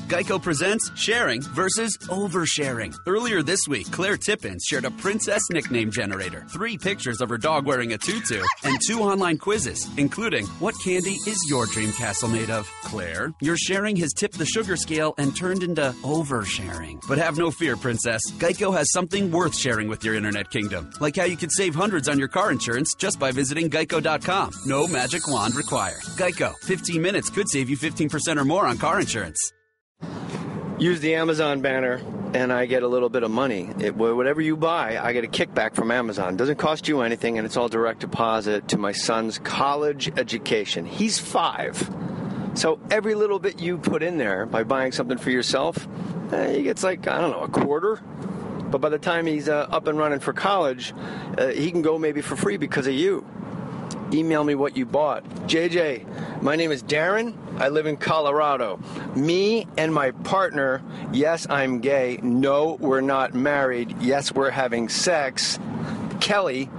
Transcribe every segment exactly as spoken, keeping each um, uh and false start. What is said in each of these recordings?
Geico presents sharing versus oversharing. Earlier this week, Claire Tippins shared a princess nickname generator, three pictures of her dog wearing a tutu, and two online quizzes, including what candy is your dream castle made of? Claire, your sharing has tipped the sugar scale and turned into oversharing. But have no fear, princess. Geico has something worth sharing with your internet kingdom, like how you could save hundreds on your car insurance just by visiting geico dot com. No magic wand required. Geico, fifteen minutes could save you fifteen percent or more on car insurance. Use the Amazon banner, and I get a little bit of money. It, whatever you buy, I get a kickback from Amazon. It doesn't cost you anything, and it's all direct deposit to my son's college education. He's five. So every little bit you put in there by buying something for yourself, eh, he gets like, I don't know, a quarter. But by the time he's uh, up and running for college, uh, he can go maybe for free because of you. Email me what you bought. J J, my name is Darren. I live in Colorado. Me and my partner, yes, I'm gay. No, we're not married. Yes, we're having sex. Kelly,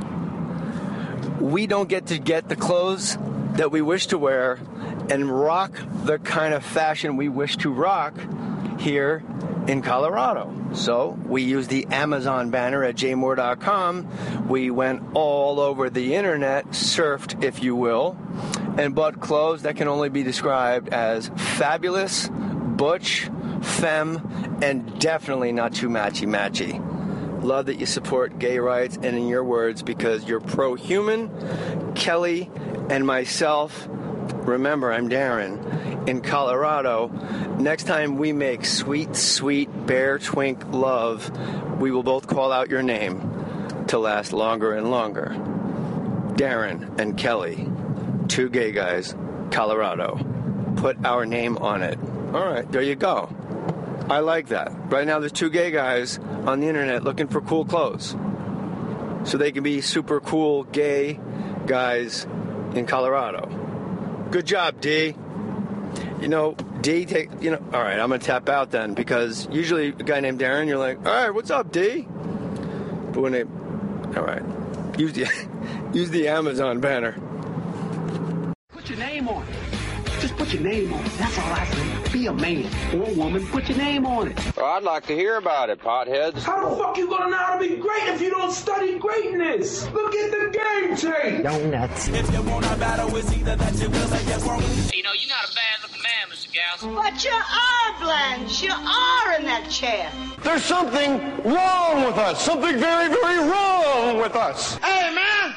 we don't get to get the clothes that we wish to wear and rock the kind of fashion we wish to rock here in Colorado. So we use the Amazon banner at j moore dot com. We went all over the internet, surfed, if you will, and bought clothes that can only be described as fabulous, butch, femme, and definitely not too matchy-matchy. Love that you support gay rights, and in your words, because you're pro-human, Kelly and myself, remember, I'm Darren, in Colorado. Next time we make sweet, sweet bear twink love, we will both call out your name to last longer and longer. Darren and Kelly, two gay guys, Colorado. Put our name on it. All right, there you go. I like that. Right now there's two gay guys on the internet looking for cool clothes, so they can be super cool gay guys in Colorado. Good job, D. You know, D, take, you know, all right, I'm going to tap out then, because usually a guy named Darren, you're like, all right, what's up, D? But when they, all right, use the, use the Amazon banner. Put your name on it. Just put your name on it. That's all I say. Be a man or a woman. Put your name on it. Well, I'd like to hear about it, potheads. How the fuck you gonna know how to be great if you don't study greatness? Look at the game tape. Donuts. If you want a battle, it's either that you will or you won't. You know, you're not a bad-looking man, Mister Gals. But you are, Blanche. You are in that chair. There's something wrong with us. Something very, very wrong with us. Hey, man!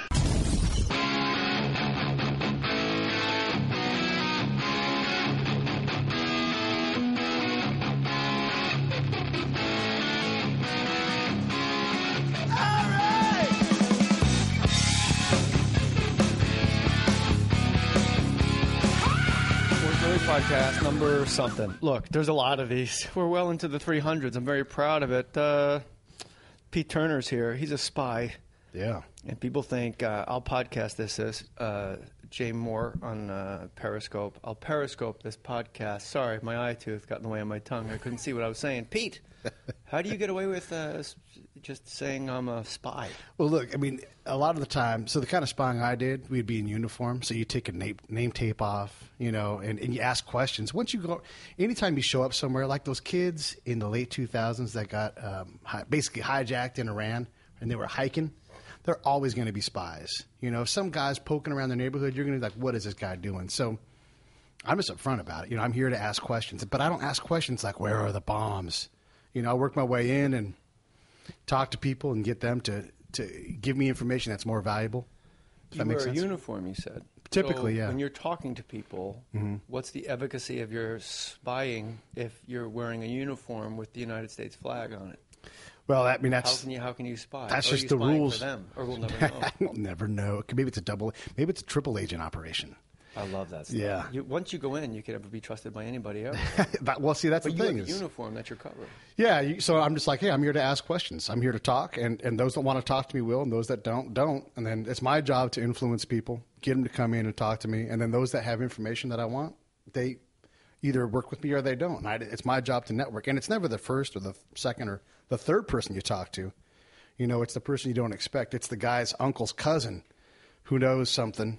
Podcast number something. Look, there's a lot of these. We're well into the three hundreds. I'm very proud of it. Uh, Pete Turner's here. He's a spy. Yeah. And people think uh, I'll podcast this as uh, Jay Moore on uh, Periscope. I'll Periscope this podcast. Sorry, my eye tooth got in the way of my tongue. I couldn't see what I was saying. Pete, how do you get away with uh, just saying I'm a spy? Well, look, I mean, a lot of the time, so the kind of spying I did, we'd be in uniform. So you take a name, name tape off, you know, and, and you ask questions. Once you go, anytime you show up somewhere, like those kids in the late two thousands that got um, hi, basically hijacked in Iran and they were hiking, they're always going to be spies. You know, if some guy's poking around the neighborhood, you're going to be like, what is this guy doing? So I'm just upfront about it. You know, I'm here to ask questions, but I don't ask questions like, where are the bombs? You know, I work my way in and talk to people and get them to, to give me information that's more valuable. Does you that make wear sense? a uniform, you said. Typically, so yeah. When you're talking to people, mm-hmm. what's the efficacy of your spying if you're wearing a uniform with the United States flag on it? Well, I mean, that's how can you how can you spy? That's or just are you the spying rules. For them, or we'll never know. We'll never know. Maybe it's a double. Maybe it's a triple agent operation. I love that stuff. Yeah. You, once you go in, you can never be trusted by anybody else. but, well, see, that's but the you thing. Have is, a uniform that you're covering. Yeah. You, so I'm just like, hey, I'm here to ask questions. I'm here to talk, and, and those that want to talk to me will, and those that don't, don't. And then it's my job to influence people, get them to come in and talk to me, and then those that have information that I want, they either work with me or they don't. I, it's my job to network, and it's never the first or the second or the third person you talk to. You know, it's the person you don't expect. It's the guy's uncle's cousin who knows something,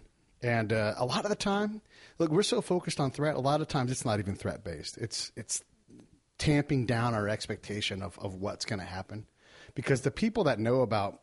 And uh, a lot of the time, look, we're so focused on threat. A lot of times, it's not even threat based. It's it's tamping down our expectation of, of what's going to happen, because the people that know about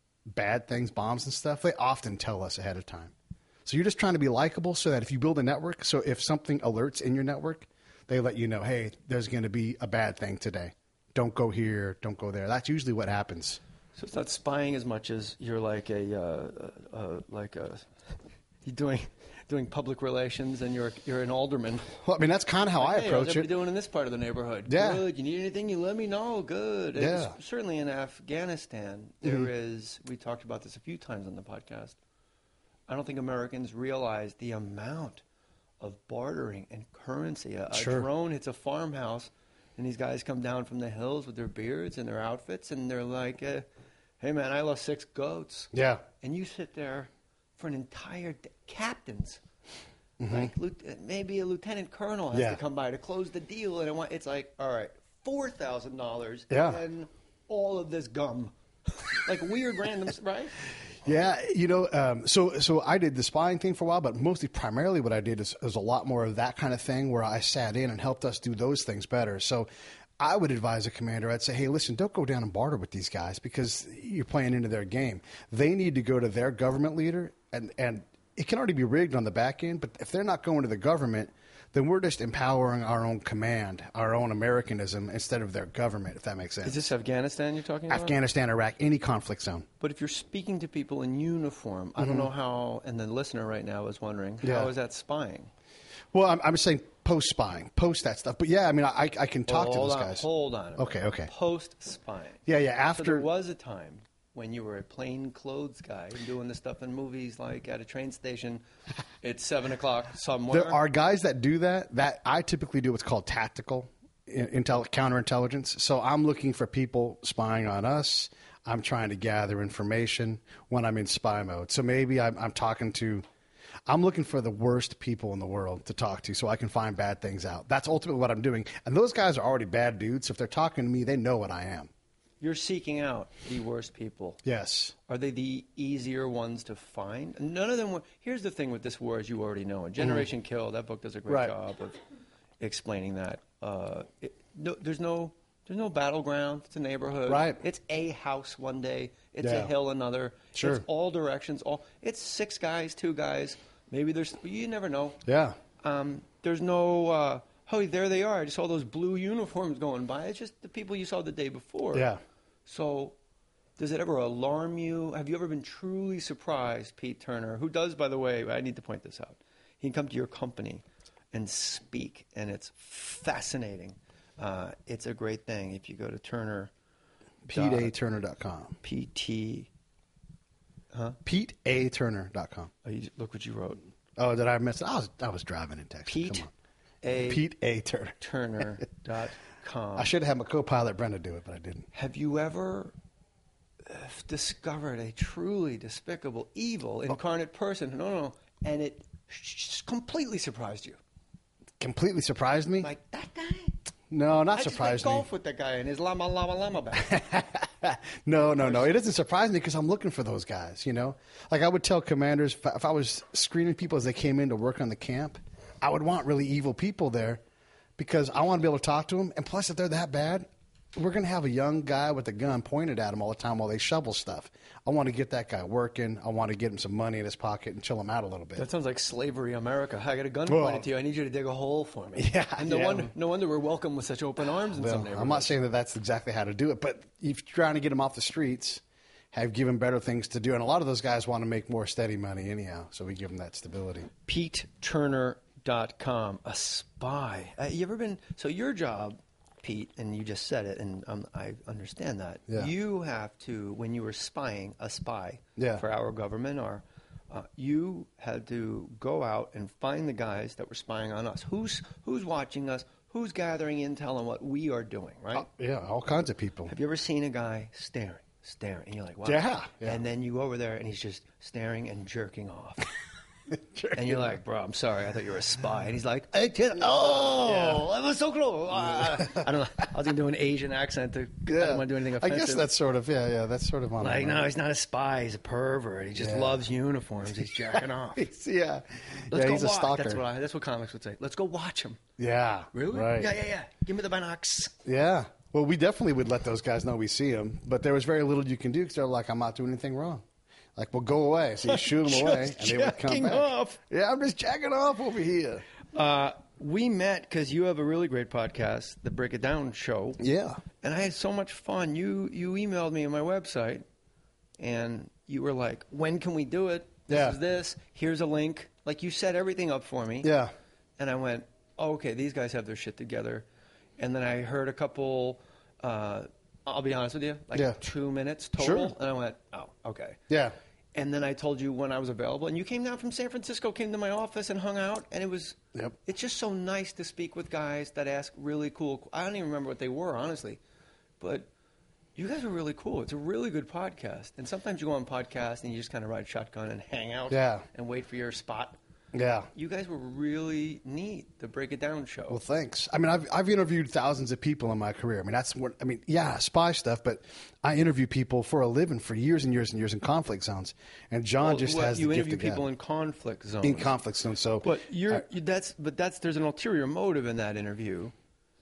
bad things, bombs and stuff, they often tell us ahead of time. So you're just trying to be likable so that if you build a network, so if something alerts in your network, they let you know, hey, there's going to be a bad thing today. Don't go here. Don't go there. That's usually what happens. So it's not spying as much as you're like a uh, uh, like a you're doing doing public relations, and you're you're an alderman. Well, I mean, that's kind of how like, I hey, approach how's it. doing in this part of the neighborhood? Yeah. Good. You need anything? You let me know. Good. Yeah. It's, certainly in Afghanistan, there Mhm. is. We talked about this a few times on the podcast. I don't think Americans realize the amount of bartering and currency. A, a Sure. drone hits a farmhouse, and these guys come down from the hills with their beards and their outfits, and they're like, uh, hey, man, I lost six goats. Yeah. And you sit there for an entire day. Captains, Mhm. like lieu- maybe a lieutenant colonel has Yeah. to come by to close the deal, and it wa- it's like, all right, four thousand dollars Yeah. and all of this gum. Like weird random, right? Yeah, you know, um, so so I did the spying thing for a while, but mostly primarily what I did is, is a lot more of that kind of thing where I sat in and helped us do those things better. So I would advise a commander, I'd say, hey, listen, don't go down and barter with these guys because you're playing into their game. They need to go to their government leader, and, and it can already be rigged on the back end, but if they're not going to the government, then we're just empowering our own command, our own Americanism instead of their government, if that makes sense. Is this Afghanistan you're talking about? Afghanistan, Iraq, any conflict zone. But if you're speaking to people in uniform, I don't Mhm. know how, and the listener right now is wondering, Yeah. how is that spying? Well, I'm, I'm saying post spying, post that stuff. But yeah, I mean, I, I can talk Well, to hold those on, guys. Hold on. a Okay, minute. okay. Post spying. Yeah, yeah. So After there was a time when you were a plain clothes guy doing this stuff in movies, like at a train station, it's seven o'clock somewhere. there are guys that do that. That I typically do what's called tactical intel, counterintelligence. So I'm looking for people spying on us. I'm trying to gather information when I'm in spy mode. So maybe I'm, I'm talking to. I'm looking for the worst people in the world to talk to so I can find bad things out. That's ultimately what I'm doing. And those guys are already bad dudes. So if they're talking to me, they know what I am. You're seeking out the worst people. Yes. Are they the easier ones to find? None of them were. Here's the thing with this war, as you already know. Generation Kill, that book does a great Right. job of explaining that. Uh, it, no, there's no there's no battleground. It's a neighborhood. Right. It's a house one day. It's Yeah. a hill another. Sure. It's all directions. All it's six guys, two guys. Maybe there's. You never know. Yeah. Um, there's no. Uh, oh, there they are. I just saw those blue uniforms going by. It's just the people you saw the day before. Yeah. So, does it ever alarm you? Have you ever been truly surprised, Pete Turner, who does, by the way, I need to point this out. He can come to your company and speak, and it's fascinating. Uh, it's a great thing if you go to Turner. Pete A Turner dot com. P T. Huh? Pete A Turner dot com. Oh, you, look what you wrote. Oh, did I miss it? I was, I was driving in Texas. Pete Come on. A. Pete A Turner. Turner dot com. I should have had my co-pilot Brenda do it, but I didn't. Have you ever uh, discovered a truly despicable, evil, incarnate person? No, no, and it sh- completely surprised you. Completely surprised me? Like that guy? No, not I surprised just played me. golf with that guy and his llama, llama, llama bag. No, no, no. It doesn't surprise me because I'm looking for those guys, you know? Like I would tell commanders, if I, if I was screening people as they came in to work on the camp, I would want really evil people there because I want to be able to talk to them. And plus, if they're that bad, we're going to have a young guy with a gun pointed at him all the time while they shovel stuff. I want to get that guy working. I want to get him some money in his pocket and chill him out a little bit. That sounds like slavery America. I got a gun Well, pointed to you. I need you to dig a hole for me. Yeah, And no yeah. wonder, no wonder we're welcome with such open arms in Well, some neighborhoods. I'm not saying that that's exactly how to do it, but if you're trying to get them off the streets, have given better things to do. And a lot of those guys want to make more steady money anyhow, so we give them that stability. Pete Turner dot com, a spy. Uh, you ever been? So your job, Pete, and you just said it, and um, I understand that. Yeah. You have to, when you were spying, a spy Yeah. for our government, or uh, you had to go out and find the guys that were spying on us. Who's who's watching us? Who's gathering intel on what we are doing? Right? Uh, yeah, all kinds of people. Have you ever seen a guy staring, staring, and you're like, wow. Yeah, yeah. And then you go over there, and he's just staring and jerking off. And you're like, bro, I'm sorry. I thought you were a spy. And he's like, I can't. Oh, yeah. I was so close. Uh, I don't know. I was going to do an Asian accent. To, Yeah. I don't want to do anything offensive. I guess that's sort of, yeah, yeah, that's sort of on Like, the no, he's not a spy. He's a pervert. He just Yeah. loves uniforms. He's jacking off. He's- yeah. Let's yeah, go he's a watch. stalker. That's what, I, that's what comics would say. Let's go watch him. Yeah. Really? Right. Yeah, yeah, yeah. Give me the binocs. Yeah. Well, we definitely would let those guys know we see them, but there was very little you can do because they're like, I'm not doing anything wrong. Like, well, go away. So you shoot them away, and they would come jacking back. off. Yeah, I'm just jacking off over here. Uh, we met because you have a really great podcast, the Break It Down Show. Yeah. And I had so much fun. You you emailed me on my website, and you were like, when can we do it? This Yeah. is this. Here's a link. Like, you set everything up for me. Yeah. And I went, oh, okay, these guys have their shit together. And then I heard a couple, uh, I'll be honest with you, like Yeah. two minutes total. Sure. And I went, oh, okay. Yeah. And then I told you when I was available. And you came down from San Francisco, came to my office and hung out. And it was, Yep. it's just so nice to speak with guys that ask really cool, I don't even remember what they were, honestly. But you guys are really cool. It's a really good podcast. And sometimes you go on podcasts and you just kind of ride shotgun and hang out Yeah. and wait for your spot. Yeah. You guys were really neat, the Break It Down Show. Well, thanks. I mean, I've I've interviewed thousands of people in my career. I mean, that's what I mean. Yeah, spy stuff, but I interview people for a living for years and years and years in conflict zones. And John Well, just well, has you the gift interview of people gab. in conflict zones. in conflict zones. So, But you're I- you, that's but that's there's an ulterior motive in that interview,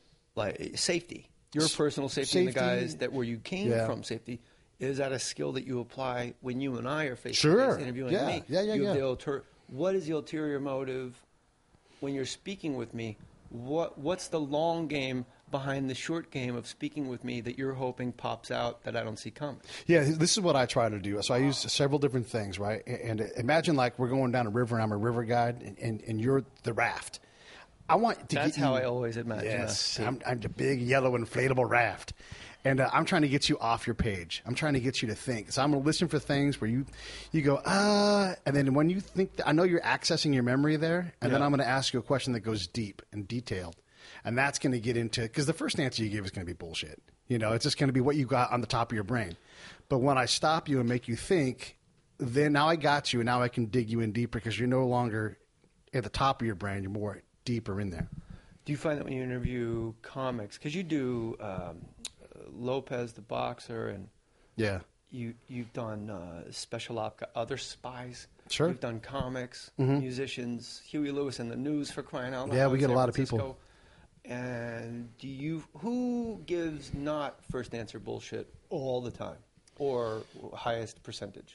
like safety. Your personal safety, and the Safety. guys that where you came Yeah. from. Safety, is that a skill that you apply when you and I are face to Sure. face interviewing Yeah. me? Yeah, yeah, You have yeah. the ulter- what is the ulterior motive when you're speaking with me? What what's the long game behind the short game of speaking with me that you're hoping pops out that I don't see coming? Yeah, this is what I try to do. So I use several different things, right? And imagine like we're going down a river and I'm a river guide and, and, and you're the raft. I want to That's get how you, I always imagine Yes, us. I'm, I'm the big yellow inflatable raft. And uh, I'm trying to get you off your page. I'm trying to get you to think. So I'm going to listen for things where you, you go, ah, and then when you think, th- I know you're accessing your memory there, and then Yeah. I'm going to ask you a question that goes deep and detailed. And that's going to get into, because the first answer you give is going to be bullshit. You know, it's just going to be what you got on the top of your brain. But when I stop you and make you think, then now I got you, and now I can dig you in deeper because you're no longer at the top of your brain. You're more deeper in there. Do you find that when you interview comics, because you do um, Lopez the boxer, and Yeah. you you've done uh, special op, other spies. Sure. You've done comics, Mhm. musicians, Huey Lewis in the news for crying out loud. Yeah, we in get a San lot of people. Francisco. And do you who gives not first answer bullshit all the time, or highest percentage?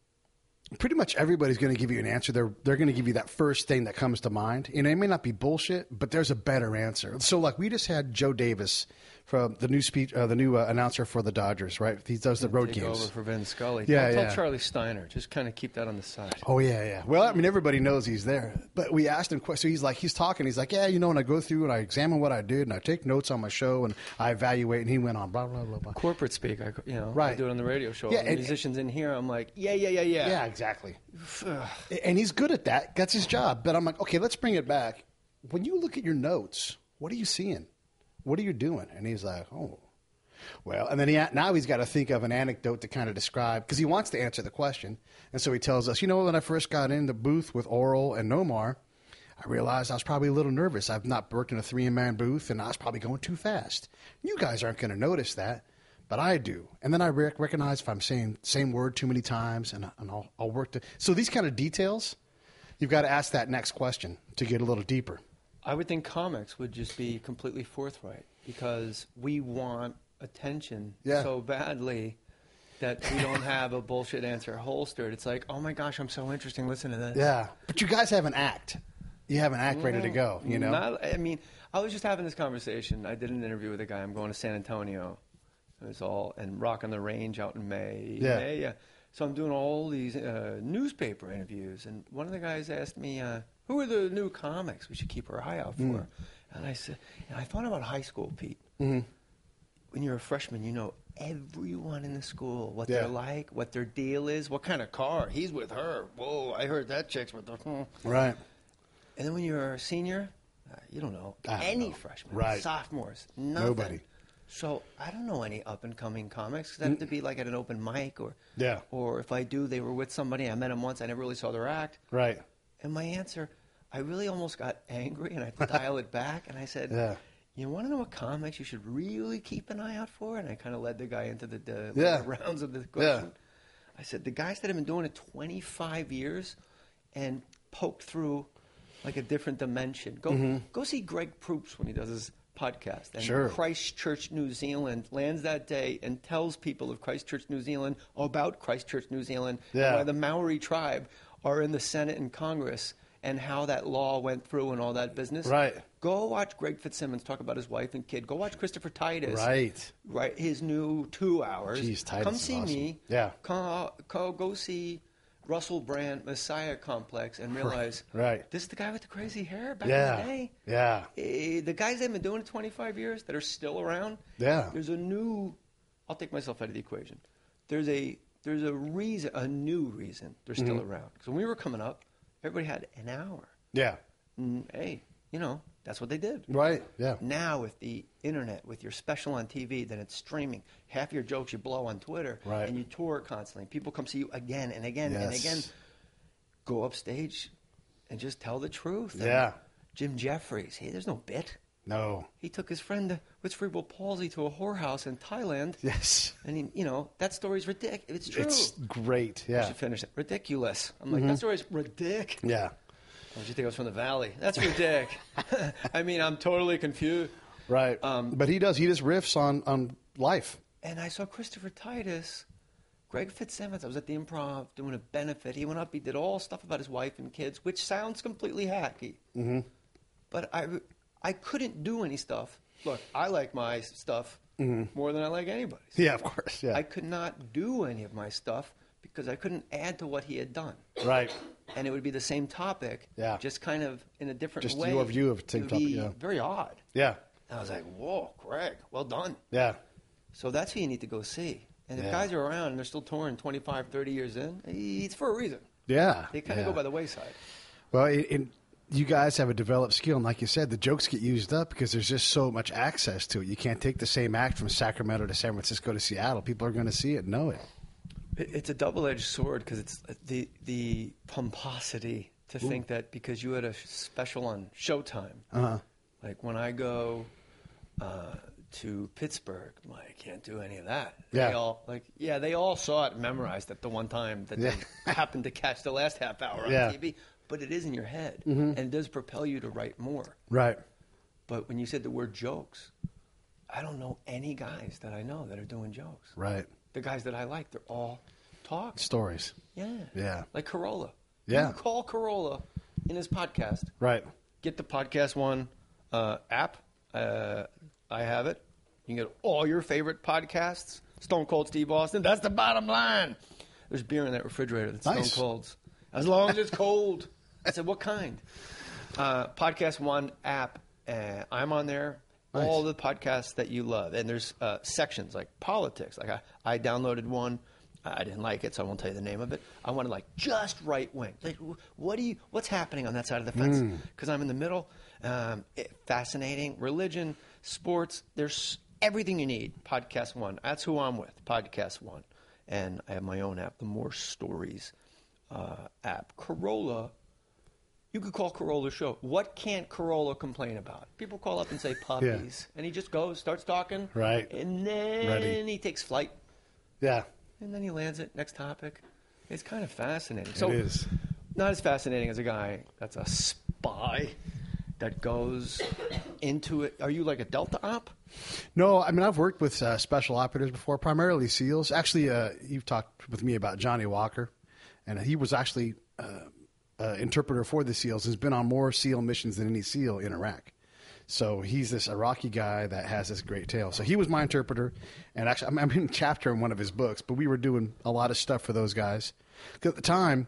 Pretty much everybody's going to give you an answer. They're they're going to give you that first thing that comes to mind. You know, it may not be bullshit, but there's a better answer. So, like, we just had Joe Davis, from the new speech, uh, the new uh, announcer for the Dodgers, right? He does the road Take games. over for Vin Scully. Yeah, Don't yeah. Tell Charlie Steiner. Just kind of keep that on the side. Oh yeah, yeah. Well, I mean, everybody knows he's there, but we asked him questions. So he's like, he's talking. He's like, yeah, you know, and I go through and I examine what I did and I take notes on my show and I evaluate. And he went on, blah blah blah blah. Corporate speak, I, you know, I Right. do it on the radio show. Yeah, The and- musicians in here, I'm like, yeah, yeah, yeah, yeah. Yeah, exactly. And he's good at that. That's his job. But I'm like, okay, let's bring it back. When you look at your notes, what are you seeing? What are you doing? And he's like, oh, well. And then he now he's got to think of an anecdote to kind of describe because he wants to answer the question. And so he tells us, you know, when I first got in the booth with Oral and Nomar, I realized I was probably a little nervous. I've not worked in a three-man booth, and I was probably going too fast. You guys aren't going to notice that, but I do. And then I rec- recognize if I'm saying same word too many times, and, and I'll, I'll work to. So these kind of details, you've got to ask that next question to get a little deeper. I would think comics would just be completely forthright because we want attention Yeah. so badly that we don't have a bullshit answer holstered. It's like, oh my gosh, I'm so interesting. Listen to this. Yeah, but you guys have an act. You have an act ready to go. You know. Not, I mean, I was just having this conversation. I did an interview with a guy. I'm going to San Antonio. It was all and Rock on the Range out in May. Yeah. May, yeah. So I'm doing all these uh, newspaper interviews, and one of the guys asked me, uh, "Who are the new comics we should keep our eye out for?" Mm. And I said, and I thought about high school, Pete. Mm-hmm. When you're a freshman, you know everyone in the school, what Yeah. they're like, what their deal is, what kind of car. He's with her. Whoa, I heard that chick's with the. Hmm. Right. And then when you're a senior, uh, you don't know I don't any know. freshmen, Right. sophomores, nothing. Nobody. So I don't know any up and coming comics. They have to be like at an open mic, or Yeah. or if I do, they were with somebody. I met them once. I never really saw their act. Right. And my answer, I really almost got angry, and I had to dial it back. And I said, Yeah. you want to know what comics you should really keep an eye out for? And I kind of led the guy into the, the, Yeah. the rounds of the Yeah. question. I said, the guys that have been doing it twenty-five years and poked through like a different dimension. Go Mm-hmm. go see Greg Proops when he does his podcast. And Sure. Christchurch, New Zealand lands that day and tells people of Christchurch, New Zealand about Christchurch, New Zealand, Yeah. and why the Maori tribe are in the Senate and Congress and how that law went through and all that business. Right. Go watch Greg Fitzsimmons talk about his wife and kid. Go watch Christopher Titus. Right. Right. His new two hours. Jeez, Titus Come is see awesome. me. Yeah. Come, go, go see Russell Brand, Messiah Complex, and realize Right. this is the guy with the crazy hair back Yeah. in the day. Yeah. Eh, the guys that have been doing it twenty-five years that are still around. Yeah. There's a new. I'll take myself out of the equation. There's a there's a reason, a new reason they're still Mm-hmm. around. Because when we were coming up, everybody had an hour. Yeah. And, hey, you know that's what they did. Right. Yeah. Now with the internet, with your special on T V, then it's streaming. Half your jokes you blow on Twitter, Right. and you tour constantly. People come see you again and again and Yes. again. Go upstage and just tell the truth. And Yeah. Jim Jeffries, hey, there's no bit. No. He took his friend with cerebral palsy to a whorehouse in Thailand. Yes. And he, you know, that story's ridiculous. It's true. It's great. I Yeah. should finish it. Ridiculous. I'm like, that story's ridiculous. Yeah. What did you think I was from the Valley? That's ridiculous. I mean, I'm totally confused. Right. Um, but he does. He just riffs on, on life. And I saw Christopher Titus, Greg Fitzsimmons. I was at the Improv doing a benefit. He went up. He did all stuff about his wife and kids, which sounds completely hacky. Mm-hmm. But I, I couldn't do any stuff. Look, I like my stuff more than I like anybody's. Yeah, of course. Yeah. I could not do any of my stuff because I couldn't add to what he had done. Right. And it would be the same topic, Yeah. just kind of in a different Just way. your view of the same It would topic, be yeah. very odd. Yeah. And I was like, whoa, Greg, well done. Yeah. So that's who you need to go see. And if Yeah. guys are around and they're still touring twenty-five, thirty years in, it's for a reason. Yeah. They kind of yeah. go by the wayside. Well, it, it, you guys have a developed skill, and like you said, the jokes get used up because there's just so much access to it. You can't take the same act from Sacramento to San Francisco to Seattle. People are going to see it and know it. It- It's a double-edged sword because it's the the pomposity to think that because you had a special on Showtime. Uh-huh. Like when I go uh, to Pittsburgh, I'm like, I can't do any of that. Yeah. They all, like, yeah, they all saw it and memorized it the one time that Yeah. they happened to catch the last half hour on Yeah. T V. But it is in your head, and it does propel you to write more. Right. But when you said the word jokes, I don't know any guys that I know that are doing jokes. Right. The guys that I like, they're all talk. Stories. Yeah. Yeah. Like Corolla. Yeah. You call Corolla in his podcast. Right. Get the Podcast One uh, app. Uh, I have it. You can get all your favorite podcasts. Stone Cold Steve Austin. That's the bottom line. There's beer in that refrigerator that's Nice. Stone Cold's. As long as it's cold. I said, what kind? Uh, Podcast One app. Uh, I'm on there. Nice. All the podcasts that you love. And there's uh, sections like politics. Like I, I downloaded one. I didn't like it, so I won't tell you the name of it. I wanted like just right wing. Like, what do you? What's happening on that side of the fence? Because I'm in the middle. Um, it, fascinating religion, sports. There's everything you need. Podcast One. That's who I'm with. Podcast One, and I have my own app, the More Stories uh, app. Corolla. You could call Corolla show. What can't Corolla complain about? People call up and say puppies, and he just goes, starts talking, Right. and then Ready. he takes flight. Yeah. And then he lands it. Next topic. It's kind of fascinating. So, it is. not as fascinating as a guy that's a spy that goes into it. Are you like a Delta op? No, I mean, I've worked with uh, special operatives before, primarily SEALs. Actually, uh, you've talked with me about Johnny Walker, and he was actually uh, uh, interpreter for the SEALs. Has been on more SEAL missions than any SEAL in Iraq. So he's this Iraqi guy that has this great tale. So he was my interpreter, and actually, I'm, I'm in a chapter in one of his books. But we were doing a lot of stuff for those guys. 'Cause at the time,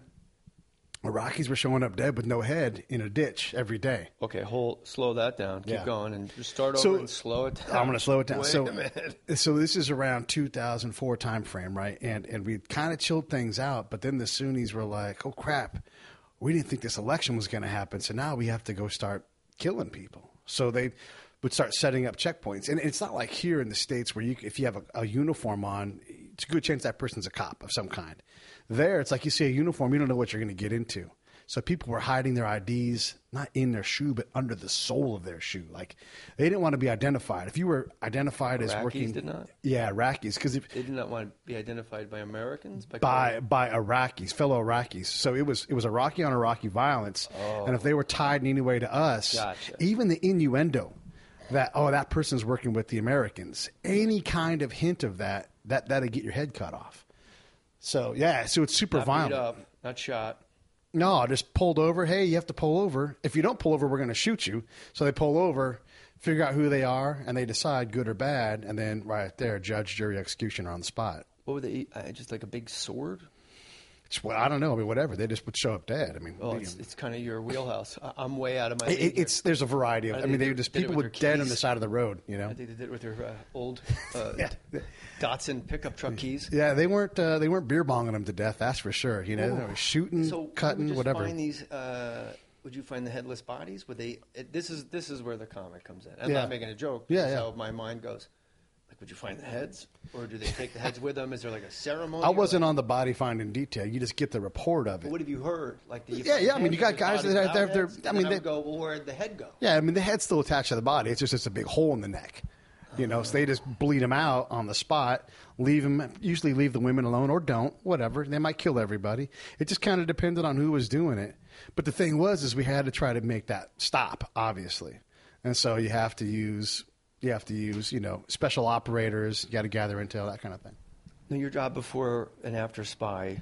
Iraqis were showing up dead with no head in a ditch every day. Okay, hold, slow that down. Keep Yeah. going and just start over So- and slow it down. I'm going to slow it down. Wait so, a minute. so this is around two thousand four time frame, right? And and we kind of chilled things out, but then the Sunnis were like, "Oh crap, we didn't think this election was going to happen, so now we have to go start killing people." So they would start setting up checkpoints, and it's not like here in the States where you, if you have a, a uniform on, it's a good chance that person's a cop of some kind. There, it's like you see a uniform, you don't know what you're going to get into. So people were hiding their I Ds, not in their shoe, but under the sole of their shoe. Like, they didn't want to be identified. If you were identified Iraqis as working... did not? Yeah, Iraqis. Because if They did not want to be identified by Americans? By by, by Iraqis, fellow Iraqis. So it was it was Iraqi on Iraqi violence. Oh. And if they were tied in any way to us, Gotcha. even the innuendo that, oh, that person's working with the Americans, any kind of hint of that, that that'd get your head cut off. So, yeah, so it's super Not violent. beat up, not shot. No, just pulled over. Hey, you have to pull over. If you don't pull over, we're going to shoot you. So they pull over, figure out who they are, and they decide good or bad, and then right there, judge, jury, executioner on the spot. What would they eat? Uh, just like a big sword? It's, well, I don't know. I mean, whatever. They just would show up dead. I mean, Well, you it's, know. it's kind of your wheelhouse. I, I'm way out of my It- league it's here. there's a variety of. I I think mean, they they just did it people with were their dead on keys. the side of the road. You know. I think they did it with their uh, old uh, Datsun pickup truck keys. Yeah, they weren't uh, they weren't beer bonging them to death. That's for sure. You know, Oh. they were shooting, So cutting, would you just whatever. Find these, uh, would you find the headless bodies? Would they? It, this is this is where the comic comes in. I'm Yeah. not making a joke. Yeah, That's yeah. how my mind goes. Like, would you find the heads, or do they take the heads with them? Is there like a ceremony? I or wasn't like, on the body finding detail. You just get the report of it. What have you heard? Like, do you Yeah, find yeah, I mean, heads? you got Is guys bodies that are- without they're- they're- heads? I And mean, then they- would go, well, where'd the head go? Yeah, I mean, the head's still attached to the body. It's just it's a big hole in the neck. You know, so they just bleed them out on the spot, leave them, usually leave the women alone or don't, whatever. They might kill everybody. It just kind of depended on who was doing it. But the thing was, is we had to try to make that stop, obviously. And so you have to use, you have to use, you know, special operators. You got to gather intel, that kind of thing. Now, your job before and after Spy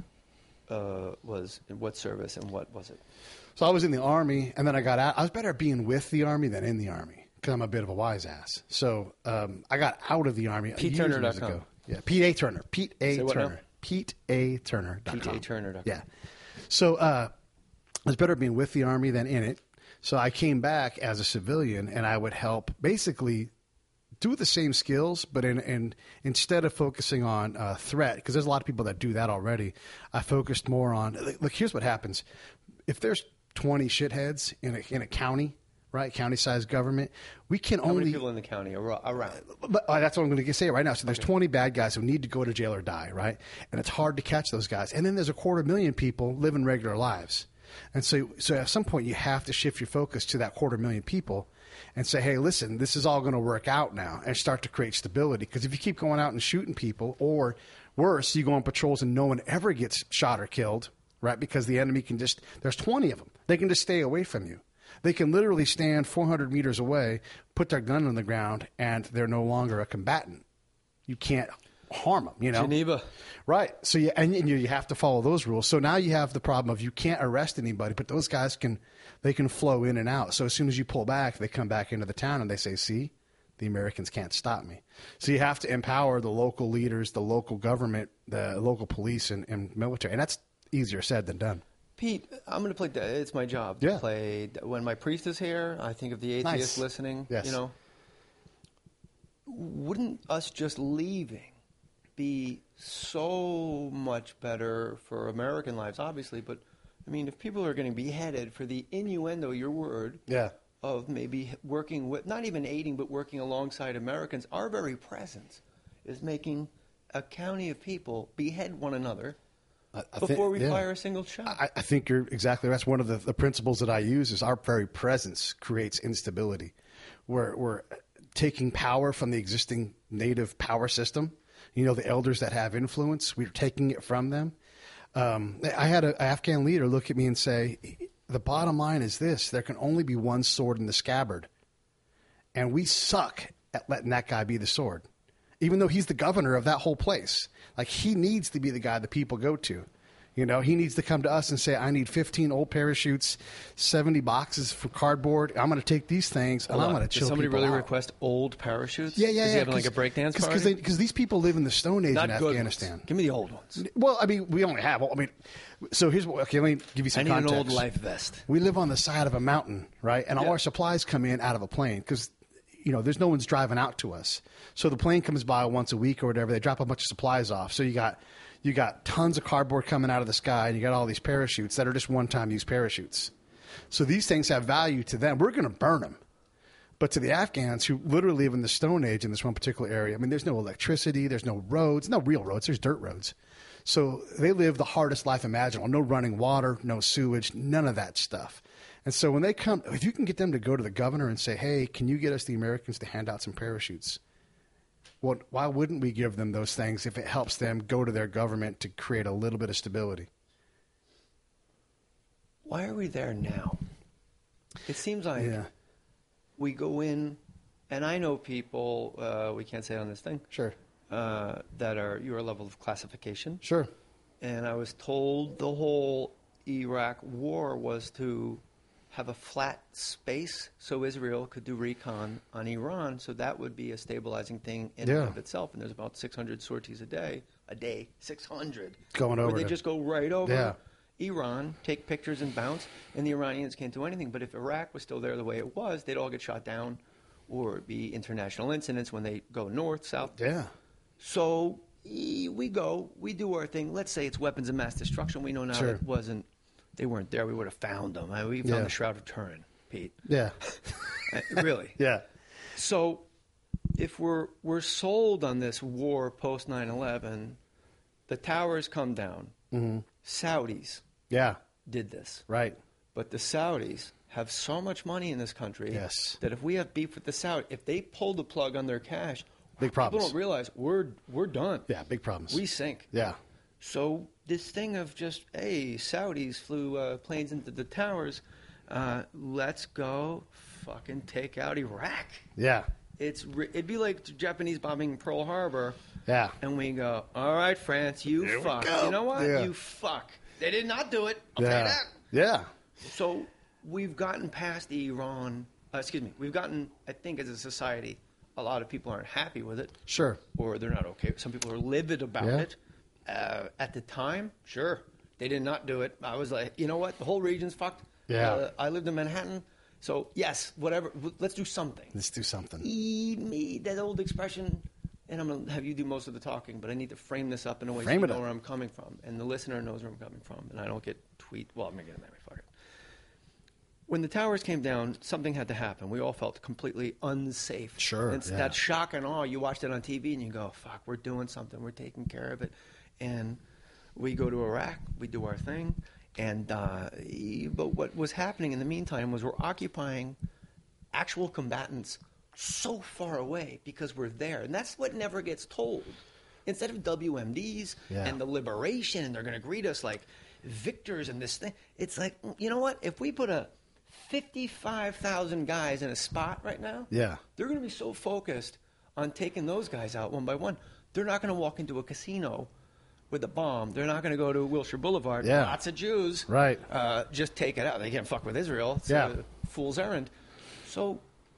uh, was in what service and what was it? So I was in the Army, and then I got out. I was better at being with the Army than in the Army because I'm a bit of a wise ass. So um, I got out of the Army Pete years Turner and years dot com. ago. Yeah, Pete A. Turner. Pete A. Say what now? Turner. Pete A. Turner. Pete A. Turner dot com. Yeah. So uh, I was better at being with the Army than in it. So I came back as a civilian, and I would help basically do the same skills, but in, in instead of focusing on uh, threat, because there's a lot of people that do that already, I focused more on. Look, here's what happens: if there's twenty shitheads in a in a county, right, county-sized government, we can How only many people in the county ar- around? but uh, that's what I'm going to say right now. So there's twenty bad guys who need to go to jail or die, right? And it's hard to catch those guys. And then there's a quarter million people living regular lives. And so, so at some point, you have to shift your focus to that quarter million people and say, hey, listen, this is all going to work out now, and start to create stability. Because if you keep going out and shooting people, or worse, you go on patrols and no one ever gets shot or killed, right? Because the enemy can just, there's twenty of them. They can just stay away from you. They can literally stand four hundred meters away, put their gun on the ground, and they're no longer a combatant. You can't harm them, you know? Geneva. Right. So you, and, and you, you have to follow those rules. So now you have the problem of you can't arrest anybody, but those guys can, they can flow in and out. So as soon as you pull back, they come back into the town and they say, see, the Americans can't stop me. So you have to empower the local leaders, the local government, the local police and, and military. And that's easier said than done. Pete, I'm going to play. It's my job Yeah. to play. When my priest is here, I think of the atheist Nice. listening. Yes. You know, wouldn't us just leaving be so much better for American lives? Obviously, but I mean, if people are getting beheaded for the innuendo, your word, Yeah. of maybe working with, not even aiding, but working alongside Americans, our very presence is making a county of people behead one another. I, I Before think- we yeah. fire a single shot. I, I think you're exactly. That's one of the, the principles that I use. Is our very presence creates instability. We're we're taking power from the existing native power system. You know, the elders that have influence. We're taking it from them. Um, I had an Afghan leader look at me and say, "The bottom line is this: there can only be one sword in the scabbard, and we suck at letting that guy be the sword." Even though he's the governor of that whole place. Like, he needs to be the guy the people go to. You know, he needs to come to us and say, I need fifteen old parachutes, seventy boxes for cardboard. I'm going to take these things, and Hold I'm on. going to Does chill somebody people really out. request old parachutes? Yeah, yeah, Is yeah. he having like a breakdance party? Because these people live in the Stone Age Not in good Afghanistan. ones. Give me the old ones. Well, I mean, we only have, I mean, so here's what, okay, let me give you some I need context. an old life vest. We live on the side of a mountain, right? And all Yeah. our supplies come in out of a plane because, you know, there's no one's driving out to us. So the plane comes by once a week or whatever. They drop a bunch of supplies off. So you got you got tons of cardboard coming out of the sky, and you got all these parachutes that are just one-time use parachutes. So these things have value to them. We're going to burn them. But to the Afghans who literally live in the Stone Age in this one particular area, I mean, there's no electricity, there's no roads, no real roads, there's dirt roads. So they live the hardest life imaginable. No running water, no sewage, none of that stuff. And so when they come, if you can get them to go to the governor and say, hey, can you get us the Americans to hand out some parachutes? Well, why wouldn't we give them those things if it helps them go to their government to create a little bit of stability? Why are we there now? It seems like yeah. we go in, and I know people, uh, we can't say it on this thing. Sure. Uh, that are your level of classification. Sure. And I was told the whole Iraq war was to have a flat space so Israel could do recon on Iran, so that would be a stabilizing thing in yeah. and of itself. And there's about six hundred sorties a day, a day, six hundred. Going over Where they to, just go right over yeah. Iran, take pictures and bounce, and the Iranians can't do anything. But if Iraq was still there the way it was, they'd all get shot down, or it'd be international incidents when they go north, south. Yeah. So we go, we do our thing. Let's say it's weapons of mass destruction. We know now sure. that it wasn't, they weren't there. We would have found them. I mean, we found yeah. the Shroud of Turin, Pete. Yeah. Really. Yeah. So if we're we're sold on this war post nine eleven, the towers come down. Mm-hmm. Saudis yeah. did this. Right. But the Saudis have so much money in this country yes. that if we have beef with the Saudis, if they pull the plug on their cash, big problems. People don't realize we're we're done. Yeah, big problems. We sink. Yeah. So this thing of just, hey, Saudis flew uh, planes into the towers, uh, let's go fucking take out Iraq. Yeah. It's it'd be like the Japanese bombing Pearl Harbor. Yeah. And we go, all right, France, you Here fuck. You know what? Yeah. You fuck. They did not do it. I'll yeah. tell you that. Yeah. So we've gotten past the Iran. Uh, excuse me. We've gotten, I think, as a society, a lot of people aren't happy with it. Sure. Or they're not okay. Some people are livid about yeah. it. Uh, at the time, sure. They did not do it. I was like, you know what? The whole region's fucked. Yeah. Uh, I lived in Manhattan. So, yes, whatever. Let's do something. Let's do something. E- me, that old expression, and I'm going to have you do most of the talking, but I need to frame this up in a way frame so you know up. where I'm coming from. And the listener knows where I'm coming from. And I don't get tweet. Well, I'm going to get it anyway. Fuck it. When the towers came down, something had to happen. We all felt completely unsafe. Sure. It's yeah. that shock and awe. You watched it on T V and you go, fuck, we're doing something. We're taking care of it. And we go to Iraq. We do our thing. And uh, but what was happening in the meantime was we're occupying actual combatants so far away because we're there. And that's what never gets told. Instead of W M Ds yeah. and the liberation, and they're going to greet us like victors and this thing, it's like, you know what? If we put a fifty-five thousand guys in a spot right now, yeah. they're going to be so focused on taking those guys out one by one. They're not going to walk into a casino with a bomb. They're not going to go to Wilshire Boulevard. Yeah. Lots of Jews. Right. Uh, just take it out. They can't fuck with Israel. It's yeah. a fool's errand. So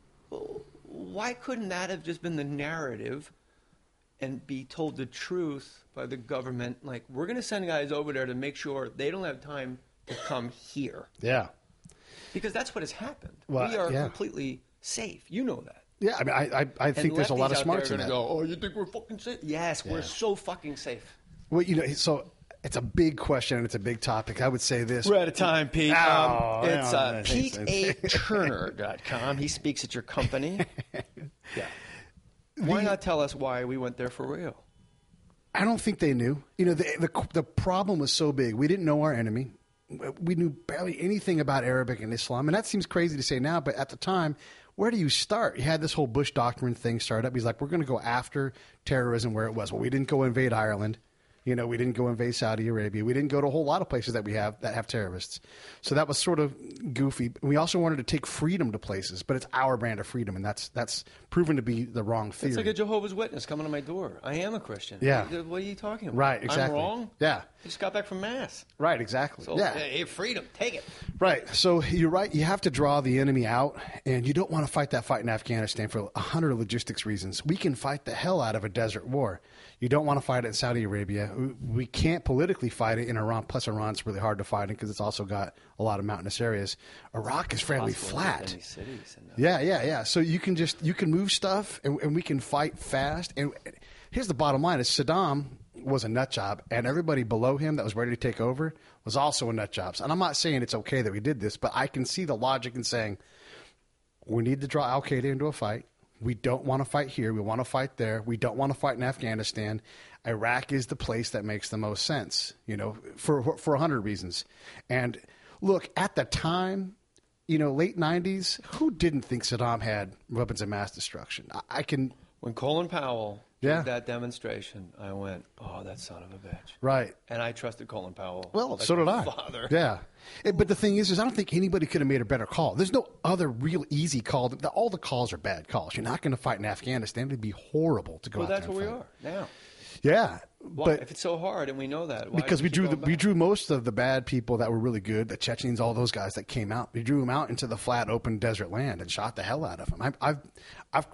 why couldn't that have just been the narrative and be told the truth by the government? Like, we're going to send guys over there to make sure they don't have time to come here. Yeah. Because that's what has happened. Well, we are yeah. completely safe. You know that. Yeah, I mean, I, I, I think there's a lot of smarts in that. Go, oh, you think we're fucking safe? Yes, yeah. we're so fucking safe. Well, you know, so it's a big question and it's a big topic. I would say this. We're out of time, Pete. Oh, um, it's uh, no, Pete A Turner dot com. He speaks at your company. Yeah. Why The- not tell us why we went there for real? I don't think they knew. You know, the, the the problem was so big. We didn't know our enemy. We knew barely anything about Arabic and Islam. And that seems crazy to say now, but at the time, where do you start? You had this whole Bush doctrine thing start up. He's like, we're going to go after terrorism where it was. Well, we didn't go invade Ireland. You know, we didn't go invade Saudi Arabia. We didn't go to a whole lot of places that we have that have terrorists. So that was sort of goofy. We also wanted to take freedom to places, but it's our brand of freedom, and that's that's proven to be the wrong theory. It's like a Jehovah's Witness coming to my door. I am a Christian. Yeah. What, what are you talking about? Right, exactly. I'm wrong? Yeah. I just got back from Mass. Right, exactly. So, yeah. hey, freedom, take it. Right. So you're right. You have to draw the enemy out, and you don't want to fight that fight in Afghanistan for a hundred logistics reasons. We can fight the hell out of a desert war. You don't want to fight it in Saudi Arabia. We can't politically fight it in Iran. Plus, Iran's really hard to fight in because it's also got a lot of mountainous areas. Iraq is fairly flat. Cities and, uh, Yeah, yeah, yeah. So you can just you can move stuff, and, and we can fight fast. And here's the bottom line: is Saddam was a nut job, and everybody below him that was ready to take over was also a nut job. And I'm not saying it's okay that we did this, but I can see the logic in saying we need to draw Al Qaeda into a fight. We don't want to fight here. We want to fight there. We don't want to fight in Afghanistan. Iraq is the place that makes the most sense, you know, for for a hundred reasons. And look, at the time, you know, late nineties, who didn't think Saddam had weapons of mass destruction? I, I can. When Colin Powell Yeah. did that demonstration, I went, "Oh, that son of a bitch!" Right. And I trusted Colin Powell. Well, like so did my I. Father. Yeah. It, but the thing is, is I don't think anybody could have made a better call. There's no other real easy call. The- All the calls are bad calls. You're not going to fight in Afghanistan. It'd be horrible to go Well, out that's there where and we fight. are now. Yeah. Why, but if it's so hard and we know that, why because do we keep drew the going we back? drew most of the bad people that were really good, the Chechens, all those guys that came out. We drew them out into the flat, open desert land and shot the hell out of them. I've I've I've,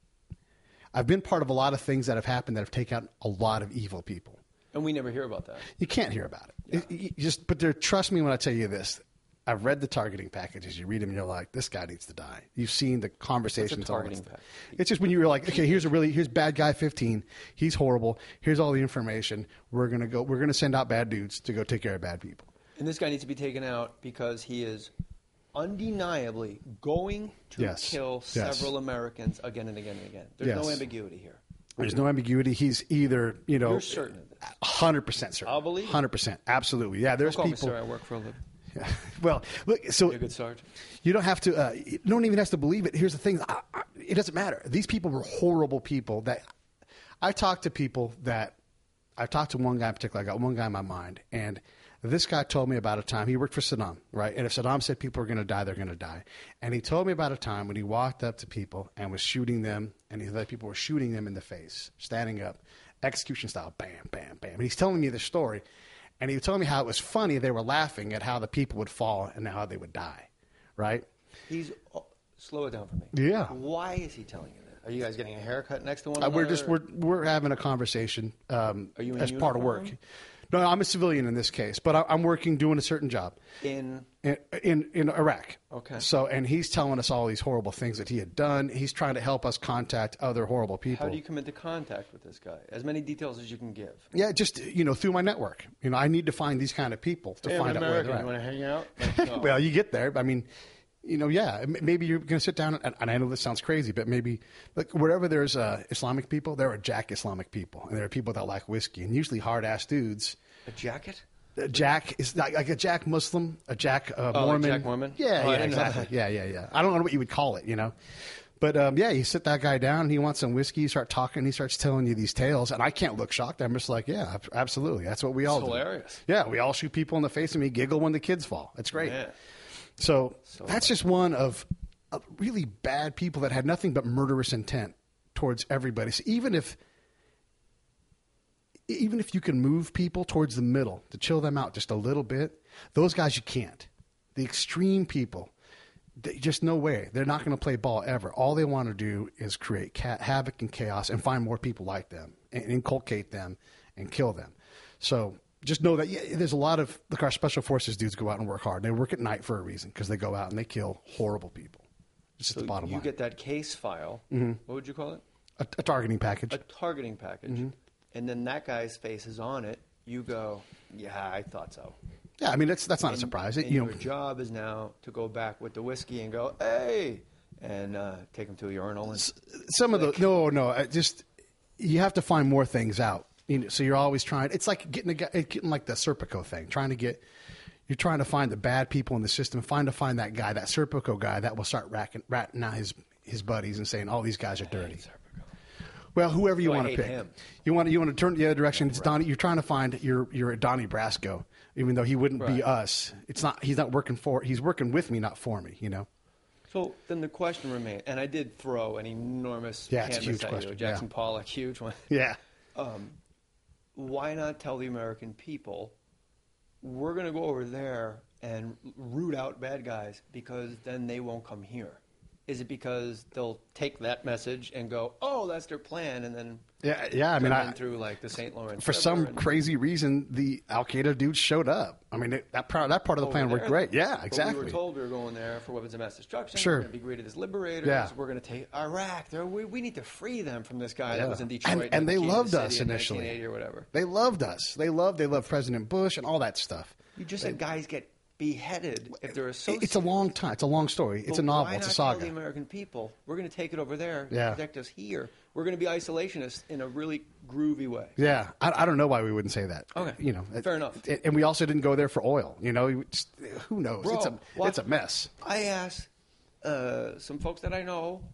I've been part of a lot of things that have happened that have taken out a lot of evil people. And we never hear about that. You can't hear about it. It- you just but there, trust me when I tell you this. I've read the targeting packages. You read them, and you're like, "This guy needs to die." You've seen the conversations. all that targeting stuff. package? It's just when you're like, "Okay, here's a really here's bad guy fifteen. He's horrible. Here's all the information. We're gonna go. We're gonna send out bad dudes to go take care of bad people." And this guy needs to be taken out because he is undeniably going to Yes. kill Yes. several Americans again and again and again. There's no Yes. ambiguity here. There's no ambiguity. He's either you know, You're certain of this. hundred percent certain. I'll believe it. Hundred percent, absolutely. Yeah, there's Don't call people. me sir, I work for a living. Well, look. So You're a good sergeant. You don't have to. Uh, you don't even have to believe it. Here's the thing. I, I, it doesn't matter. These people were horrible people. That I talked to people that I talked to one guy in particular. I got one guy in my mind, and this guy told me about a time he worked for Saddam, right? And if Saddam said people are going to die, they're going to die. And he told me about a time when he walked up to people and was shooting them, and he thought people were shooting them in the face, standing up, execution style, bam, bam, bam. And he's telling me this story. And he was telling me how it was funny. They were laughing at how the people would fall and how they would die, right? He's oh, slow it down for me. Yeah. Why is he telling you that? Are you guys getting a haircut next to one Uh, another? we're just we're we're having a conversation um, Are you in as part of work. uniform? No, I'm a civilian in this case, but I, I'm working doing a certain job in in in, in Iraq. Okay. So, and he's telling us all these horrible things that he had done. He's trying to help us contact other horrible people. How do you come into contact with this guy? As many details as you can give. Yeah, just you know through my network. You know, I need to find these kind of people to Hey, find I'm out where American. they're You at. want to hang out? Like, no. Well, you get there. I mean, you know, yeah, m- maybe you're going to sit down, and, and I know this sounds crazy, but maybe like wherever there's uh, Islamic people, there are Jack Islamic people, and there are people that like whiskey, and usually hard ass dudes. A jacket? A Jack is like, like a Jack Muslim, a Jack uh, Oh, like Mormon. Jack Mormon? Yeah, Oh, I yeah, didn't know exactly. that. Yeah, yeah, yeah. I don't know what you would call it, you know. But um, yeah, you sit that guy down, and he wants some whiskey. You start talking, he starts telling you these tales, and I can't look shocked. I'm just like, yeah, ab- absolutely. That's what we all It's do. hilarious. Yeah, we all shoot people in the face, and we giggle when the kids fall. It's great. Yeah. So, So that's just one of, of really bad people that had nothing but murderous intent towards everybody. So even if even if you can move people towards the middle to chill them out just a little bit, those guys you can't. The extreme people, they, just no way. They're not going to play ball ever. All they want to do is create ca- havoc and chaos and find more people like them and inculcate them and kill them. So just know that yeah, there's a lot of, look, our special forces dudes go out and work hard. They work at night for a reason because they go out and they kill horrible people. It's just So the bottom you line. get that case file. Mhm. What would you call it? a, a targeting package. A targeting package. Mm-hmm. And then that guy's face is on it. You go, yeah, I thought so. Yeah, I mean, that's that's not a And- surprise. And It, you know, your job is now to go back with the whiskey and go, hey, and uh, take him to a urinal. And some of the no, no, I just you have to find more things out. You know, so you're always trying. It's like getting a guy, getting like the Serpico thing. Trying to get, you're trying to find the bad people in the system. Find to find that guy, that Serpico guy, that will start racking, ratting out his his buddies and saying, "All these guys are dirty." Well, whoever you Oh, I want to hate pick, him. you want to you want to turn the other direction. It's Donnie. You're trying to find your your Donnie Brasco, even though he wouldn't be Right. us. It's not. He's not working for. He's working with me, not for me. You know. So then the question remains, and I did throw an enormous Yeah, it's a canvas huge at question, you, Jackson yeah. Pollock, huge one. Yeah. Um, why not tell the American people, we're going to go over there and root out bad guys because then they won't come here? Is it because they'll take that message and go, oh, that's their plan, and then Yeah, yeah. I mean, come in I, through like the Saint Lawrence for River some and- crazy reason, the Al Qaeda dudes showed up. I mean, it, that part that part of the over plan there. worked great. Yeah, But exactly. we were told we were going there for weapons of mass destruction. Sure. We're going to be greeted as liberators. Yeah. We're going to take Iraq. There, we, we need to free them from this guy Yeah. that was in Detroit. and, and they Kansas loved City us in initially. nineteen eighty or whatever. They loved us. They loved. They loved President Bush and all that stuff. You just said guys get beheaded if they're associated. It's a long time. It's a long story. It's But a novel. why It's a not saga. Tell the American people, we're going to take it over there, Yeah. protect us here. We're going to be isolationists in a really groovy way. Yeah, I, I don't know why we wouldn't say that. Okay. You know, Fair enough. And and we also didn't go there for oil. You know, You just- who knows? Bro, it's a what- it's a mess. I asked uh, some folks that I know,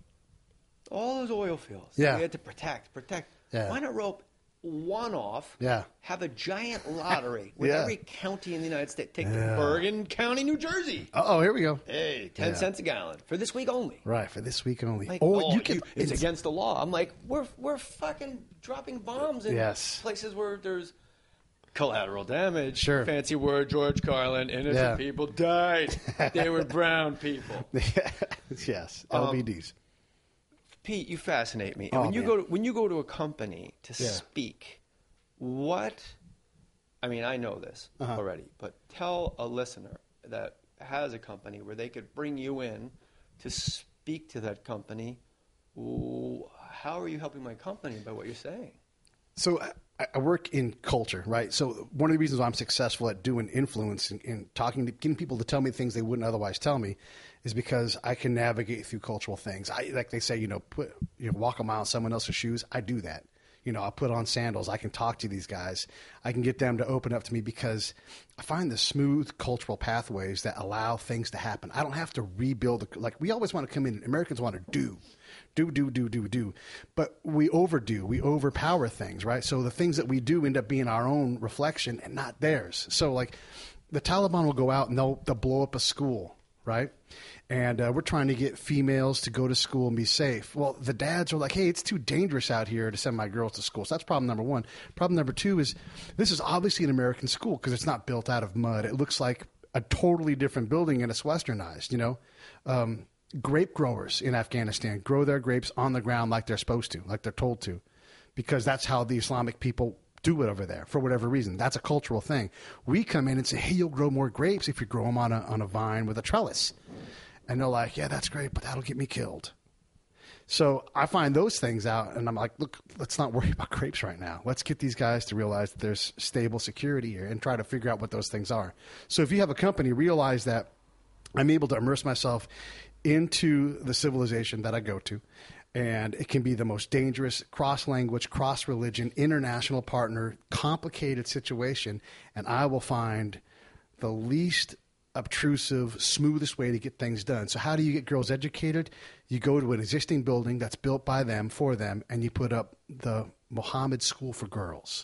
all those oil fields. Yeah. We had to protect, protect. Yeah. Why not rope one off? Yeah. Have a giant lottery with Yeah. every county in the United States. Take Yeah. Bergen County, New Jersey. Uh oh, here we go. Hey, ten Yeah. cents a gallon for this week only. Right, for this week only. Like, oh, oh, you can. you- it's against the law. I'm like, we're we're fucking dropping bombs in Yes. places where there's collateral damage. Sure. Fancy word, George Carlin. Innocent Yeah. people died. They were brown people. yes, Um, L B Ds. Pete, you fascinate me. And Oh, when you man. go to, when you go to a company to Yeah. speak, what? I mean, I know this Uh-huh. already, but tell a listener that has a company where they could bring you in to speak to that company. w- How are you helping my company by what you're saying? So I, I work in culture, right? So one of the reasons why I'm successful at doing influence and, and talking to getting people to tell me things they wouldn't otherwise tell me is because I can navigate through cultural things. I like they say, you know, put you know, walk a mile in someone else's shoes. I do that. You know, I'll put on sandals. I can talk to these guys. I can get them to open up to me because I find the smooth cultural pathways that allow things to happen. I don't have to rebuild. The, like we always want to come in. Americans want to do, do, do, do, do, do. But we overdo. We overpower things, right? So the things that we do end up being our own reflection and not theirs. So like the Taliban will go out and they'll, they'll blow up a school, right? And uh, we're trying to get females to go to school and be safe. Well, the dads are like, hey, it's too dangerous out here to send my girls to school. So that's problem number one. Problem number two is this is obviously an American school because it's not built out of mud. It looks like a totally different building and it's westernized, you know. Um, grape growers in Afghanistan grow their grapes on the ground like they're supposed to, like they're told to, because that's how the Islamic people do it over there for whatever reason. That's a cultural thing. We come in and say, hey, you'll grow more grapes if you grow them on a, on a vine with a trellis. And they're like, yeah, that's great, but that'll get me killed. So I find those things out, and I'm like, look, let's not worry about grapes right now. Let's get these guys to realize that there's stable security here and try to figure out what those things are. So if you have a company, realize that I'm able to immerse myself into the civilization that I go to. And it can be the most dangerous, cross-language, cross-religion, international partner, complicated situation. And I will find the least obtrusive, smoothest way to get things done. So how do you get girls educated? You go to an existing building that's built by them, for them, and you put up the Muhammad School for Girls.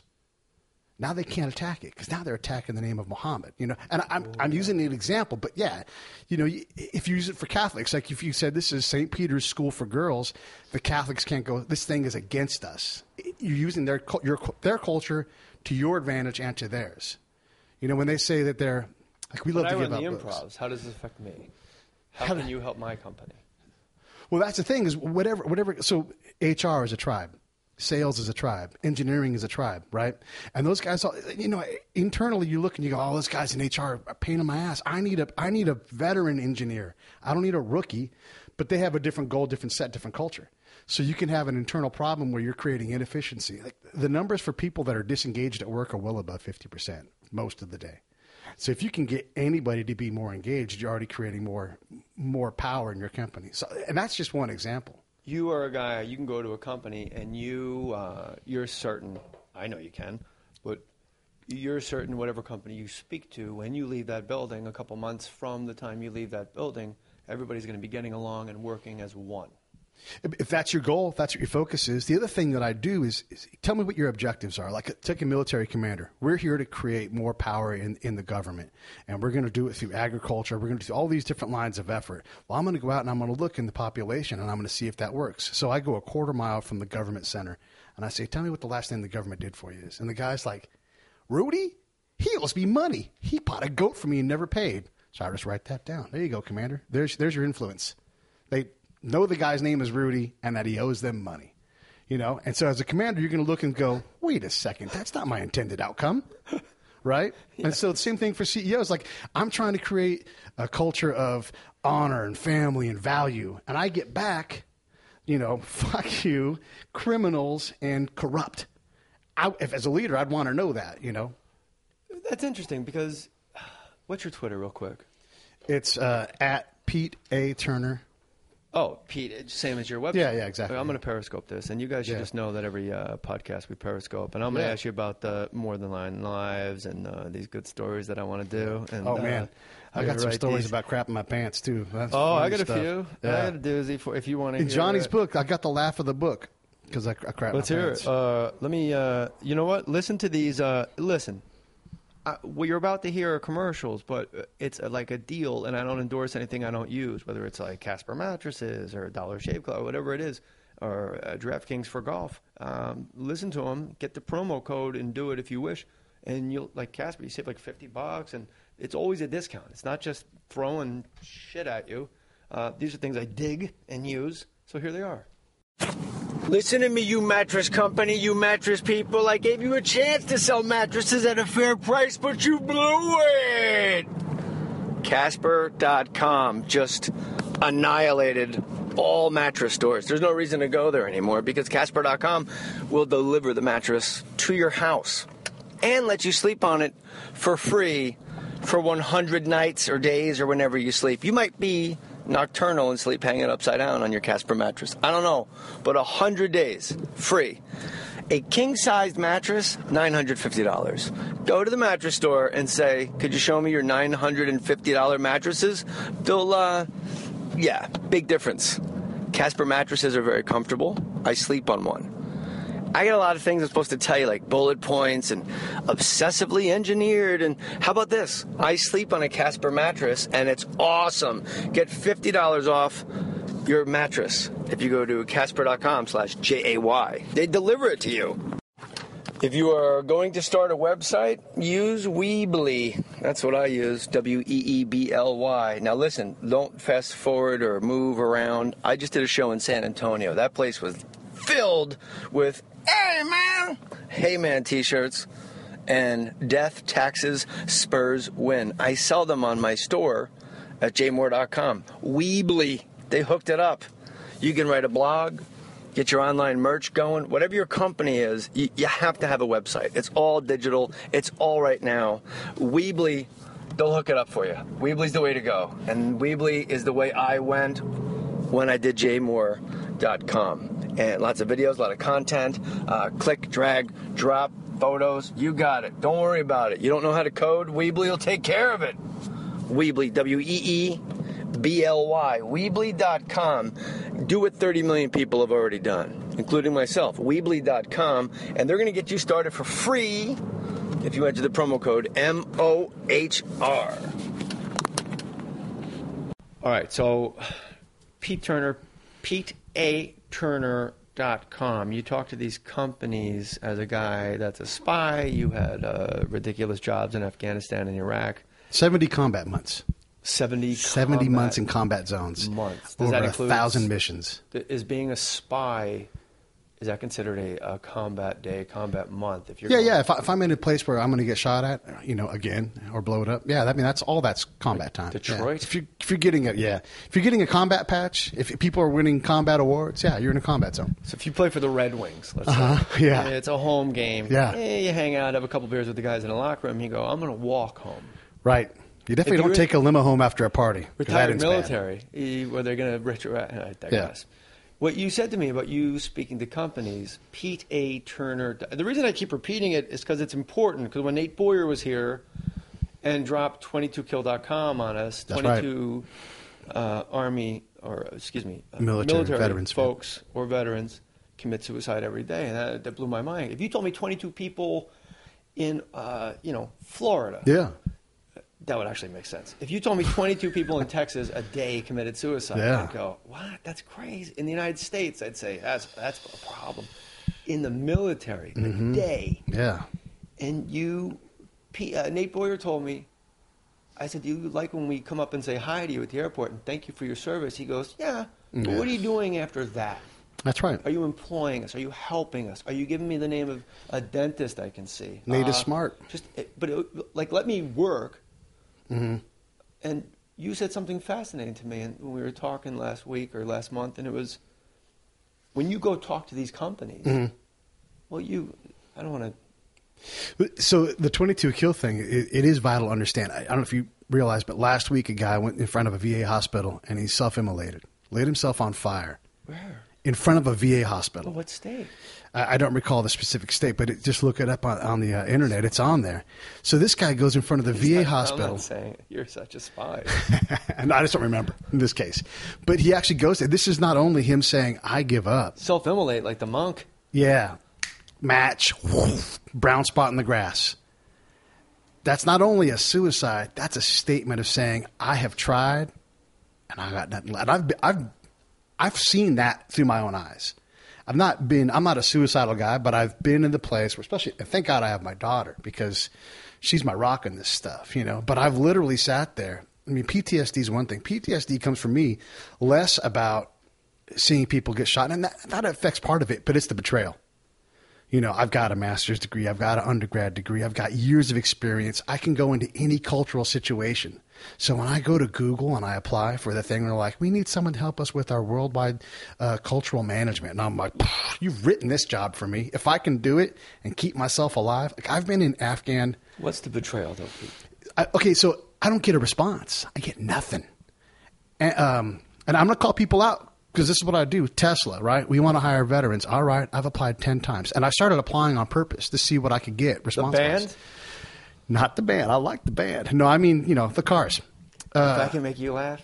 Now they can't attack it because now they're attacking the name of Muhammad, you know. And I'm I'm using an example, but yeah, you know, if you use it for Catholics, like if you said this is Saint Peter's School for Girls, the Catholics can't go. This thing is against us. You're using their your their culture to your advantage and to theirs. You know, when they say that they're like we But love I to run give the out books. improvs. How does this affect me? How How can do- you help my company? Well, that's the thing is whatever whatever. So H R is a tribe. Sales is a tribe. Engineering is a tribe, right? And those guys, all, you know, internally you look and you go, "Oh, those guys in H R are a pain in my ass. I need a, I need a veteran engineer. I don't need a rookie." But they have a different goal, different set, different culture. So you can have an internal problem where you're creating inefficiency. Like the numbers for people that are disengaged at work are well above fifty percent most of the day. So if you can get anybody to be more engaged, you're already creating more, more power in your company. So, and that's just one example. You are a guy, you can go to a company and you, uh, you're certain, I know you can, but you're certain whatever company you speak to, when you leave that building, a couple months from the time you leave that building, everybody's going to be getting along and working as one. If that's your goal, if that's what your focus is, the other thing that I do is, is tell me what your objectives are. Like, take a military commander. We're here to create more power in, in the government, and we're going to do it through agriculture. We're going to do all these different lines of effort. Well, I'm going to go out and I'm going to look in the population, and I'm going to see if that works. So I go a quarter mile from the government center, and I say, tell me what the last thing the government did for you is. And the guy's like, Rudy? He owes me money. He bought a goat for me and never paid. So I just write that down. There you go, Commander. There's, there's your influence. They know the guy's name is Rudy and that he owes them money, you know? And so as a commander, you're going to look and go, wait a second, that's not my intended outcome, right? Yeah. And so the same thing for C E Os. Like, I'm trying to create a culture of honor and family and value, and I get back, you know, fuck you, criminals and corrupt. I, if as a leader, I'd want to know that, you know? That's interesting because What's your Twitter, real quick? It's uh, at Pete A. Turner. Oh, Pete, it's same as your website. Yeah, yeah, exactly. I'm going to Periscope this, and you guys should Yeah. just know that every uh, podcast we Periscope, and I'm going to Yeah. ask you about the More Than Line Lives and uh, these good stories that I want to do. And, Oh, man. uh, I I'm got gonna some write stories these. about crap in my pants, too. That's Oh, I funny got a stuff. few. Yeah. I got a doozy for if you want to. In Johnny's book, I got the laugh of the book because I, I crap Let's my hear pants. it. Uh, let me. Uh, you know what? Listen to these. Uh, listen. Uh, what you're about to hear are commercials, but it's uh, like a deal, and I don't endorse anything I don't use, whether it's like Casper mattresses or Dollar Shave Club, or whatever it is, or uh, DraftKings for golf. Um, listen to them, get the promo code, and do it if you wish, and you'll like Casper. You save like fifty bucks, and it's always a discount. It's not just throwing shit at you. Uh, these are things I dig and use, so here they are. Listen to me, you mattress company, you mattress people. I gave you a chance to sell mattresses at a fair price, but you blew it. Casper dot com just annihilated all mattress stores. There's no reason to go there anymore because Casper dot com will deliver the mattress to your house and let you sleep on it for free for one hundred nights or days or whenever you sleep. You might be nocturnal and sleep hanging upside down on your Casper mattress. I don't know, but one hundred days free. A king-sized mattress, nine hundred fifty dollars. Go to the mattress store and say, could you show me your nine hundred fifty dollars mattresses? They'll, uh, yeah, big difference. Casper mattresses are very comfortable. I sleep on one. I got a lot of things I'm supposed to tell you, like bullet points and obsessively engineered. And how about this? I sleep on a Casper mattress, and it's awesome. Get fifty dollars off your mattress if you go to Casper dot com slash J A Y. They deliver it to you. If you are going to start a website, use Weebly. That's what I use, W E E B L Y. Now listen, don't fast forward or move around. I just did a show in San Antonio. That place was filled with Hey man! Hey man t-shirts and Death Taxes Spurs Win. I sell them on my store at j moore dot com. Weebly. They hooked it up. You can write a blog, get your online merch going. Whatever your company is, you, you have to have a website. It's all digital. It's all right now. Weebly, they'll hook it up for you. Weebly's the way to go. And Weebly is the way I went when I did j moore dot com. And lots of videos, a lot of content. Uh, click, drag, drop, photos. You got it. Don't worry about it. You don't know how to code? Weebly will take care of it. Weebly, W E E B L Y. Weebly dot com. Do what thirty million people have already done, including myself. Weebly dot com. And they're going to get you started for free if you enter the promo code M O H R. All right, so Pete Turner, Pete A. Turner dot com. You talk to these companies as a guy that's a spy. You had uh, ridiculous jobs in Afghanistan and Iraq. seventy combat months. seventy, seventy combat months in combat zones. Months. Does Over that a include thousand missions. Is being a spy, is that considered a, a combat day, combat month? If you're Yeah, going, yeah. If, I, if I'm in a place where I'm going to get shot at, you know, again, or blow it up, yeah, I mean, that's all that's combat time. Detroit? Yeah. If, you're, if you're getting a, yeah, if you're getting a combat patch, if people are winning combat awards, yeah, you're in a combat zone. So if you play for the Red Wings, let's Uh-huh, say, yeah. and it's a home game. Yeah. eh, you hang out, have a couple beers with the guys in the locker room. You go, I'm going to walk home. Right. You definitely If don't you're take a limo home after a party. 'cause that Retired ends bad. military, eh, where they're going to retro. I digress. What you said to me about you speaking to companies, Pete A. Turner. The reason I keep repeating it is because it's important. Because when Nate Boyer was here and dropped twenty-two kill dot com on us, That's twenty-two uh, Army or excuse me, uh, Military military veterans, folks or veterans commit suicide every day, and that, that blew my mind. If you told me twenty-two people in uh, you know Florida, Yeah. that would actually make sense. If you told me twenty-two people in Texas a day committed suicide, Yeah. I'd go, what? That's crazy. In the United States, I'd say that's that's a problem. In the military, Mhm. a day. Yeah. And you, P, uh, Nate Boyer told me, I said, do you like when we come up and say hi to you at the airport and thank you for your service? He goes, yeah. But Yeah. what are you doing after that? That's right. Are you employing us? Are you helping us? Are you giving me the name of a dentist I can see? Nate Uh, is smart. Just, but it, like, let me work. Mm-hmm. And you said something fascinating to me and when we were talking last week or last month, and it was when you go talk to these companies, Mhm. well, you, I don't want to So the twenty-two kill thing, it, it is vital to understand. I, I don't know if you realize, but last week a guy went in front of a V A hospital and he self-immolated, lit himself on fire. Where? In front of a V A hospital. Well, what state? I, I don't recall the specific state, but it, just look it up on, on the uh, internet. It's on there. So this guy goes in front of the He's V A not, hospital. I'm not saying it. You're such a spy. And I just don't remember in this case. But he actually goes there. This is not only him saying, I give up. Self-immolate like the monk. Yeah. Match. Woof, brown spot in the grass. That's not only a suicide. That's a statement of saying, I have tried and I got nothing left. I've, I've, I've seen that through my own eyes. I've not been, I'm not a suicidal guy, but I've been in the place where, especially, and thank God I have my daughter because she's my rock in this stuff, you know. But I've literally sat there. I mean, P T S D is one thing. P T S D comes for me less about seeing people get shot, and that, that affects part of it, but it's the betrayal. You know, I've got a master's degree. I've got an undergrad degree. I've got years of experience. I can go into any cultural situation. So when I go to Google and I apply for the thing, they're like, we need someone to help us with our worldwide uh, cultural management. And I'm like, you've written this job for me. If I can do it and keep myself alive. Like I've been in Afghan. What's the betrayal, though, Pete? I, okay, so I don't get a response. I get nothing. And, um, and I'm going to call people out. Because this is what I do. Tesla, right? We want to hire veterans. All right. I've applied ten times. And I started applying on purpose to see what I could get response-wise. The band? Not the band. I like the band. No, I mean, you know, the cars. Uh, if I can make you laugh.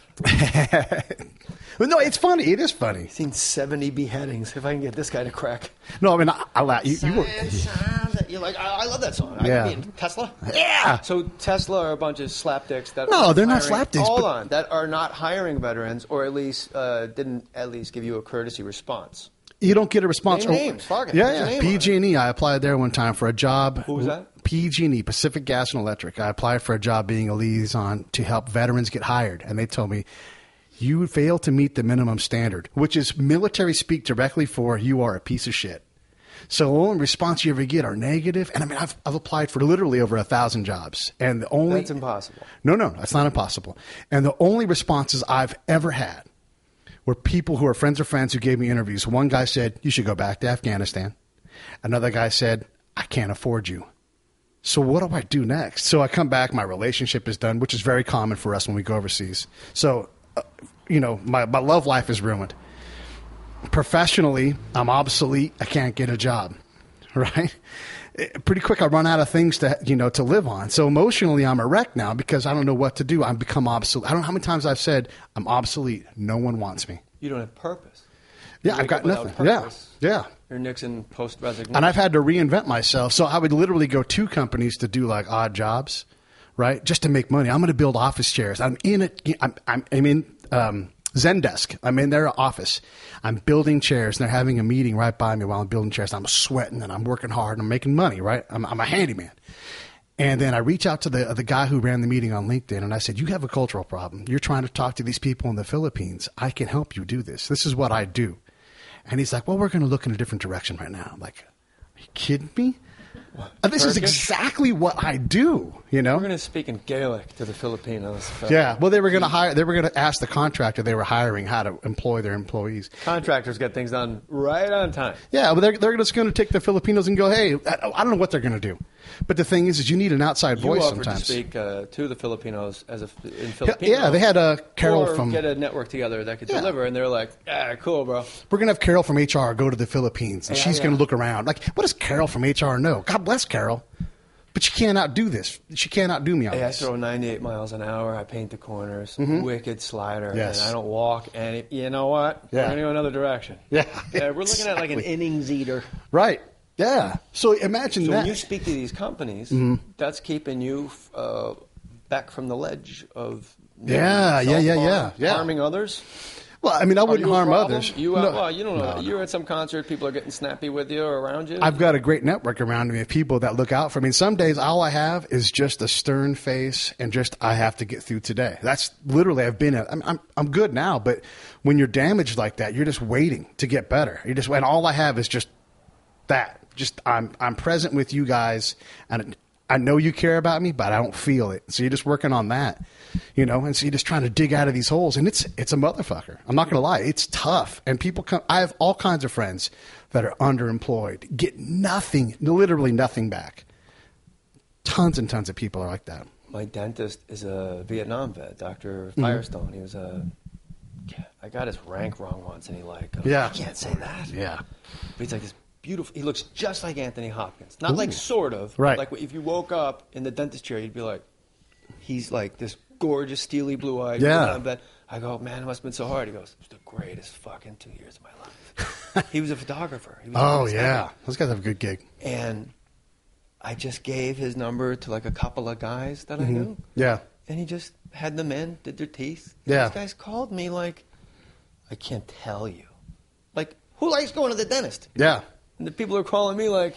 Well, no, it's funny. It is funny. I've seen seventy beheadings. If I can get this guy to crack. No, I mean, I, I laugh. You, you were. You're like, I, I love that song. Yeah. I mean, Tesla? Yeah. So Tesla are a bunch of slapdicks that No, are they're not hiring, slapdicks, Hold but- on. That are not hiring veterans, or at least uh, didn't at least give you a courtesy response. You don't get a response. Name names. Fuck it. Put Yeah, your yeah. name P on G and E. I applied there one time for a job. Who was that? P G and E, Pacific Gas and Electric. I applied for a job being a liaison to help veterans get hired. And they told me, you fail to meet the minimum standard, which is military speak directly for you are a piece of shit. So the only response you ever get are negative. And I mean, I've, I've applied for literally over a thousand jobs. And the only. That's impossible. No, no, that's not impossible. And the only responses I've ever had were people who are friends of friends who gave me interviews. One guy said, you should go back to Afghanistan. Another guy said, I can't afford you. So what do I do next? So I come back, my relationship is done, which is very common for us when we go overseas. So, uh, you know, my, my love life is ruined. Professionally, I'm obsolete. I can't get a job, right? Pretty quick, I run out of things to, you know, to live on. So emotionally, I'm a wreck now because I don't know what to do. I've become obsolete. I don't know how many times I've said, I'm obsolete. No one wants me. You don't have purpose. Yeah, You I've wake got up without nothing. Yeah, purpose. yeah. You're Nixon post-resignation. And I've had to reinvent myself. So I would literally go to companies to do like odd jobs, right? Just to make money. I'm going to build office chairs. I'm in it. I'm, I'm, I'm in um, Zendesk. I'm in their office. I'm building chairs, and they're having a meeting right by me while I'm building chairs. I'm sweating, and I'm working hard, and I'm making money, right? I'm, I'm a handyman. And then I reach out to the the guy who ran the meeting on LinkedIn, and I said, you have a cultural problem. You're trying to talk to these people in the Philippines. I can help you do this. This is what I do. And he's like, well, we're going to look in a different direction right now. I'm like, are you kidding me? And this is Turkish? exactly what I do, you know? We're going to speak in Gaelic to the Filipinos. Yeah. Well, they were going to hire, they were going to ask the contractor they were hiring how to employ their employees. Contractors get things done right on time. Yeah, but they're, they're just going to take the Filipinos and go, hey, I, I don't know what they're going to do. But the thing is, is you need an outside You voice offered sometimes. to speak uh, to the Filipinos as a in Filipino. Yeah, they had a Carol or from. get a network together that could Yeah. deliver, and they're like, "Ah, cool, bro." We're going to have Carol from H R go to the Philippines, and Yeah, she's yeah. going to look around. Like, what does Carol from H R know? God bless Carol. But she can't outdo this. She can't outdo me on Hey, I this. throw ninety-eight miles an hour. I paint the corners. Mhm. Wicked slider. Yes. And I don't walk. And it, you know what? Yeah. We're going to go another direction. Yeah. Yeah, we're looking at like an Exactly. innings eater. Right. Yeah. So imagine So that. when you speak to these companies, Mhm. that's keeping you uh, back from the ledge of Yeah, yeah, yeah, self-harm, yeah, yeah. harming others. Well, I mean, I Are wouldn't you a harm problem? others. You, uh, No. well, you don't know. No, no. You're at some concert. People are getting snappy with you or around you. I've got a great network around me of people that look out for me. And some days, all I have is just a stern face and just I have to get through today. That's literally I've been. I'm I'm, I'm good now, but when you're damaged like that, you're just waiting to get better. You just and all I have is just that. Just I'm I'm present with you guys, and I know you care about me, but I don't feel it. So you're just working on that, you know. And so you're just trying to dig out of these holes, and it's it's a motherfucker. I'm not gonna lie, it's tough. And people come. I have all kinds of friends that are underemployed, get nothing, literally nothing back. tons and tons of people are like that. My dentist is a Vietnam vet, Doctor Mm-hmm. Firestone. He was a. I got his rank wrong once, and he like, goes, Yeah. I can't say that. Yeah. But he's like this beautiful. He looks just like Anthony Hopkins. Not like sort of. Right. Like if you woke up in the dentist chair, you'd be like, he's like this gorgeous, steely blue eyed. Yeah. Bed. I go, man, it must have been so hard. He goes, it was the greatest fucking two years of my life. He was a photographer. He was Oh, a yeah. photographer. Those guys have a good gig. And I just gave his number to like a couple of guys that I Mm-hmm. knew. Yeah. And he just had them in, did their teeth. Yeah. These guys called me like, I can't tell you. Like, who likes going to the dentist? Yeah. And the people are calling me like,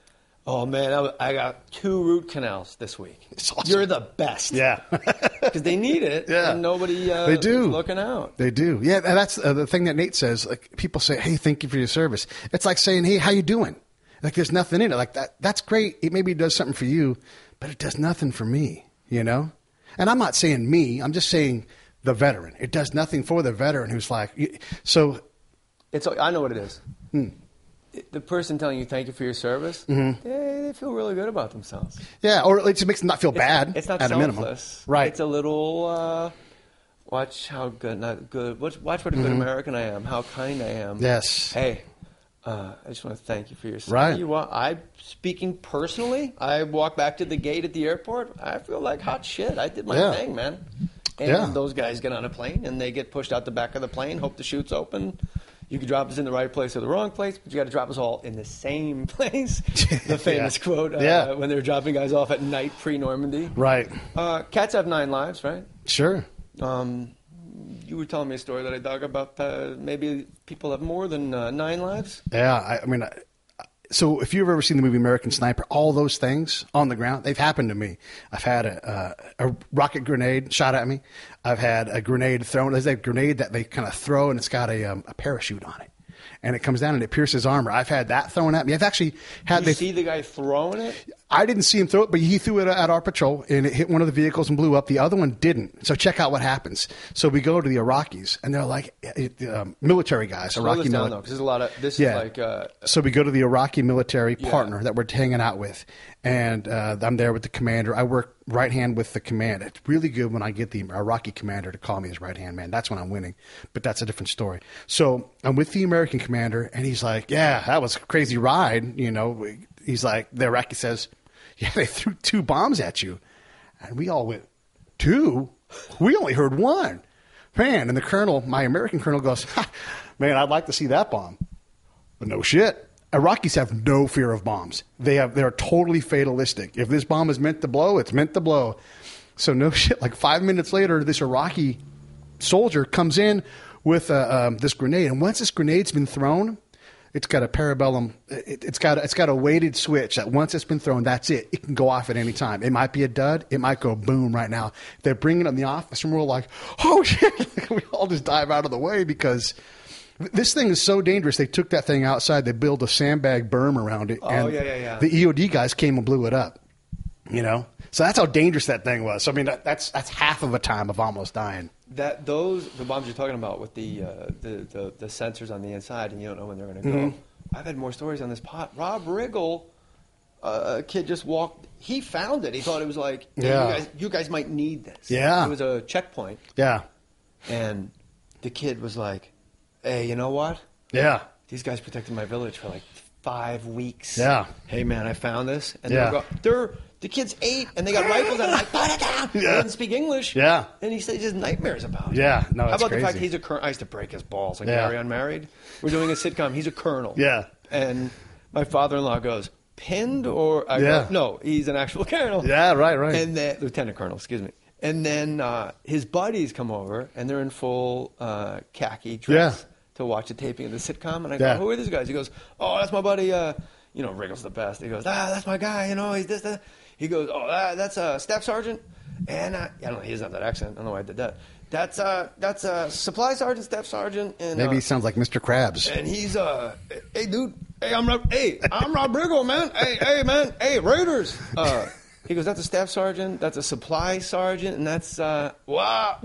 oh, man, I, I got two root canals this week. Awesome. You're the best. Yeah. Because they need it. Yeah. And nobody uh, They do. is looking out. They do. Yeah, and that's uh, the thing that Nate says. Like, people say, hey, thank you for your service. It's like saying, hey, how you doing? Like, there's nothing in it. Like, that. That's great. It maybe does something for you, but it does nothing for me, you know? And I'm not saying me. I'm just saying the veteran. It does nothing for the veteran who's like, so. It's. I know what it is. Hmm. The person telling you thank you for your service, Mm-hmm. they, they feel really good about themselves. Yeah, or it just makes them not feel It's- bad. It's not at a minimum. selfless. Right. It's a little. Uh, watch how good, not good. Watch, watch what a good American I am. How kind I am. Mm-hmm. Yes. Hey, uh, I just want to thank you for your service. Right. You want? I speaking personally. I walk back to the gate at the airport. I feel like hot shit. I did my Yeah. thing, man. And Yeah. those guys get on a plane and they get pushed out the back of the plane. Hope the chute's open. You could drop us in the right place or the wrong place, but you got to drop us all in the same place. The famous Yeah. quote uh, Yeah. when they were dropping guys off at night pre-Normandy. Right. Uh, cats have nine lives, right? Sure. Um, you were telling me a story that I dug about uh, maybe people have more than uh, nine lives. Yeah, I, I mean, I, so if you've ever seen the movie American Sniper, all those things on the ground, they've happened to me. I've had a, a, a rocket grenade shot at me. I've had a grenade thrown. There's a grenade that they kind of throw, and it's got a, um, a parachute on it. And it comes down and it pierces armor. I've had that thrown at me. I've actually had. You they, see the guy throwing it? I didn't see him throw it, but he threw it at our patrol, and it hit one of the vehicles and blew up. The other one didn't. So check out what happens. So we go to the Iraqis, and they're like um, military guys. Slow Iraqi this down, mili- though, because there's a lot of this Yeah. is like uh, So we go to the Iraqi military Yeah. partner that we're hanging out with, and uh, I'm there with the commander. I work right hand with the commander. It's really good when I get the Iraqi commander to call me his right hand man. That's when I'm winning, but that's a different story. So I'm with the American commander, and he's like, "Yeah, that was a crazy ride." You know, he's like, the Iraqi says, "Yeah, they threw two bombs at you," and we all went, two? We only heard one, man. And the colonel, my American colonel, goes, ha, "Man, I'd like to see that bomb." But no shit. Iraqis have no fear of bombs. They have, they're totally fatalistic. If this bomb is meant to blow, it's meant to blow. So no shit. Like five minutes later, this Iraqi soldier comes in with uh, um, this grenade, and once this grenade's been thrown, it's got a parabellum. It, it's got a, it's got a weighted switch that once it's been thrown, that's it. It can go off at any time. It might be a dud. It might go boom right now. They're bringing it in the office, and we're all like, "Oh shit!" We all just dive out of the way because this thing is so dangerous. They took that thing outside. They built a sandbag berm around it. Oh, and yeah, yeah, yeah. The E O D guys came and blew it up. You know, so that's how dangerous that thing was. So, I mean, that, that's that's half of a time of almost dying. that those the bombs you're talking about with the uh, the, the the sensors on the inside, and you don't know when they're going to Mm-hmm. go. I've had more stories on this pot. Rob Riggle, uh, a kid just walked. He found it. He thought it was like, hey, Yeah. you guys, you guys might need this. Yeah. It was a checkpoint, Yeah, and the kid was like, "Hey, you know what? yeah, These guys protected my village for like five weeks. Yeah. Hey, man, I found this. And Yeah. they're, go- they're the kids ate, and they got rifles, and I'm like, put it down. They Yeah. didn't speak English. Yeah. And he said just nightmares about it. Yeah. No, How it's about the fact crazy. he's a colonel? I used to break his balls like Yeah. Gary Unmarried. We're doing a sitcom. He's a colonel. Yeah. And my father-in-law goes, pinned or? I Yeah. go, no, he's an actual colonel. Yeah, right, right. And then, lieutenant colonel, excuse me. And then uh, his buddies come over, and they're in full uh, khaki dress Yeah. to watch a taping of the sitcom. And I go, Yeah. who are these guys? He goes, oh, that's my buddy. Uh, you know, Wriggle's the best. He goes, ah, that's my guy. You know, he's this, that. He goes, oh, uh, that's a staff sergeant. And uh, I don't know, he doesn't have that accent. I don't know why I did that. That's uh, that's a supply sergeant, staff sergeant. And, Maybe uh, he sounds like Mister Krabs. and he's uh, hey dude, hey I'm Rob, hey I'm Rob Riggle, man. Hey hey man, hey Raiders. Uh, he goes, that's a staff sergeant, that's a supply sergeant, and that's uh, wow,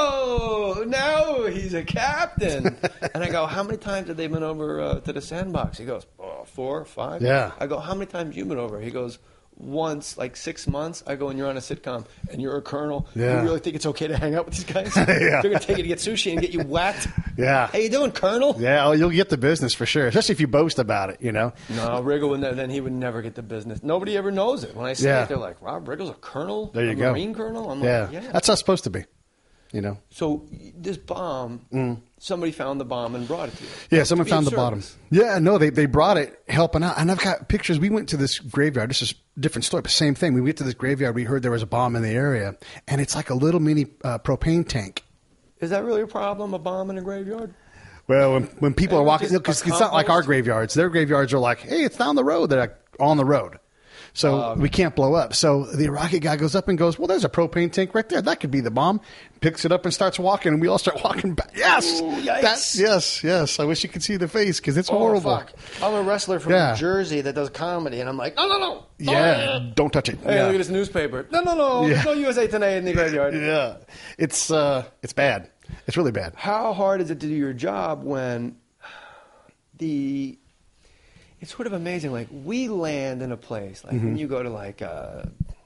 whoa, now he's a captain. And I go, how many times have they been over uh, to the sandbox? He goes, oh, four, five. Yeah. I go, how many times you been over? He goes, once, like six months, I go, and you're on a sitcom, and you're a colonel. Yeah. You really think it's okay to hang out with these guys? Yeah. They're going to take you to get sushi and get you whacked? Yeah. How you doing, colonel? Yeah, well, you'll get the business for sure, especially if you boast about it, you know? No, Riggle would never, then he would never get the business. Nobody ever knows it. When I say Yeah. it, they're like, Rob Riggle's a colonel? There you a go. Marine colonel? I'm Yeah. like, yeah. That's how it's supposed to be, you know? So this bomb, Mm. somebody found the bomb and brought it to you. Yeah, someone To be found of the bottom. service. Yeah, no, they, they brought it helping out. And I've got pictures. We went to this graveyard. This is a different story, but same thing. We went to this graveyard. We heard there was a bomb in the area, and it's like a little mini uh, propane tank. Is that really a problem, a bomb in a graveyard? Well, when, when people Hey, are walking, just because a it's not like our compost? graveyards. Their graveyards are like, hey, it's down the road. They're like on the road. So Um, we can't blow up. So the Iraqi guy goes up and goes, well, there's a propane tank right there. That could be the bomb. Picks it up and starts walking, and we all start walking back. Yes. Ooh, yikes. That's, yes, yes. I wish you could see the face because it's Oh, horrible. fuck. I'm a wrestler from Yeah. Jersey that does comedy, and I'm like, no, no, no. Yeah, don't touch it. Hey, yeah. look at this newspaper. No, no, no. Yeah. There's no U S A Today in the graveyard. Yeah, it's uh, it's bad. It's really bad. How hard is it to do your job when the... It's sort of amazing. Like, we land in a place, like Mm-hmm. when you go to, like, uh,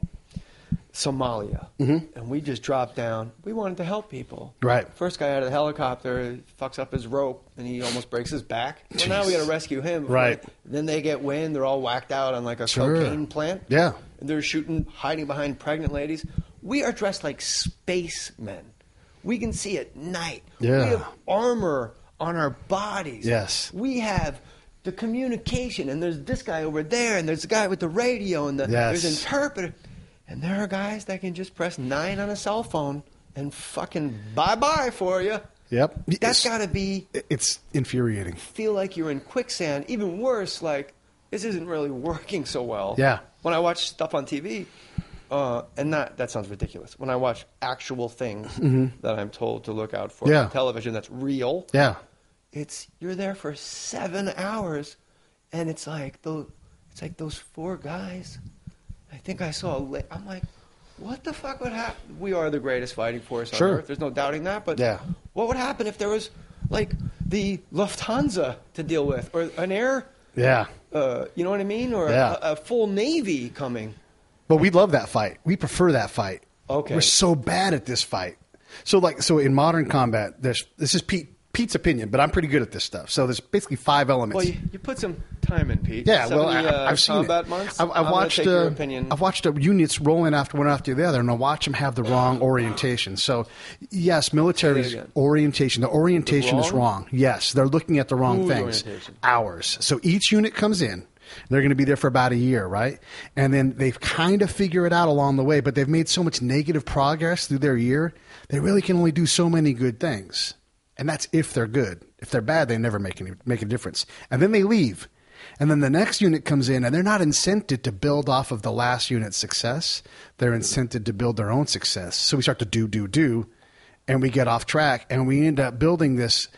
Somalia, Mm-hmm. and we just drop down. We wanted to help people. Right. First guy out of the helicopter fucks up his rope, and he almost breaks his back. Well, now we got to rescue him. Right. Then they get wind. They're all whacked out on, like, a Sure. cocaine plant. Yeah. And they're shooting, hiding behind pregnant ladies. We are dressed like spacemen. We can see at night. Yeah. We have armor on our bodies. Yes. We have the communication, and there's this guy over there, and there's a guy with the radio, and the, Yes. there's an interpreter. And there are guys that can just press nine on a cell phone and fucking bye-bye for you. Yep. That's It's- got to be, It's infuriating. feel like you're in quicksand. Even worse, like, this isn't really working so well. Yeah. When I watch stuff on T V, uh, and not, that sounds ridiculous. When I watch actual things that I'm told to look out for Mm-hmm. Yeah. on television that's real, Yeah. it's you're there for seven hours, and it's like those, it's like those four guys. I think I saw. A li- I'm like, what the fuck would happen? We are the greatest fighting force on Sure. earth. There's no doubting that. But Yeah. what would happen if there was like the Lufthansa to deal with, or an air? Yeah. Uh, you know what I mean? Or Yeah. a, a full navy coming. But we love that fight. We prefer that fight. Okay. We're so bad at this fight. So like so in modern combat, there's this is Pete Pete's opinion, but I'm pretty good at this stuff. So there's basically five elements. Well, you, you put some time in, Pete. Yeah, well, seventy, I, uh, I've seen combat it. months. I've, I've I'm gonna watched. take your Uh, opinion. I've watched uh, units rolling after one after the other, and I watch them have the wrong orientation. So, yes, military's again. orientation. The orientation is wrong? wrong. Yes, they're looking at the wrong Whose things. orientation? Ours. So each unit comes in. They're going to be there for about a year, right? And then they kind of figure it out along the way, but they've made so much negative progress through their year, they really can only do so many good things. And that's if they're good. If they're bad, they never make any make a difference. And then they leave. And then the next unit comes in, and they're not incented to build off of the last unit's success. They're incented to build their own success. So we start to do, do, do, and we get off track, and we end up building this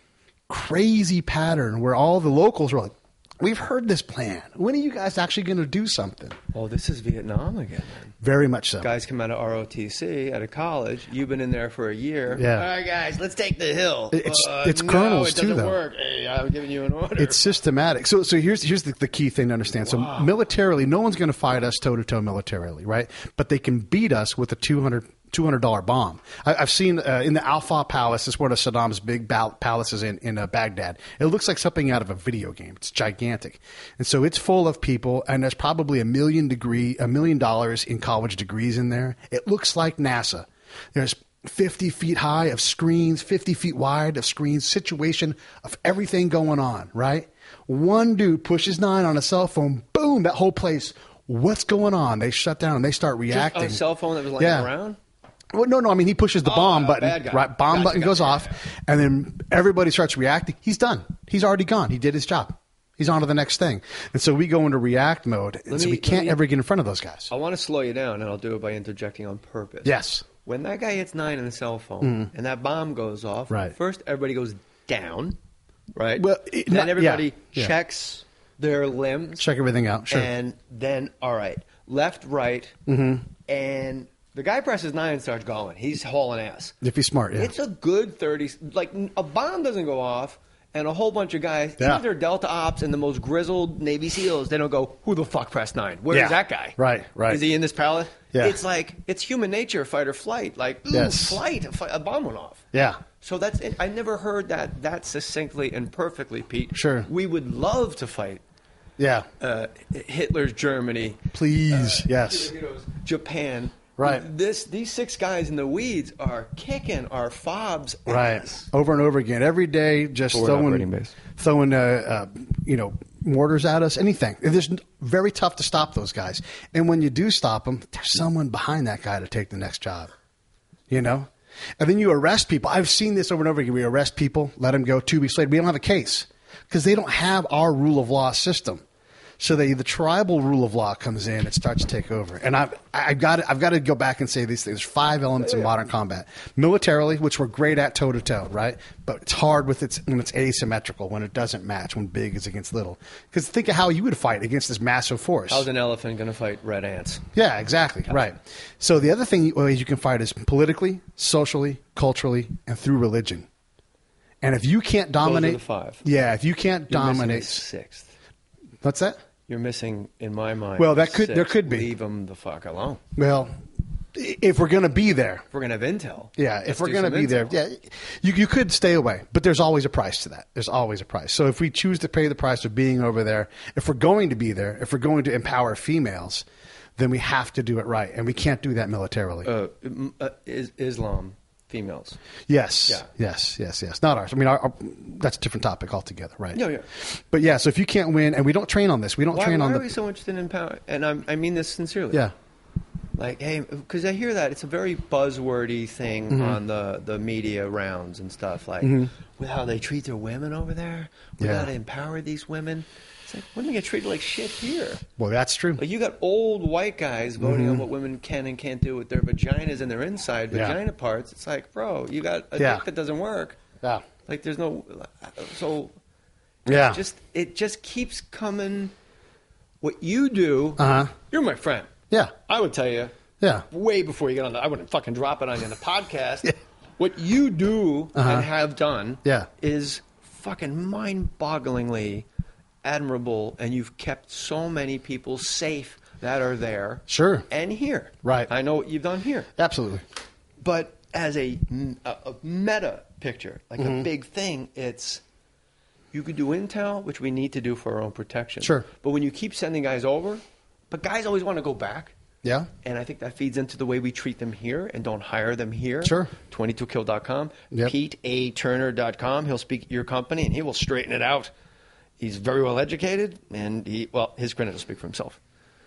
crazy pattern where all the locals are like, we've heard this plan. When are you guys actually going to do something? Oh, this is Vietnam again, man. Very much so. Guys come out of R O T C out of college. You've been in there for a year. Yeah. All right, guys, let's take the hill. It's- uh, it's no, colonels, it doesn't too, though. work. Hey, I'm giving you an order. It's systematic. So, so here's here's the, the key thing to understand. So, militarily, no one's going to fight us toe to toe militarily, right? But they can beat us with a two hundred two hundred dollar bomb. I, I've seen uh, in the Al-Fa Palace. It's one of Saddam's big bal- palaces in in uh, Baghdad. It looks like something out of a video game. It's gigantic, and so it's full of people. And there's probably a million degree a million dollars in college degrees in there. It looks like NASA. There's fifty feet high of screens, fifty feet wide of screens, situation of everything going on, right? One dude pushes nine on a cell phone, boom, that whole place, what's going on? They shut down and they start reacting. Just a cell phone that was laying Yeah. around? Well, no, no, I mean, he pushes the Oh, bomb uh, button, bad guy. right? Bomb Gotcha, button goes gotcha, off, yeah, yeah. and then everybody starts reacting. He's done. He's already gone. He did his job. He's on to the next thing. And so we go into react mode, and Let so me- we can't let me- ever get in front of those guys. I want to slow you down, and I'll do it by interjecting on purpose. Yes. When that guy hits nine on the cell phone and that bomb goes off, Mm-hmm. Right. first everybody goes down, right? Well, it- then not- everybody yeah, yeah. checks their limbs. Check everything out, sure. And then, all right, left, right, Mm-hmm. and the guy presses nine and starts going. He's hauling ass. If he's smart, yeah. It's a good thirty. Like, a bomb doesn't go off and a whole bunch of guys, Yeah. even they're Delta Ops and the most grizzled Navy SEALs, they don't go, who the fuck pressed nine? Where's Yeah. that guy? Right, right. Is he in this pallet? Yeah. It's like, it's human nature, fight or flight. Like, ooh, Yes. flight, a, fi- a bomb went off. Yeah. So that's it. I never heard that that succinctly and perfectly, Pete. Sure. We would love to fight Yeah. uh, Hitler's Germany. Please. yes. Japan. Right. This These six guys in the weeds are kicking our fobs. Right. ass. Over and over again. Every day, just Forward operating throwing, base. throwing, uh, uh, you know, mortars at us, anything. It's very tough to stop those guys. And when you do stop them, there's someone behind that guy to take the next job. You know? And then you arrest people. I've seen this over and over again. We arrest people, let them go. Two weeks later, we don't have a case because they don't have our rule of law system. So they, the tribal rule of law comes in, it starts to take over. And I've, I've got to, I've got to go back and say these things. There's five elements in modern combat. Militarily, which we're great at toe-to-toe, right? But it's hard with its, when it's asymmetrical, when it doesn't match, when big is against little. Because think of how you would fight against this massive force. How's an elephant going to fight red ants? Yeah, exactly. Right. So the other thing ways you can fight is politically, socially, culturally, and through religion. And if you can't dominate, Those are the five. Yeah, if you can't You're missing dominate, a sixth. What's that? You're missing, in my mind. Well, that could- six. there could be. Leave them the fuck alone. Well, if we're going to be there, If we're going to have intel. yeah, let's if we're do going to some be there, intel. yeah, you you could stay away, but there's always a price to that. There's always a price. So if we choose to pay the price of being over there, if we're going to be there, if we're going to empower females, then we have to do it right, and we can't do that militarily. Uh, m- uh, is, Islam, females. Yes, Yeah. yes, yes, yes. Not ours. I mean, our, our, that's a different topic altogether, right? Yeah, yeah. But yeah, so if you can't win, and we don't train on this, we don't Why, train why on are the. we so interested in power? And I'm, I mean this sincerely. Yeah, Like, hey, because I hear that it's a very buzzwordy thing Mm-hmm. on the, the media rounds and stuff. Like, with how they treat their women over there, with Yeah. how they empower these women. It's like, women get treated like shit here. well, that's true. Like, you got old white guys voting on what women can and can't do with their vaginas and their inside Yeah. vagina parts. It's like, bro, you got a Yeah. dick that doesn't work. Yeah, Like, there's no. So, yeah, it's just it just keeps coming. What you do, uh huh, you're my friend. yeah, I would tell you yeah, way before you get on the, I wouldn't fucking drop it on you on the podcast. Yeah. What you do Uh-huh. and have done Yeah. is fucking mind-bogglingly admirable, and you've kept so many people safe that are there. Sure. And here. Right. I know what you've done here. absolutely. But as a, a, a meta picture, like Mm-hmm. a big thing, it's you could do intel, which we need to do for our own protection. Sure. But when you keep sending guys over, but guys always want to go back. Yeah, And I think that feeds into the way we treat them here and don't hire them here. Sure. twenty-two kill dot com. Yep. Pete A Turner dot com. He'll speak at your company and he will straighten it out. He's very well educated and he, well, his credit will speak for himself.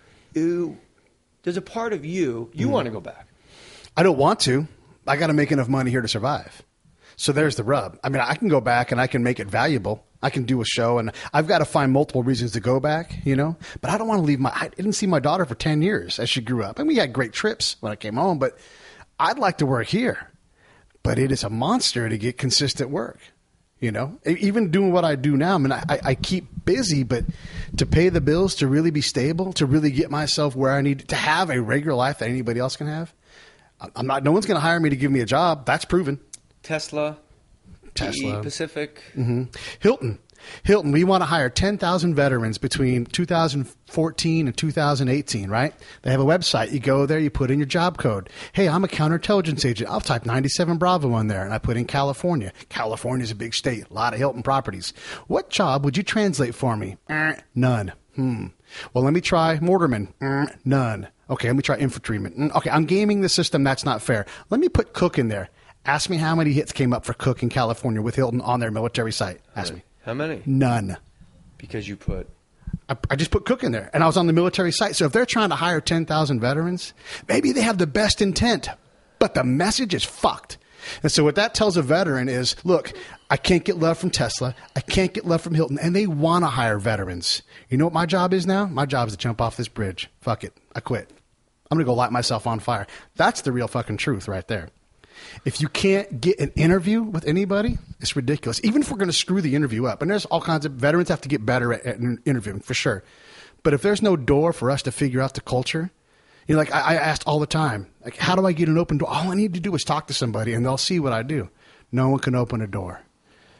You, there's a part of you, you Mm-hmm. want to go back. I don't want to. I got to make enough money here to survive. So there's the rub. I mean, I can go back and I can make it valuable. I can do a show, and I've got to find multiple reasons to go back, you know. But I don't want to leave my. I didn't see my daughter for ten years as she grew up, and we had great trips when I came home. But I'd like to work here. But it is a monster to get consistent work, you know. E- Even doing what I do now, I mean, I, I keep busy, but to pay the bills, to really be stable, to really get myself where I need to have a regular life that anybody else can have. I'm not. No one's going to hire me to give me a job. That's proven. Tesla, Tesla. T E, Pacific. Mm-hmm. Hilton. Hilton, we want to hire ten thousand veterans between two thousand fourteen and two thousand eighteen, right? They have a website. You go there, you put in your job code. Hey, I'm a counterintelligence agent. I'll type ninety-seven Bravo on there, and I put in California. California's a big state, a lot of Hilton properties. What job would you translate for me? Eh, none. Hmm. Well, let me try mortarman. Mm, none. Okay, let me try infantryman. Mm, okay, I'm gaming the system. That's not fair. Let me put cook in there. Ask me how many hits came up for Cook in California with Hilton on their military site. Ask me. How many? None. Because you put. I, I just put Cook in there, and I was on the military site. So if they're trying to hire ten thousand veterans, maybe they have the best intent, but the message is fucked. And so what that tells a veteran is, look, I can't get love from Tesla. I can't get love from Hilton, and they want to hire veterans. You know what my job is now? My job is to jump off this bridge. Fuck it. I quit. I'm going to go light myself on fire. That's the real fucking truth right there. If you can't get an interview with anybody, it's ridiculous. Even if we're going to screw the interview up, and there's all kinds of veterans have to get better at, at interviewing for sure. But if there's no door for us to figure out the culture, you know, like I, I asked all the time, like, how do I get an open door? All I need to do is talk to somebody, and they'll see what I do. No one can open a door.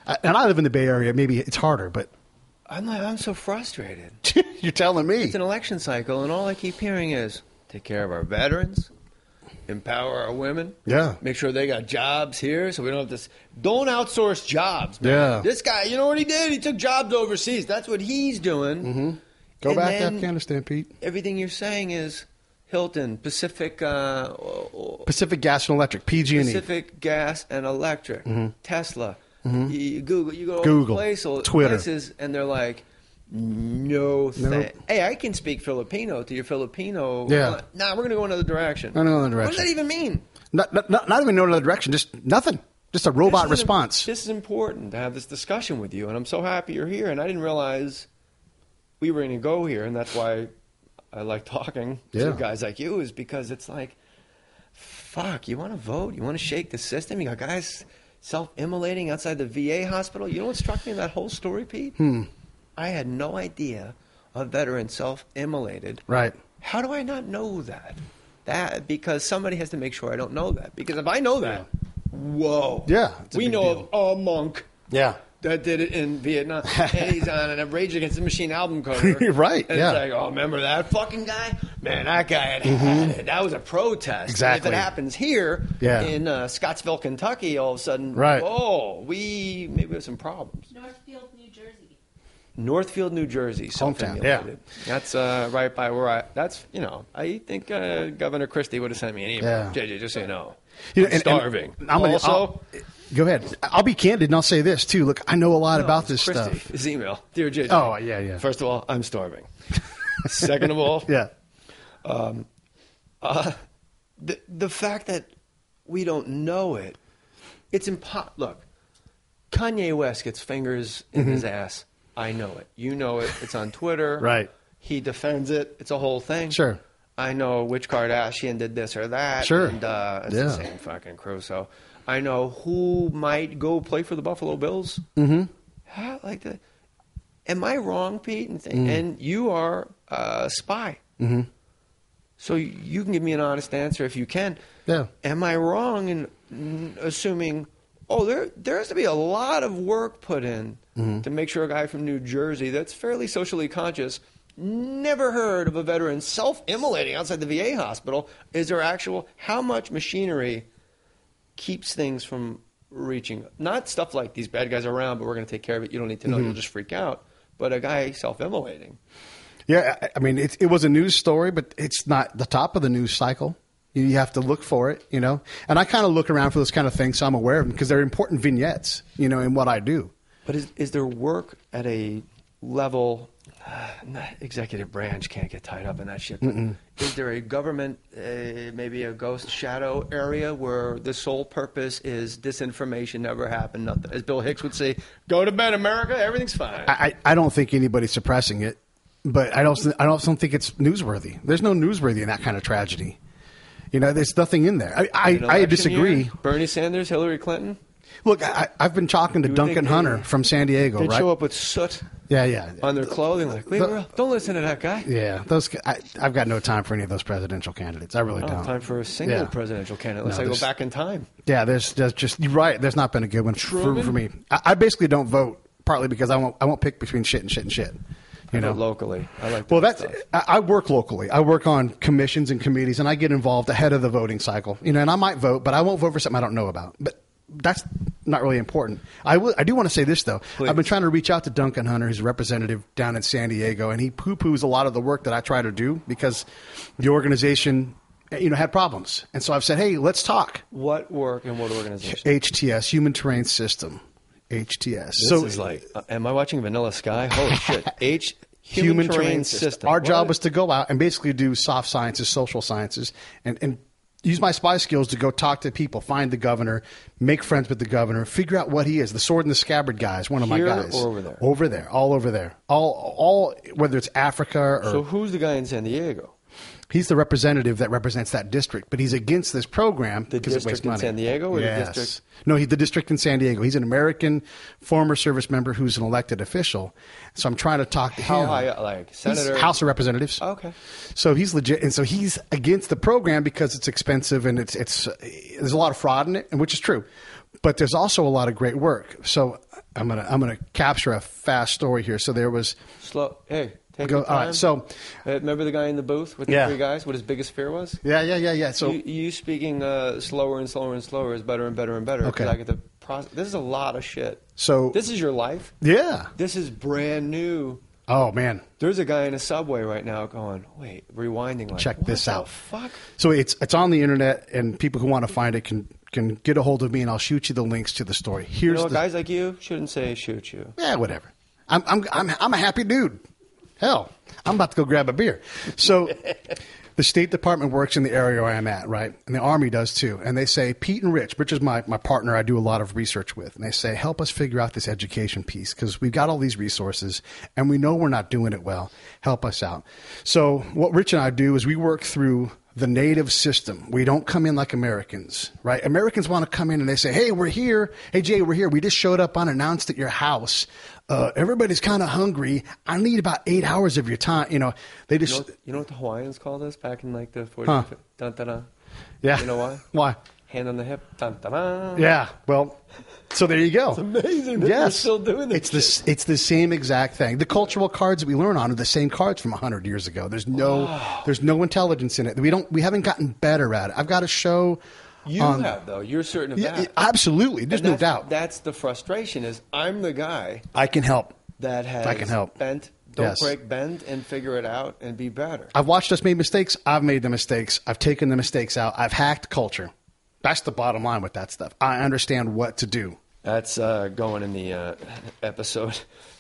I, and I live in the Bay Area. Maybe it's harder, but I'm like, I'm so frustrated. You're telling me. It's an election cycle, and all I keep hearing is take care of our veterans, empower our women. Yeah. Make sure they got jobs here so we don't have to. S- don't outsource jobs, man. Yeah. This guy, you know what he did? He took jobs overseas. That's what he's doing. Mm-hmm. Go And back to then Afghanistan, Pete. Everything you're saying is Hilton, Pacific, uh, Pacific Gas and Electric, P G and E. Pacific Gas and Electric, Mm-hmm. Tesla. Mhm. You Google, you go to Google, place, Twitter. places, and they're like, no, Nope. thank. Hey, I can speak Filipino to your Filipino. Yeah. Nah, we're going to go another direction. Another What direction. does that even mean? Not, not, not, not even no other direction. Just nothing. Just a robot This is- response. This is important to have this discussion with you, and I'm so happy you're here. And I didn't realize we were going to go here, and that's why I like talking Yeah. to guys like you, is because it's like, fuck, you want to vote? You want to shake the system? You got guys self-immolating outside the V A hospital? You know what struck me in that whole story, Pete? Hmm. I had no idea a veteran self-immolated. Right. How do I not know that? That because somebody has to make sure I don't know that. Because if I know that, whoa. Yeah, it's a We big know deal. of a monk Yeah. that did it in Vietnam. And he's on a Rage Against the Machine album cover. Right, And yeah. it's like, oh, remember that fucking guy? Man, that guy had had it. That was a protest. Exactly. And if it happens here Yeah. in uh, Scottsville, Kentucky, all of a sudden, Right. oh, we maybe have some problems. Northfield, New Jersey. Northfield, New Jersey, Hometown, yeah. self-immolated. That's uh, right by where I. That's you know. I think uh, Governor Christie would have sent me an email. Yeah. J J, just so you know, You know, I'm and- and starving. I'm gonna- also, I'll- go ahead. I'll be candid and I'll say this too. Look, I know a lot no, about it's this Christie, stuff. His email, dear J J. Oh, yeah, yeah. First of all, I'm starving. Second of all, Yeah. um, uh, the the fact that we don't know it, it's impo- Look, Kanye West gets fingers in his ass. I know it. You know it. It's on Twitter. Right. He defends it. It's a whole thing. Sure. I know which Kardashian did this or that. Sure. And uh, it's Yeah. the same fucking crew. So I know who might go play for the Buffalo Bills. Mm-hmm. How, like the, am I wrong, Pete? And, th- Mm. and you are a spy. Mm-hmm. So you can give me an honest answer if you can. Yeah. Am I wrong in mm, assuming, oh, there there has to be a lot of work put in Mm-hmm. to make sure a guy from New Jersey that's fairly socially conscious, never heard of a veteran self-immolating outside the V A hospital? Is there actual, how much machinery keeps things from reaching, not stuff like these bad guys are around, but we're going to take care of it. You don't need to know. Mm-hmm. You'll just freak out. But a guy self-immolating. Yeah, I- I mean, it, it was a news story, but it's not the top of the news cycle. You you have to look for it, you know. And I kind of look around for those kind of things, so I'm aware of them because they're important vignettes, you know, in what I do. But is, is there work at a level, uh, not executive branch can't get tied up in that shit, but is there a government, uh, maybe a ghost shadow area where the sole purpose is disinformation never happened, nothing? As Bill Hicks would say, go to bed, America, everything's fine. I, I I don't think anybody's suppressing it, but I don't I don't don't think it's newsworthy. There's no newsworthy in that kind of tragedy. You know, there's nothing in there. I I, An I election disagree. year, Bernie Sanders, Hillary Clinton, Look, I, I've been talking to You Duncan think they- Hunter from San Diego, they'd right? show up with soot Yeah, yeah. on their clothing like, leave her, don't listen to that guy. Yeah, those. I, I've got no time for any of those presidential candidates. I really I don't don't. have time for a single Yeah. presidential candidate unless No, I go there's- back in time. Yeah, there's, there's just you're right. There's not been a good one for, Truman? for me. I, I basically don't vote partly because I won't I won't pick between shit and shit and shit. You I know, vote locally. I like well, that that's stuff. I, I work locally. I work on commissions and committees, and I get involved ahead of the voting cycle. You know, and I might vote, but I won't vote for something I don't know about. But that's not really important. I will. I do want to say this though. Please. I've been trying to reach out to Duncan Hunter, who's a representative down in San Diego, and he poo-poos a lot of the work that I try to do because the organization, you know, had problems. And so I've said, hey, let's talk. What work and what organization? H T S, Human Terrain System. H T S. This so is like, uh, am I watching Vanilla Sky? Holy shit. H, Human, Terrain, System. Our What? job was to go out and basically do soft sciences, social sciences, and, and use my spy skills to go talk to people, find the governor, make friends with the governor, figure out what he is. The sword and the scabbard guy is one of Here my guys. or over there? Over there. All over there. All, all whether it's Africa or... So who's the guy in San Diego? He's the representative that represents that district, but he's against this program The because it wastes district in money. San Diego or the Yes. district- No, he's the district in San Diego. He's an American former service member who's an elected official. So I'm trying to talk to How him. high, like, He's Senator? House of Representatives. Okay. So he's legit, and so he's against the program because it's expensive and it's it's uh, there's a lot of fraud in it, and which is true. but there's also a lot of great work. So I'm gonna I'm gonna capture a fast story here. So there was slow. Hey, take go, your time. all right, so uh, remember the guy in the booth with the yeah. three guys? What his biggest fear was? Yeah, yeah, yeah, yeah. So you, you speaking uh, slower and slower and slower is better and better and better. Okay. I get the process. This is a lot of shit. So this is your life. Yeah. This is brand new. Oh man. There's a guy in a subway right now going, wait, rewinding. Like, check what this the out. Fuck. So it's it's on the internet, and people who want to find it can can get a hold of me, and I'll shoot you the links to the story. Here's you know, the, guys like you shouldn't say shoot you. Yeah, whatever. I'm I'm I'm I'm a happy dude. Hell, I'm about to go grab a beer. So the State Department works in the area where I'm at, right? And the Army does too. And they say, Pete and Rich, Rich is my, my partner I do a lot of research with. And they say, help us figure out this education piece because we've got all these resources and we know we're not doing it well. Help us out. So what Rich and I do is we work through the native system. We don't come in like Americans, right? Americans want to come in and they say, hey, we're here. Hey, Jay, we're here. We just showed up unannounced at your house. Uh, everybody's kind of hungry. I need about eight hours of your time. You know, they just. You know, you know what the Hawaiians called us back in like the forties? Huh. Dun, dun, dun. Yeah. You know why? Why? Hand on the hip. Dun, dun, dun. Yeah. Well, so there you go. It's amazing. That Yes. We're still doing this. It's the, it's the same exact thing. The cultural cards that we learn on are the same cards from one hundred years ago. There's no Wow. there's no intelligence in it. We don't we haven't gotten better at it. I've got a show. You on, have, though. You're certain of yeah, that. absolutely. There's And no that's- doubt. That's the frustration is I'm the guy I can help. that has I can help. bent, don't Yes. break bend, and figure it out and be better. I've watched us make mistakes. I've made the mistakes. I've taken the mistakes out. I've hacked culture. That's the bottom line with that stuff. I understand what to do. That's uh, going in the uh, episode.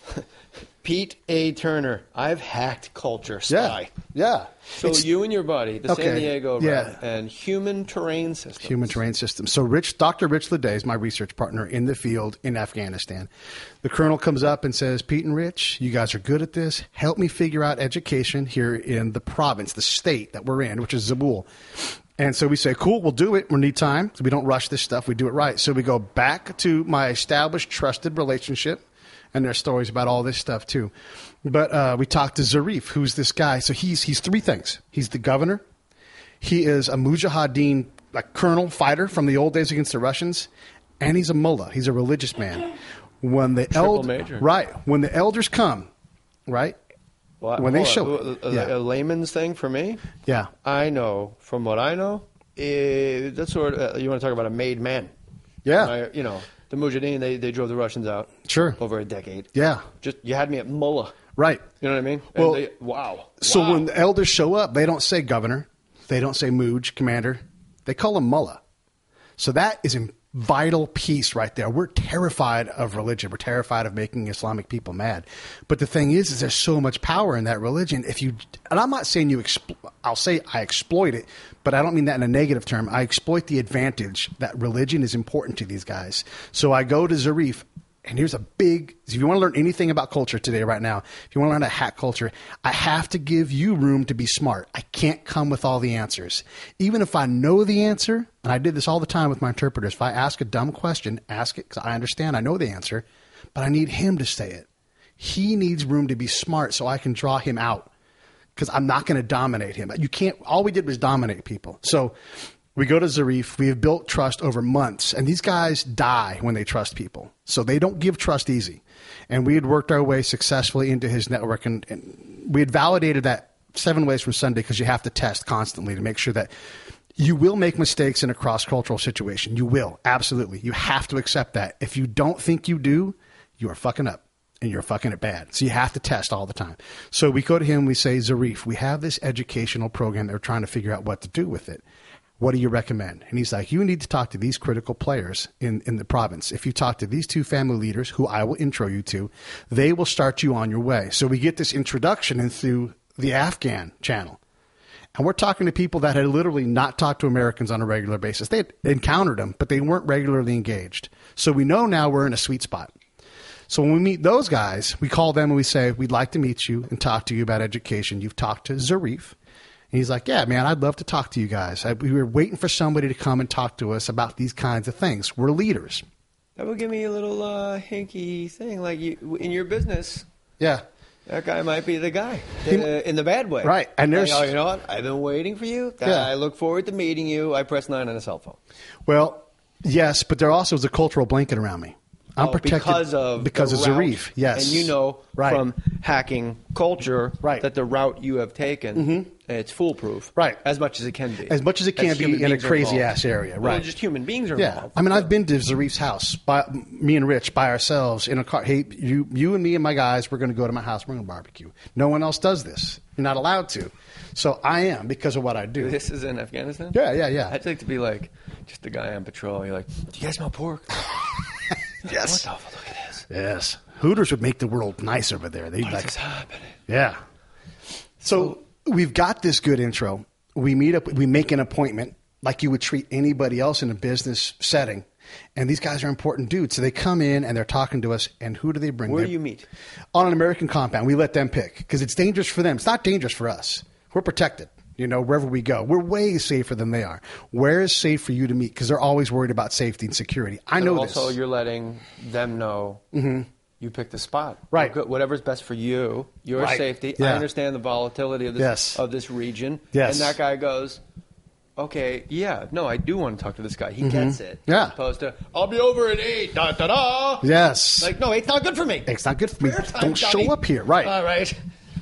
Pete A. Turner, I've hacked culture spy. Yeah. Yeah. So It's- you and your buddy, the Okay, San Diego yeah. route, and human terrain systems. Human terrain systems. So Rich, Doctor Rich Leday is my research partner in the field in Afghanistan. The colonel comes up and says, Pete and Rich, you guys are good at this. Help me figure out education here in the province, the state that we're in, which is Zabul. And so we say, cool, we'll do it. We need time. So we don't rush this stuff. We do it right. So we go back to my established, trusted relationship. And there's stories about all this stuff too. But uh, we talked to Zarif, who's this guy. So he's he's three things. He's the governor. He is a mujahideen, like colonel fighter from the old days against the Russians, and he's a mullah. He's a religious man. When the Triple eld- major. right when the elders come, right Well, when they hold show, on. a, a, yeah. a layman's thing for me. Yeah. I know from what I know. eh, that's sort of uh, you want to talk about a made man. Yeah. I, you know the Mujahideen. They they drove the Russians out. Sure. Over a decade. Yeah. Just you had me at mullah. Right. You know what I mean? And Well, they, wow. So Wow. when the elders show up, they don't say governor, they don't say Muj, commander, they call him mullah. So that is a vital piece right there. We're terrified of religion. We're terrified of making Islamic people mad. But the thing is, is there's so much power in that religion. If you, and I'm not saying you, expl- I'll say I exploit it, but I don't mean that in a negative term. I exploit the advantage that religion is important to these guys. So I go to Zarif. And here's a big, if you want to learn anything about culture today, right now, if you want to learn how to hack culture, I have to give you room to be smart. I can't come with all the answers. Even if I know the answer, and I did this all the time with my interpreters, if I ask a dumb question, ask it because I understand, I know the answer, but I need him to say it. He needs room to be smart so I can draw him out because I'm not going to dominate him. You can't, all we did was dominate people. So we go to Zarif. We have built trust over months, and these guys die when they trust people. So they don't give trust easy. And we had worked our way successfully into his network, and, and we had validated that seven ways from Sunday because you have to test constantly to make sure that you will make mistakes in a cross-cultural situation. You will, absolutely. You have to accept that. If you don't think you do, you are fucking up. And you're fucking it bad. So you have to test all the time. So we go to him, we say, Zarif, we have this educational program that we're trying to figure out what to do with it. What do you recommend? And he's like, you need to talk to these critical players in, in the province. If you talk to these two family leaders, who I will intro you to, they will start you on your way. So we get this introduction in through the Afghan channel. And we're talking to people that had literally not talked to Americans on a regular basis. They had encountered them, but they weren't regularly engaged. So we know now we're in a sweet spot. So when we meet those guys, we call them and we say, we'd like to meet you and talk to you about education. You've talked to Zarif. And he's like, yeah, man, I'd love to talk to you guys. I, we were waiting for somebody to come and talk to us about these kinds of things. We're leaders. That would give me a little uh, hinky thing. Like you, in your business, yeah, that guy might be the guy uh, in the bad way. Right. And there's, like, oh, you know what? I've been waiting for you. Yeah. I look forward to meeting you. I press nine on a cell phone. Well, Yes, but there also is a cultural blanket around me. I'm oh, protected because of because the of route. Zarif. Yes, and you know right. from hacking culture right. that the route you have taken, mm-hmm. it's foolproof, right? As much as it can be, as much as it can as be in a crazy ass area, right? Well, just human beings are yeah. involved. I mean, I've been to Zarif's house, by, me and Rich by ourselves in a car. Hey, you, you and me and my guys, we're going to go to my house. We're going to barbecue. No one else does this. You're not allowed to. So I am because of what I do. This is in Afghanistan. Yeah, yeah, yeah. I'd like to be like just a guy on patrol. You're like, do you guys smell pork? Yes. What the fuck, look at this. Yes. Hooters would make the world nice over there. They'd what like, is happening? Yeah. So we've got this good intro. We meet up. We make an appointment like you would treat anybody else in a business setting. And these guys are important dudes. So they come in and they're talking to us. And who do they bring? Where They're, do you meet? On an American compound. We let them pick because it's dangerous for them. It's not dangerous for us. We're protected. You know, wherever we go, we're way safer than they are. Where is safe for you to meet? Because they're always worried about safety and security. I and know also this. Also, you're letting them know mm-hmm. you picked the spot. Right. Whatever's best for you, your right. safety. Yeah. I understand the volatility of this, yes. of this region. Yes. And that guy goes, okay, yeah, no, I do want to talk to this guy. He mm-hmm. gets it. Yeah. As opposed to, I'll be over at eight, da, da, da. Yes. Like, no, eight's not good for me. It's not good for me. Time, Don't Johnny. show up here. Right. All right.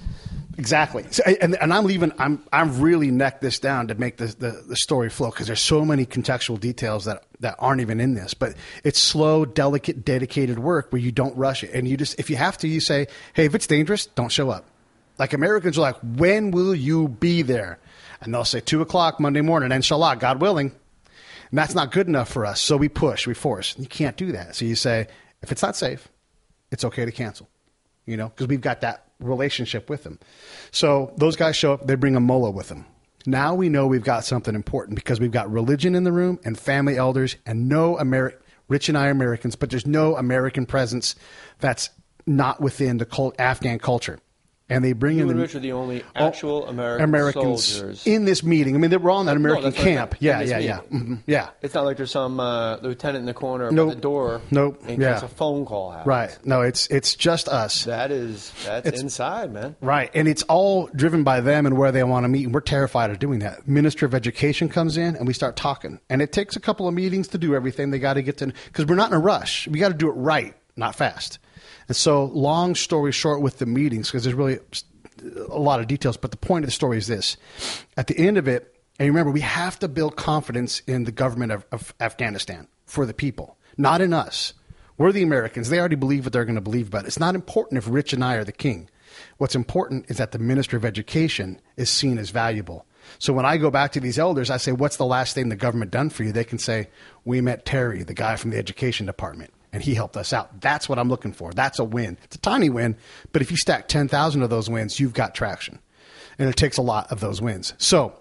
Exactly. So, and, and I'm leaving, I'm, I'm really necked this down to make the, the, the story flow because there's so many contextual details that, that aren't even in this. But it's slow, delicate, dedicated work where you don't rush it. And you just, if you have to, you say, hey, if it's dangerous, don't show up. Like Americans are like, when will you be there? And they'll say two o'clock Monday morning, inshallah, God willing. And that's not good enough for us. So we push, we force. You can't do that. So you say, if it's not safe, it's okay to cancel. You know, because we've got that relationship with them. So those guys show up, they bring a mullah with them. Now we know we've got something important because we've got religion in the room and family elders and no Ameri- Rich and I are Americans, but there's no American presence that's not within the cult- Afghan culture. And they bring you in and the Rich are the only actual American Americans soldiers in this meeting. I mean, they were all in that American no, camp. Like yeah, yeah, yeah, mm-hmm. yeah. It's not like there's some uh, lieutenant in the corner nope. by the door. Nope. In yeah. case a phone call happens. Right. No, it's it's just us. That is that's it's, inside, man. Right, and it's all driven by them and where they want to meet. And we're terrified of doing that. Minister of Education comes in and we start talking, and it takes a couple of meetings to do everything. They got to get to because we're not in a rush. We got to do it right, not fast. And so, long story short, with the meetings, because there's really a lot of details, but the point of the story is this. At the end of it, and remember, we have to build confidence in the government of, of Afghanistan for the people, not in us. We're the Americans. They already believe what they're going to believe about it. It's not important if Rich and I are the king. What's important is that the Minister of Education is seen as valuable. So when I go back to these elders, I say, what's the last thing the government done for you? They can say, we met Terry, the guy from the education department, and he helped us out. That's what I'm looking for. That's a win. It's a tiny win, but if you stack ten thousand of those wins, you've got traction. And it takes a lot of those wins. So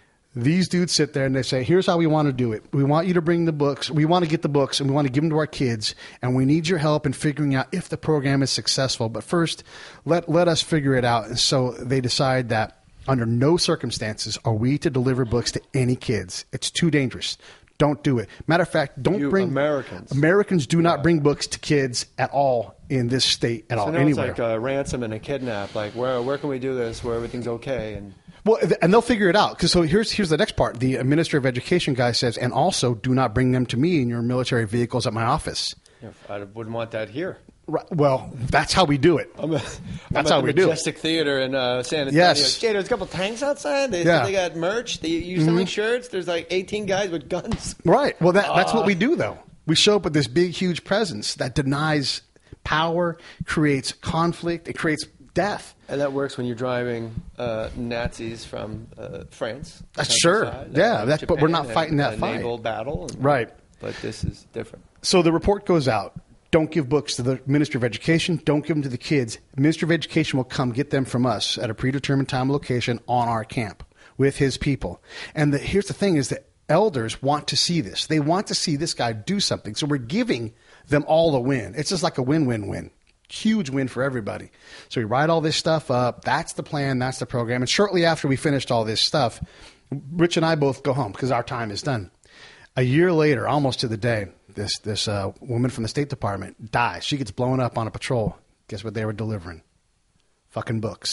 these dudes sit there and they say, here's how we want to do it. We want you to bring the books. We want to get the books and we want to give them to our kids. And we need your help in figuring out if the program is successful. But first, let, let us figure it out. And so they decide that under no circumstances are we to deliver books to any kids. It's too dangerous. Don't do it. Matter of fact, don't you bring Americans. Americans do not bring books to kids at all in this state at so all now anywhere. It's like a ransom and a kidnap. Like where where can we do this where everything's okay? And well, and they'll figure it out. Because so here's here's the next part. The Minister of Education guy says, and also do not bring them to me in your military vehicles at my office. Yeah, I wouldn't want that here. Right. Well, that's how we do it. I'm a, that's I'm how at we the do it. Majestic Theater in uh, San Antonio. Yes. Jay, there's a couple tanks outside. They, yeah. they got merch. They, you selling mm-hmm. shirts. There's like eighteen guys with guns. Right. Well, that, that's uh, what we do, though. We show up with this big, huge presence that denies power, creates conflict, it creates death. And that works when you're driving uh, Nazis from uh, France. That's sure. Side, yeah, uh, that's, but we're not fighting that a fight. Naval battle. And, right. But this is different. So the report goes out. Don't give books to the Minister of Education. Don't give them to the kids. The Minister of Education will come get them from us at a predetermined time and location on our camp with his people. And the, here's the thing is that elders want to see this. They want to see this guy do something. So we're giving them all a win. It's just like a win-win-win. Huge win for everybody. So we write all this stuff up. That's the plan. That's the program. And shortly after we finished all this stuff, Rich and I both go home because our time is done. A year later, almost to the day, this this uh, woman from the State Department dies. She gets blown up on a patrol. Guess what they were delivering? Fucking books.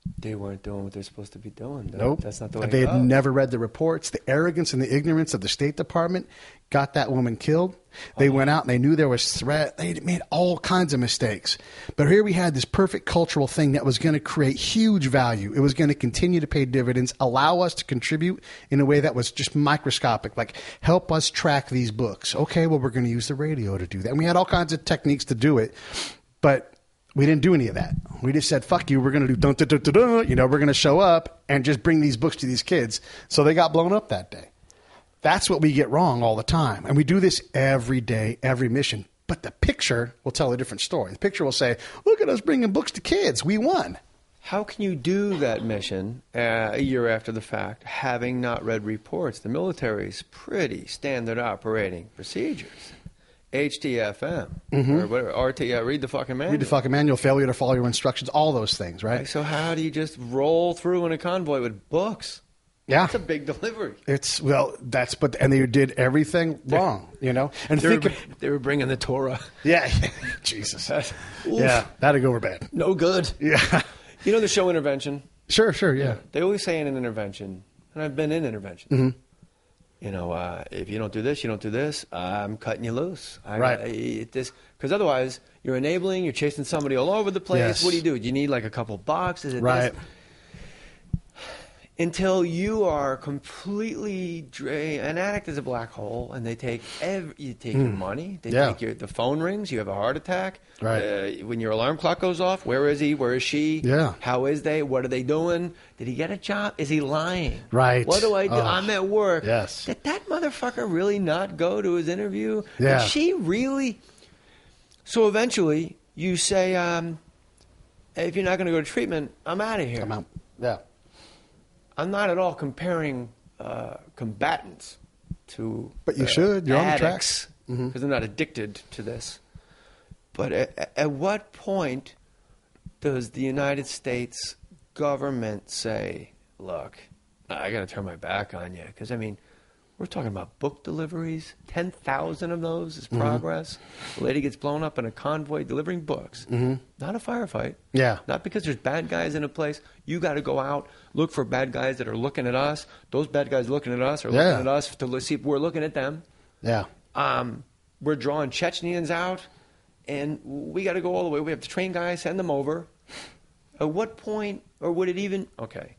They weren't doing what they're supposed to be doing. Though. Nope. That's not the way They it had goes. never read the reports. The arrogance and the ignorance of the State Department got that woman killed. They Uh-huh. went out and they knew there was threat. They made all kinds of mistakes. But here we had this perfect cultural thing that was going to create huge value. It was going to continue to pay dividends, allow us to contribute in a way that was just microscopic, like help us track these books. Okay, well, we're going to use the radio to do that. And we had all kinds of techniques to do it. But we didn't do any of that. We just said, fuck you, we're going to do dun, dun, dun, dun, dun. You know, we're going to show up and just bring these books to these kids. So they got blown up that day. That's what we get wrong all the time. And we do this every day, every mission. But the picture will tell a different story. The picture will say, look at us bringing books to kids. We won. How can you do that mission uh, a year after the fact, having not read reports? The military's pretty standard operating procedures. H T F M Mm-hmm. or whatever, R T, uh, read the fucking manual. Read the fucking manual, failure to follow your instructions, all those things, right? Like, so how do you just roll through in a convoy with books? Yeah. It's a big delivery. It's, well, that's, but, and they did everything wrong, you know? And They were, think of, they were bringing the Torah. yeah, Jesus. Oof. Yeah, that'd go over bad. No good. Yeah. You know the show Intervention? Sure, sure, yeah. They always say in an intervention, and I've been in interventions, Mm-hmm. you know, uh, if you don't do this, you don't do this, I'm cutting you loose. I, Right. I, this, because otherwise, you're enabling, you're chasing somebody all over the place. Yes. What do you do? Do you need like a couple bucks? Is it Right. this? Until you are completely drained. An addict is a black hole, and they take every, you take your money, they Yeah. take your, the phone rings, you have a heart attack. Right. Uh, when your alarm clock goes off, where is he? Where is she? Yeah. How is they? What are they doing? Did he get a job? Is he lying? Right. What do I do? Oh. I'm at work. Yes. Did that motherfucker really not go to his interview? Yeah. Did she really? So eventually, you say, um, if you're not going to go to treatment, I'm out of here. Come out. Yeah. I'm not at all comparing uh, combatants to But you uh, should. You're on the track. addicts, Mhm. because they're not addicted to this. But at, at what point does the United States government say, look, I got to turn my back on you? Because, I mean, we're talking about book deliveries. ten thousand of those is progress. The lady gets blown up in a convoy delivering books. Mm-hmm. Not a firefight. Yeah. Not because there's bad guys in a place. You got to go out, look for bad guys that are looking at us. Those bad guys looking at us are Yeah. looking at us to look- see if we're looking at them. Yeah. Um, we're drawing Chechens out, and we got to go all the way. We have to train guys, send them over. At what point, or would it even, okay,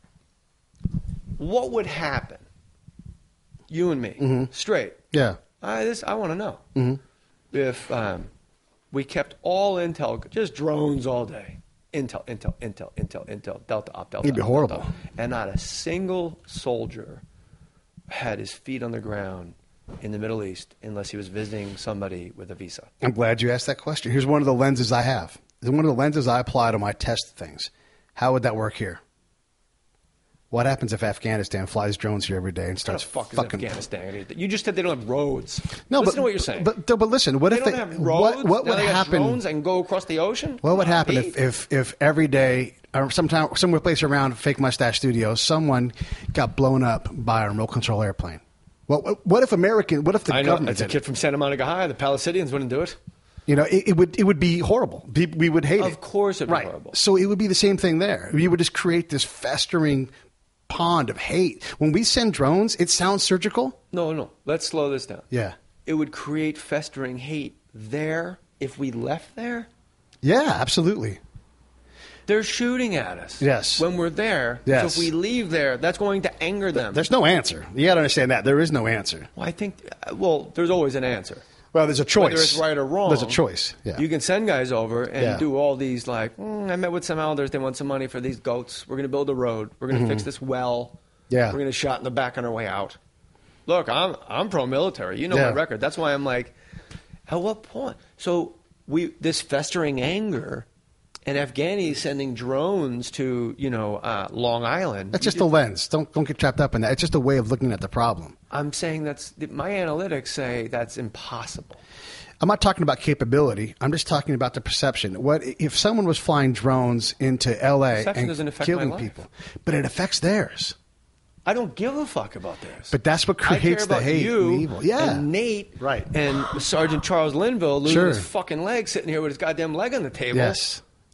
what would happen, you and me, Mm-hmm. straight? Yeah. I, this, I want to know. Mm-hmm. If um, we kept all intel, just drones all day. Intel, intel, intel, intel, intel, delta op, delta It'd be op, horrible. delta op. And not a single soldier had his feet on the ground in the Middle East unless he was visiting somebody with a visa. I'm glad you asked that question. Here's one of the lenses I have. One of the lenses I apply to my test things. How would that work here? What happens if Afghanistan flies drones here every day and What the starts fuck is fucking? Afghanistan? You just said they don't have roads. No, listen but to what you're saying. But, but listen, what they if don't they? have roads. What, what now would they got happen? drones and go across the ocean. What would Come on, happen Pete. if, if, if every day, or sometime, somewhere place around Fake Mustache Studios, someone got blown up by a remote control airplane? What, what if American? What if the I know government it's a did kid it? from Santa Monica High. The Palestinians wouldn't do it. You know, it, it would it would be horrible. We, we would hate it. Of course, it'd be right. horrible. So it would be the same thing there. We would just create this festering pond of hate. When we send drones, it sounds surgical. No, no. Let's slow this down. Yeah. It would create festering hate there if we left there. Yeah, absolutely. They're shooting at us. Yes. When we're there. Yes. So if we leave there, that's going to anger them. There's no answer. You got to understand that. There is no answer. Well, I think, well, there's always an answer. Well, there's a choice. Whether it's right or wrong. There's a choice. Yeah. You can send guys over and Yeah. do all these, like, mm, I met with some elders. They want some money for these goats. We're going to build a road. We're going to fix this well. Mm-hmm. Yeah. We're going to shot in the back on our way out. Look, I'm I'm pro-military. You know Yeah. my record. That's why I'm like, at what point? So we this festering anger, and Afghanis sending drones to, you know, uh, Long Island. That's You just a lens. Don't don't get trapped up in that. It's just a way of looking at the problem. I'm saying that's my analytics say that's impossible. I'm not talking about capability. I'm just talking about the perception. What if someone was flying drones into L A Perception and doesn't affect killing my life. people, but it affects theirs. I don't give a fuck about this. But that's what I care creates the about hate you and the evil. Yeah. and Nate, Right. and Sergeant Charles Linville losing Sure. his fucking leg, sitting here with his goddamn leg on the table. Yes.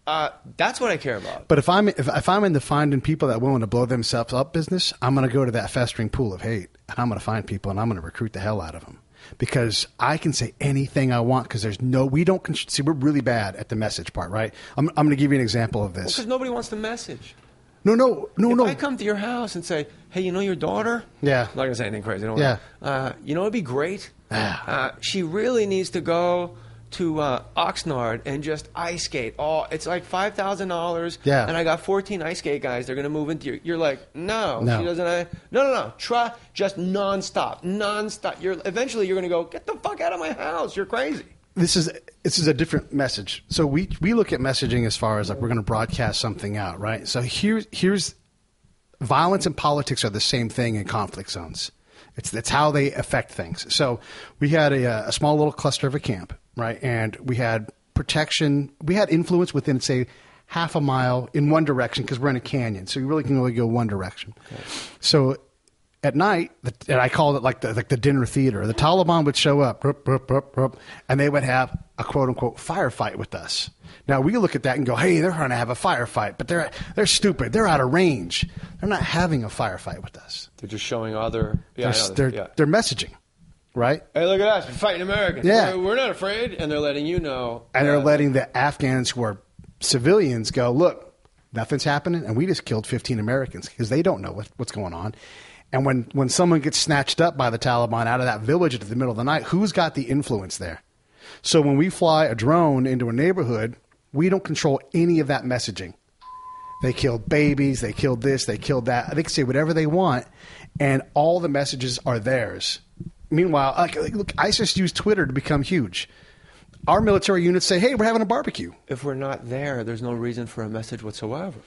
Uh, that's what I care about. But if I'm if, if I'm into finding people that are willing to blow themselves up business, I'm going to go to that festering pool of hate, and I'm going to find people, and I'm going to recruit the hell out of them, because I can say anything I want. Because there's no, we don't see. We're really bad at the message part, right? I'm I'm going to give you an example of this. Because well, nobody wants to message. No, no, no, if no. If I come to your house and say, "Hey, you know your daughter?" Yeah. I'm not going to say anything crazy. Don't yeah. Uh, you know, it'd be great. uh, she really needs to go to uh, Oxnard and just ice skate. Oh, it's like five thousand dollars. Yeah. And I got fourteen ice skate guys. They're going to move into your. You're like, no, no. she doesn't. Uh, no, no, no. Try just nonstop, nonstop. You're eventually you're going to go, get the fuck out of my house. You're crazy. This is this is a different message. So we we look at messaging as far as like we're going to broadcast something out, right? So here's here's violence and politics are the same thing in conflict zones. It's that's how they affect things. So we had a, a small little cluster of a camp, right? And we had protection. We had influence within, say, half a mile in one direction because we're in a canyon. So you really can only go one direction. Okay. So at night, and I called it like the, like the dinner theater, the Taliban would show up, rup, rup, rup, rup, and they would have a quote-unquote firefight with us. Now, we look at that and go, hey, they're going to have a firefight, but they're they're stupid. They're out of range. They're not having a firefight with us. They're just showing other... Yeah, they're, they're, yeah. they're messaging, right? Hey, look at us. We're fighting Americans. Yeah. We're, we're not afraid, and they're letting you know. And uh, they're letting the Afghans who are civilians go, look, nothing's happening, and we just killed fifteen Americans because they don't know what, what's going on. And when, when someone gets snatched up by the Taliban out of that village at the middle of the night, who's got the influence there? So when we fly a drone into a neighborhood, we don't control any of that messaging. They killed babies, they killed this, they killed that. They can say whatever they want, and all the messages are theirs. Meanwhile, like, look, ISIS used Twitter to become huge. Our military units say, hey, we're having a barbecue. If we're not there, there's no reason for a message whatsoever.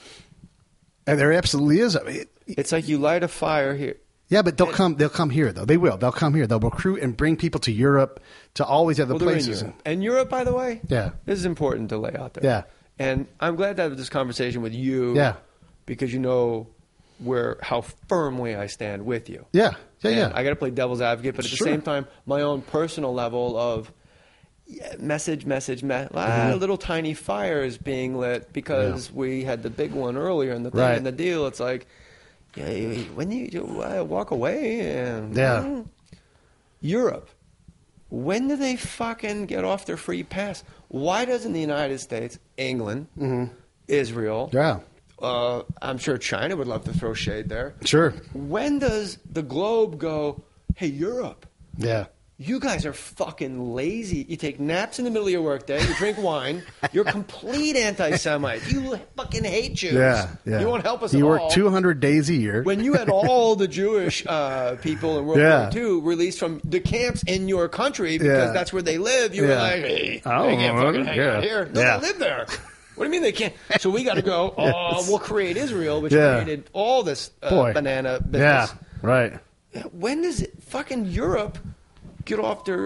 And there absolutely is. It, it's like you light a fire here. Yeah, but they'll come. They'll come here, though. They will. They'll come here. They'll recruit and bring people to Europe, to all these other well, places. Europe. And Europe, by the way, yeah, this is important to lay out there. Yeah, and I'm glad to have this conversation with you. Yeah, because you know where how firmly I stand with you. Yeah, yeah, and yeah. I got to play devil's advocate, but at sure. the same time, my own personal level of yeah, message, message, me- mm-hmm. ah, little tiny fires being lit because yeah. we had the big one earlier in the thing right. and the deal. It's like. Yeah, when you, you uh, walk away, and yeah. uh, Europe, when do they fucking get off their free pass? Why doesn't the United States, England, mm-hmm. Israel, yeah, uh, I'm sure China would love to throw shade there. Sure. When does the globe go, hey, Europe? Yeah. You guys are fucking lazy. You take naps in the middle of your workday. You drink wine. You're complete anti-Semite. You fucking hate Jews. Yeah, yeah. You won't help us you at all. You work two hundred days a year. When you had all the Jewish uh, people in World yeah. War Two released from the camps in your country because yeah. that's where they live, you yeah. were like, hey, oh, they can't fucking hang yeah. out here. No, yeah. they live there. What do you mean they can't? So we got to go, oh, yes. we'll create Israel, which yeah. created all this uh, Boy. banana business. Yeah, right. When does it fucking Europe get off their...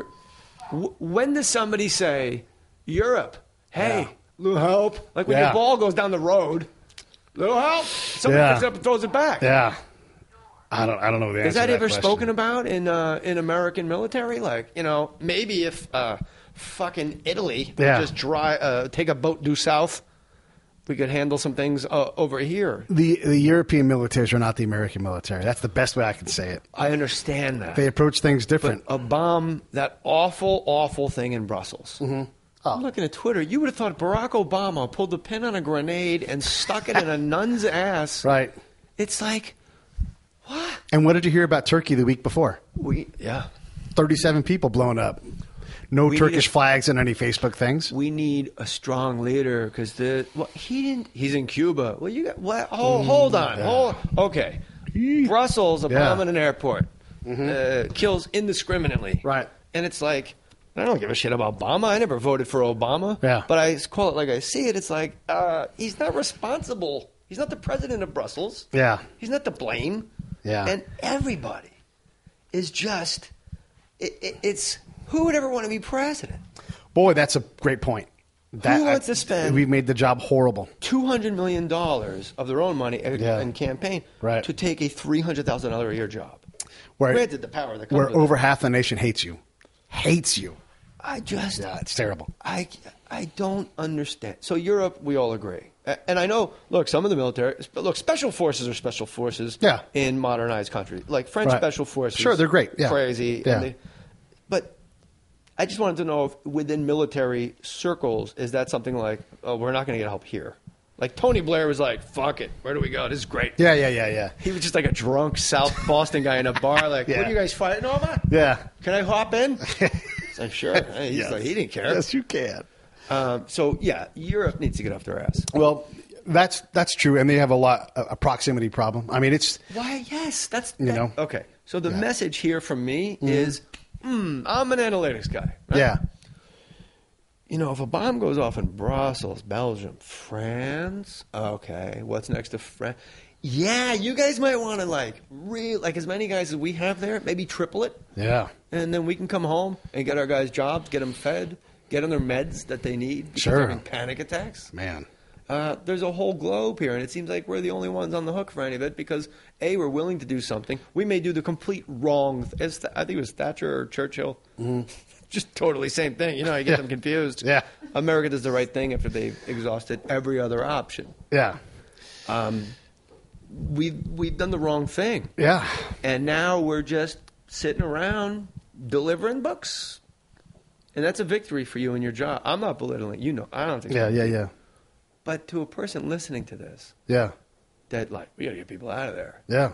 When does somebody say, Europe, hey, yeah. little help? Like when yeah. your ball goes down the road, little help? Somebody yeah. picks it up and throws it back. Yeah. I don't I don't know the answer Is that, to that ever question. spoken about in uh, in American military? Like, you know, maybe if uh, fucking Italy yeah. would just dry, uh, take a boat due south, we could handle some things uh, over here. The the European militaries are not the American military. That's the best way I can say it. I understand that. They approach things different. But a bomb, that awful, awful thing in Brussels. Mm-hmm. Oh. I'm looking at Twitter. You would have thought Barack Obama pulled the pin on a grenade and stuck it in a nun's ass. Right. It's like, what? And what did you hear about Turkey the week before? We yeah. thirty-seven people blown up. No we Turkish a, flags in any Facebook things. We need a strong leader because the well, he didn't. He's in Cuba. Well, you got what? Hold, mm, hold on. Yeah. Hold. Okay. Brussels, a yeah. bomb in an airport, mm-hmm. uh, kills indiscriminately. Right. And it's like, I don't give a shit about Obama. I never voted for Obama. Yeah. But I call it like I see it. It's like uh, he's not responsible. He's not the president of Brussels. Yeah. He's not to blame. Yeah. And everybody is just. It, it, it's. Who would ever want to be president? Boy, that's a great point. That, Who wants to spend? We've made the job horrible. Two hundred million dollars of their own money yeah. in campaign right. to take a three hundred thousand dollar a year job. Where, Granted, the power that comes where with over it. half the nation hates you, hates you. I just. Yeah, it's terrible. I. I don't understand. So Europe, we all agree. And I know, look, some of the military, look, special forces are special forces yeah. in modernized countries. Like French right. special forces. Sure, they're great. Yeah. Crazy. Yeah. And they, but I just wanted to know if within military circles, is that something like, oh, we're not going to get help here? Like Tony Blair was like, fuck it. Where do we go? This is great. Yeah, yeah, yeah, yeah. He was just like a drunk South Boston guy in a bar. Like, yeah. what are you guys fighting over? Yeah. Can I hop in? I'm sure. He's yes. like, he didn't care. Yes, you can. Um, so, yeah, Europe needs to get off their ass. Well, that's that's true, and they have a lot a proximity problem. I mean, it's why yes, that's you that, know okay. So the yeah. message here from me mm-hmm. is, mm, I'm an analytics guy. Right? Yeah. You know, if a bomb goes off in Brussels, Belgium, France, okay, what's next to France? Yeah, you guys might want to like real like as many guys as we have there, maybe triple it. Yeah. And then we can come home and get our guys jobs, get them fed, get on their meds that they need because sure. they're having panic attacks. Man. Uh, there's a whole globe here, and it seems like we're the only ones on the hook for any of it because, A, we're willing to do something. We may do the complete wrong th- – I think it was Thatcher or Churchill. Mm-hmm. Just totally same thing. You know, you get yeah. them confused. Yeah. America does the right thing after they've exhausted every other option. Yeah. Um, we've, we've done the wrong thing. Yeah. And now we're just sitting around delivering books. And that's a victory for you in your job. I'm not belittling. You know, I don't think Yeah, so. yeah, yeah. But to a person listening to this, yeah, that like we got to get people out of there. Yeah,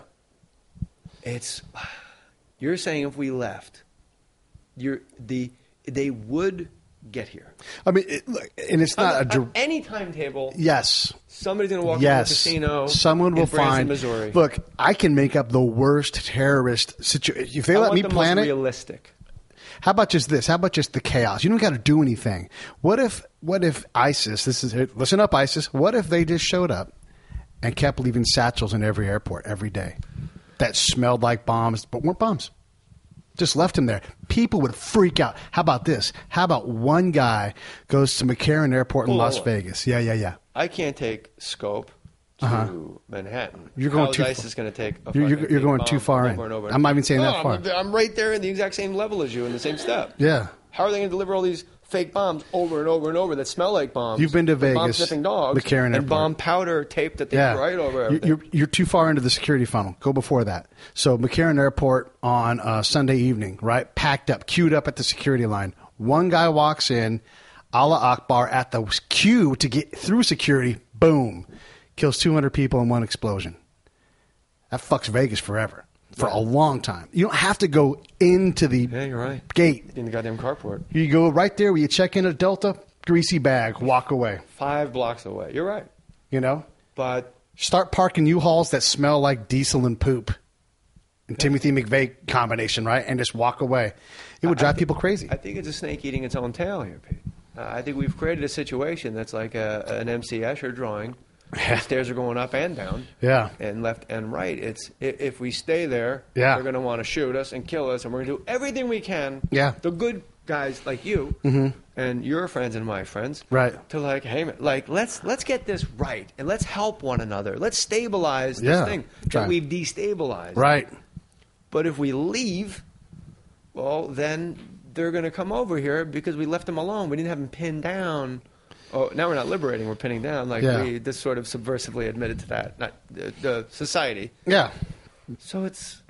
it's you're saying if we left, you're the they would get here. I mean, it, and it's not on, a on any timetable. Yes, somebody's going to walk yes. into a casino. Someone will in Branson, find. Missouri. Look, I can make up the worst terrorist situation. If they I let want me the plan most it, realistic. How about just this? How about just the chaos? You don't got to do anything. What if what if ISIS, this is listen up ISIS, what if they just showed up and kept leaving satchels in every airport every day that smelled like bombs but weren't bombs? Just left them there. People would freak out. How about this? How about one guy goes to McCarran Airport in Hold Las on. Vegas? Yeah, yeah, yeah. I can't take scope to Uh-huh. Manhattan. You're going How's too ISIS going to take a You're, you're, fucking you're big going bomb too far in. over and over? I'm not even saying No, that far. I'm, I'm right there in the exact same level as you in the same step. Yeah. How are they going to deliver all these fake bombs over and over and over that smell like bombs? You've been to Bomb Vegas, sniffing dogs, McCarran and Airport. bomb powder tape that they Yeah. write over You're, everything. you're, you're too far into the security funnel. Go before that. So McCarran Airport on uh, Sunday evening, right? Packed up, queued up at the security line. One guy walks in, Allah Akbar, at the queue to get through security. Boom. Kills two hundred people in one explosion. That fucks Vegas forever. For a long time. You don't have to go into the yeah, you're right. gate. In the goddamn carport. You go right there where you check in at Delta, greasy bag, walk away. Five blocks away. You're right. You know? But start parking U-Hauls that smell like diesel and poop. And Timothy McVeigh combination, right? And just walk away. It would drive th- people crazy. I think it's a snake eating its own tail here, Pete. Uh, I think we've created a situation that's like a, an M C Escher drawing. The stairs are going up and down. Yeah. And left and right. It's if, if we stay there, yeah. they're going to want to shoot us and kill us, and we're going to do everything we can. Yeah. The good guys like you mm-hmm. and your friends and my friends, right? To like, hey, man, like let's let's get this right and let's help one another. Let's stabilize this yeah. thing Try. that we've destabilized. Right. But if we leave, well, then they're going to come over here because we left them alone. We didn't have them pinned down. Oh, now we're not liberating; we're pinning down. Like yeah. we just sort of subversively admitted to that, not the, the society. Yeah. So it's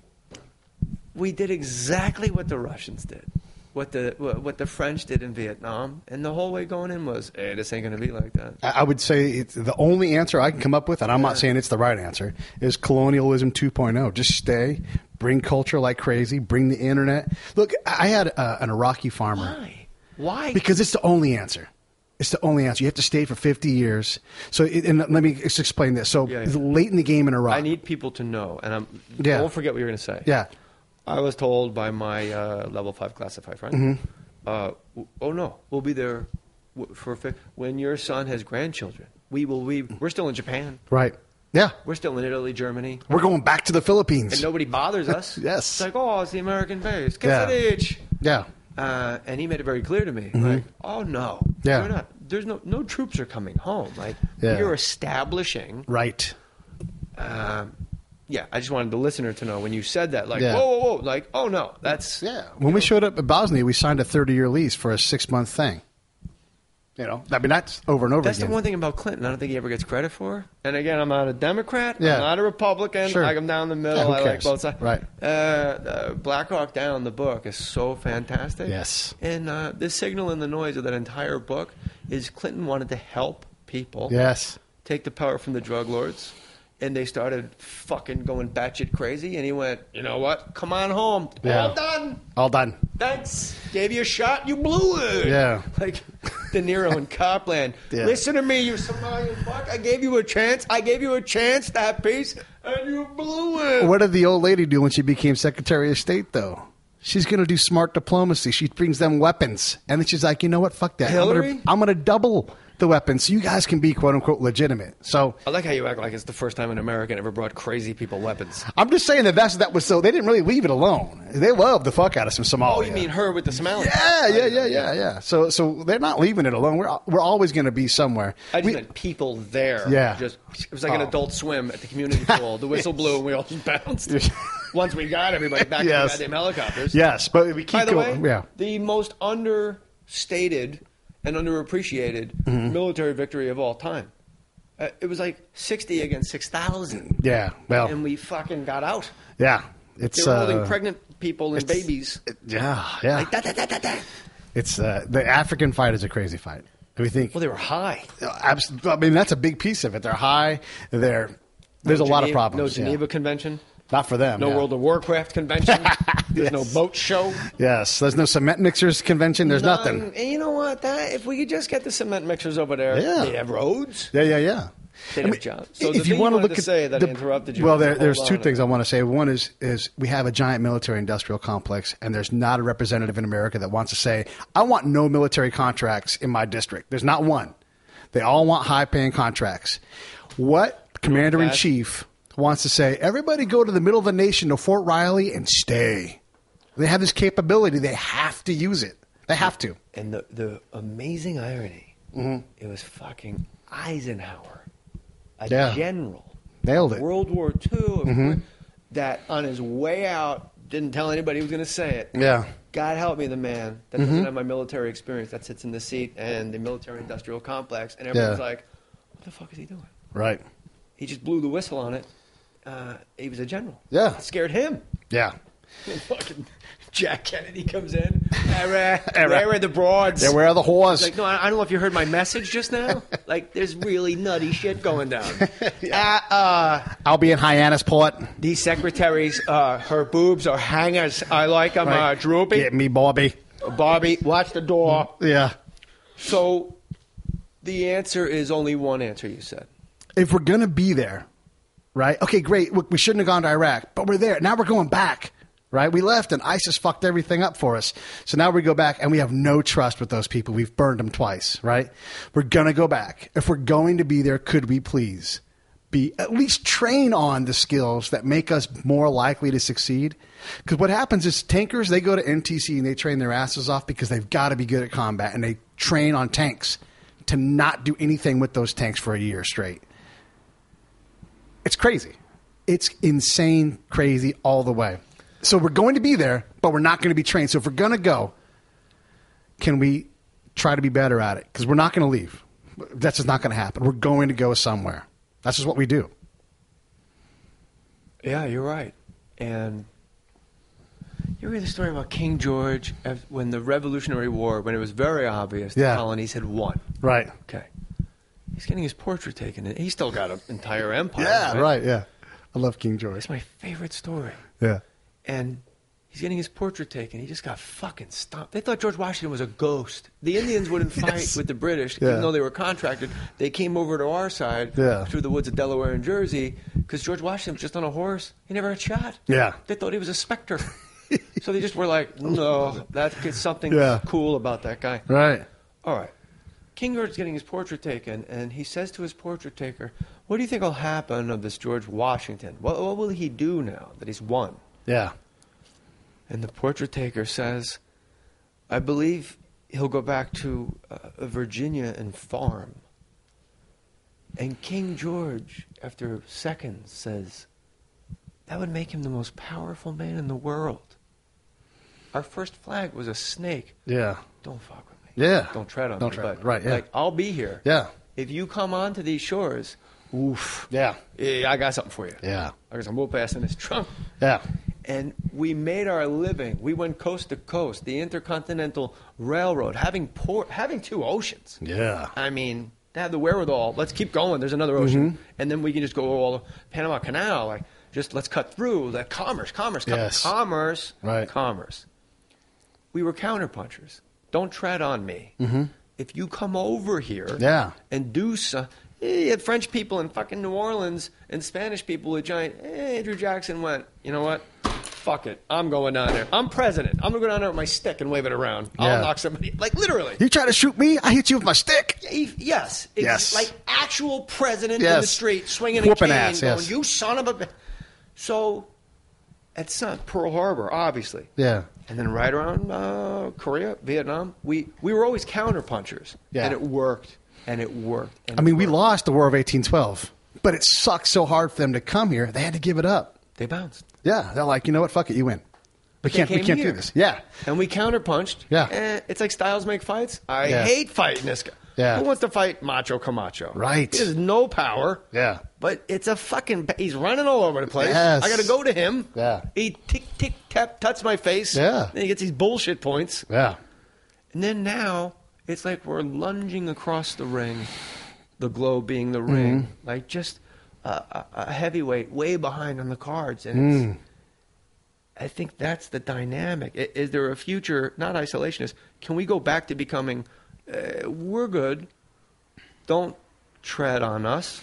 we did exactly what the Russians did, what the what the French did in Vietnam, and the whole way going in was, hey, this ain't going to be like that. I would say it's the only answer I can come up with, and I'm yeah. not saying it's the right answer, is colonialism two point oh. Just stay, bring culture like crazy, bring the internet. Look, I had uh, an Iraqi farmer. Why? Why? Because it's the only answer. It's the only answer. You have to stay for fifty years. So, it, and let me just explain this. So, yeah, yeah. late in the game in Iraq. I need people to know, and I'm. Yeah. Don't forget what you're going to say. Yeah. I was told by my uh, level five classified friend, mm-hmm. uh, oh no, we'll be there for when your son has grandchildren. We will be. We're still in Japan. Right. Yeah. We're still in Italy, Germany. We're going back to the Philippines. And nobody bothers us. Yes. It's like, oh, it's the American base. Yeah. Get Yeah. Uh, and he made it very clear to me, mm-hmm. like, oh no, yeah. we're not. There's no no troops are coming home. Like yeah. you're establishing. Right. Um, yeah, I just wanted the listener to know when you said that, like, yeah. whoa, whoa, whoa, like, oh no, that's yeah. When we know. showed up at Bosnia, we signed a thirty-year lease for a six-month thing. You know, I mean, that's over and over That's again. the one thing about Clinton I don't think he ever gets credit for. And again, I'm not a Democrat. Yeah. I'm not a Republican. Sure. Like I'm down the middle. Yeah, who I like cares? both sides. Right. Uh, uh, Black Hawk Down, the book, is so fantastic. Yes. And uh, the signal and the noise of that entire book is Clinton wanted to help people Yes. take the power from the drug lords. And they started fucking going batshit crazy. And he went, you know what? Come on home. Yeah. All done. All done. Thanks. Gave you a shot. You blew it. Yeah. Like De Niro in Copland. Yeah. Listen to me, you Somalian fuck. I gave you a chance. I gave you a chance to have peace, and you blew it. What did the old lady do when she became Secretary of State, though? She's going to do smart diplomacy. She brings them weapons. And then she's like, you know what? Fuck that. Hillary? I'm going to double the weapons so you guys can be, quote, unquote, legitimate. So I like how you act like it's the first time an American ever brought crazy people weapons. I'm just saying that that's, that was so, they didn't really leave it alone. They loved the fuck out of some Somalia. Oh, you mean her with the Somalians? Yeah, yeah, yeah, yeah, yeah. So, so they're not leaving it alone. We're we're always going to be somewhere. I just We- meant people there. Yeah. Just it was like an Oh. adult swim at the community pool. The whistle blew and we all just bounced. Once we got everybody back Yes. to the goddamn helicopters. Yes, but we keep By the going. way, Yeah. the most understated and underappreciated Mm-hmm. military victory of all time. Uh, it was like sixty against six thousand. Yeah, well, And we fucking got out. yeah. It's They were holding uh, pregnant people and it's- babies. Yeah, yeah. Like, da, da, da, da, da. It's uh, the African fight is a crazy fight. We think. Well, they were high. Abs- I mean, that's a big piece of it. They're high. They're there's No a lot of Geneva- problems. No yeah. Geneva Convention. Not for them. No yeah. World of Warcraft convention. There's no Yes. boat show. Yes, there's no cement mixers convention. There's None. nothing. And you know what? That if we could just get the cement mixers over there, Yeah. they have roads. Yeah, yeah, yeah. They I have mean, jobs. So the if you thing want to wanted look to at say that the, I interrupted you. well, there, there's Hold two on. things I want to say. One is is we have a giant military-industrial complex, and there's not a representative in America that wants to say, "I want no military contracts in my district." There's not one. They all want high-paying contracts. What commander in chief wants to say? Everybody go to the middle of the nation to Fort Riley and stay. They have this capability. They have to use it. They have to. And the the amazing irony, Mm-hmm. it was fucking Eisenhower, a Yeah. general, Nailed it. World War Two, Mhm. that on his way out didn't tell anybody he was going to say it. Yeah. God help me, the man that Mhm. doesn't have my military experience that sits in the seat and the military-industrial complex, and everyone's Yeah. like, "What the fuck is he doing?" Right. He just blew the whistle on it. Uh, he was a general. Yeah. It scared him. Yeah. And fucking Jack Kennedy comes in. Where, where are the broads? Yeah, where are the whores? He's like, no, I I don't know if you heard my message just now. Like, there's really nutty shit going down. uh, uh, I'll be in Hyannisport. these secretaries, uh, her boobs are hangers. I like them uh, Right. droopy. Get me, Bobby. Bobby, watch the door. Yeah. So the answer is only one answer, you said. If we're going to be there, right? Okay, great. Look, we shouldn't have gone to Iraq, but we're there. Now we're going back, right? We left and ISIS fucked everything up for us. So now we go back and we have no trust with those people. We've burned them twice, right? We're going to go back. If we're going to be there, could we please be at least train on the skills that make us more likely to succeed? Because what happens is tankers, they go to N T C and they train their asses off because they've got to be good at combat, and they train on tanks to not do anything with those tanks for a year straight. It's crazy. It's insane, crazy all the way. So we're going to be there, but we're not going to be trained. So if we're going to go, can we try to be better at it? Because we're not going to leave. That's just not going to happen. We're going to go somewhere. That's just what we do. Yeah, you're right. And you read the story about King George as- when the Revolutionary War, when it was very obvious Yeah. the colonies had won. Right. Okay. He's getting his portrait taken. And he's still got an entire empire. Yeah, right, yeah. I love King George. It's my favorite story. Yeah. And he's getting his portrait taken. He just got fucking stomped. They thought George Washington was a ghost. The Indians wouldn't fight Yes. with the British, Yeah. even though they were contracted. They came over to our side Yeah. through the woods of Delaware and Jersey because George Washington was just on a horse. He never had shot. Yeah. They thought he was a specter. So they just were like, no, that's something Yeah. cool about that guy. Right. All right. King George's getting his portrait taken, and he says to his portrait taker, what do you think will happen of this George Washington? What, what will he do now that he's won? Yeah. And the portrait taker says, I believe he'll go back to uh, Virginia and farm. And King George, after seconds, says, that would make him the most powerful man in the world. Our first flag was a snake. Yeah. Don't fuck with me. Yeah. Don't tread on Don't me. tread- But, right, yeah. Like, I'll be here. Yeah. If you come onto these shores, oof. Yeah. Yeah, I got something for you. Yeah. I got some whoop ass in this trunk. Yeah. And we made our living. We went coast to coast. The Intercontinental Railroad, having port, having two oceans. Yeah. I mean, they have the wherewithal. Let's keep going. There's another ocean, Mhm. and then we can just go all the Panama Canal. Like, just let's cut through the commerce, commerce, com- Yes. commerce, Right. commerce. We were counterpunchers. Don't tread on me. Mhm. If you come over here, Yeah. and do so. You had French people in fucking New Orleans and Spanish people with giant. Eh, Andrew Jackson went, you know what? Fuck it. I'm going down there. I'm president. I'm going to go down there with my stick and wave it around. Yeah. I'll knock somebody. Like, literally. You try to shoot me, I hit you with my stick. Yes. It's Yes. like actual president in Yes. the street swinging Whooping a cane ass, going, yes. you son of a... bi-" So, it's not Pearl Harbor, obviously. Yeah. And then right around uh, Korea, Vietnam, we, we were always counterpunchers. Yeah. And it worked. And it worked. And I mean, it we worked. lost the War of eighteen twelve, but it sucked so hard for them to come here, they had to give it up. They bounced. Yeah. They're like, you know what? Fuck it. You win. We But they can't, we came can't here. do this. Yeah. And we counterpunched. Yeah. Eh, it's like styles make fights. I Yeah. hate fighting this guy. Yeah. Who wants to fight Macho Camacho? Right. He has no power. Yeah. But it's a fucking. He's running all over the place. Yes. I got to go to him. Yeah. He tick, tick, tap, touch my face. Yeah. Then he gets these bullshit points. Yeah. And then now, it's like we're lunging across the ring, the globe being the ring. Mm-hmm. Like just a, a, a heavyweight way behind on the cards. And it's. Mm. I think that's the dynamic. I- Is there a future, not isolationist, can we go back to becoming, uh, we're good, don't tread on us?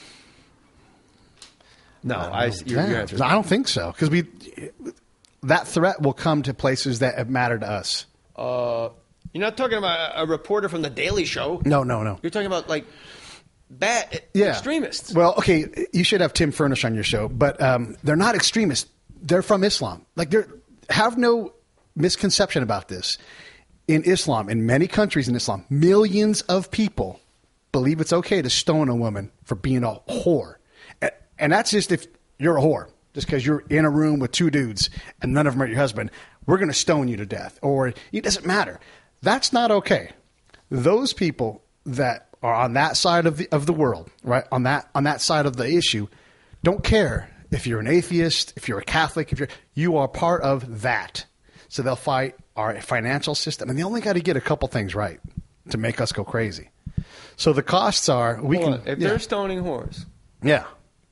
No, I, your, Yeah. your answer is No, I don't think so, because we that threat will come to places that have mattered to us. uh, you're not talking about a reporter from The Daily Show. No, no, no. You're talking about, like, bad Yeah. extremists. Well, okay, you should have Tim Furnish on your show, but um, they're not extremists. They're from Islam. Like, they're have no misconception about this. In Islam, in many countries in Islam, millions of people believe it's okay to stone a woman for being a whore. A- And that's just if you're a whore, just because you're in a room with two dudes and none of them are your husband, we're going to stone you to death. Or it doesn't matter. That's not okay. Those people that are on that side of the of the world, right, on that on that side of the issue, don't care if you're an atheist, if you're a Catholic, if you're you are part of that. So they'll fight our financial system, and they only got to get a couple things right to make us go crazy. So the costs are we Hold can on. If yeah. they're stoning whores, yeah.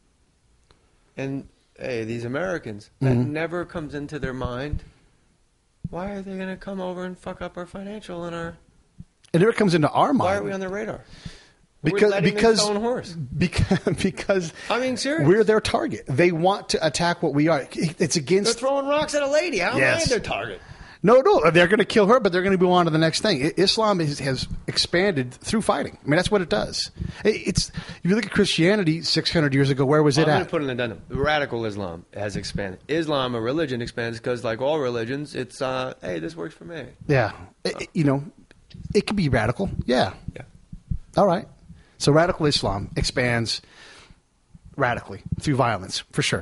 and hey, these Americans, that Mhm. never comes into their mind, why are they going to come over and fuck up our financial and our... It never comes into our mind. Why are we on their radar? Because we're letting because them stone horse. because because I mean, serious. we're their target. They want to attack what we are. It's They're against. throwing rocks at a lady. How Yes. am I their target? No, no, they're going to kill her, but they're going to move on to the next thing. I- Islam is, has expanded through fighting. I mean, that's what it does. It, it's if you look at Christianity six hundred years ago, where was I'm it going at? to put an addendum. Radical Islam has expanded. Islam, a religion, expands because, like all religions, it's uh, hey, this works for me. Yeah, It- it- you know, it can be radical. Yeah. Yeah. All right. So radical Islam expands radically through violence, for sure.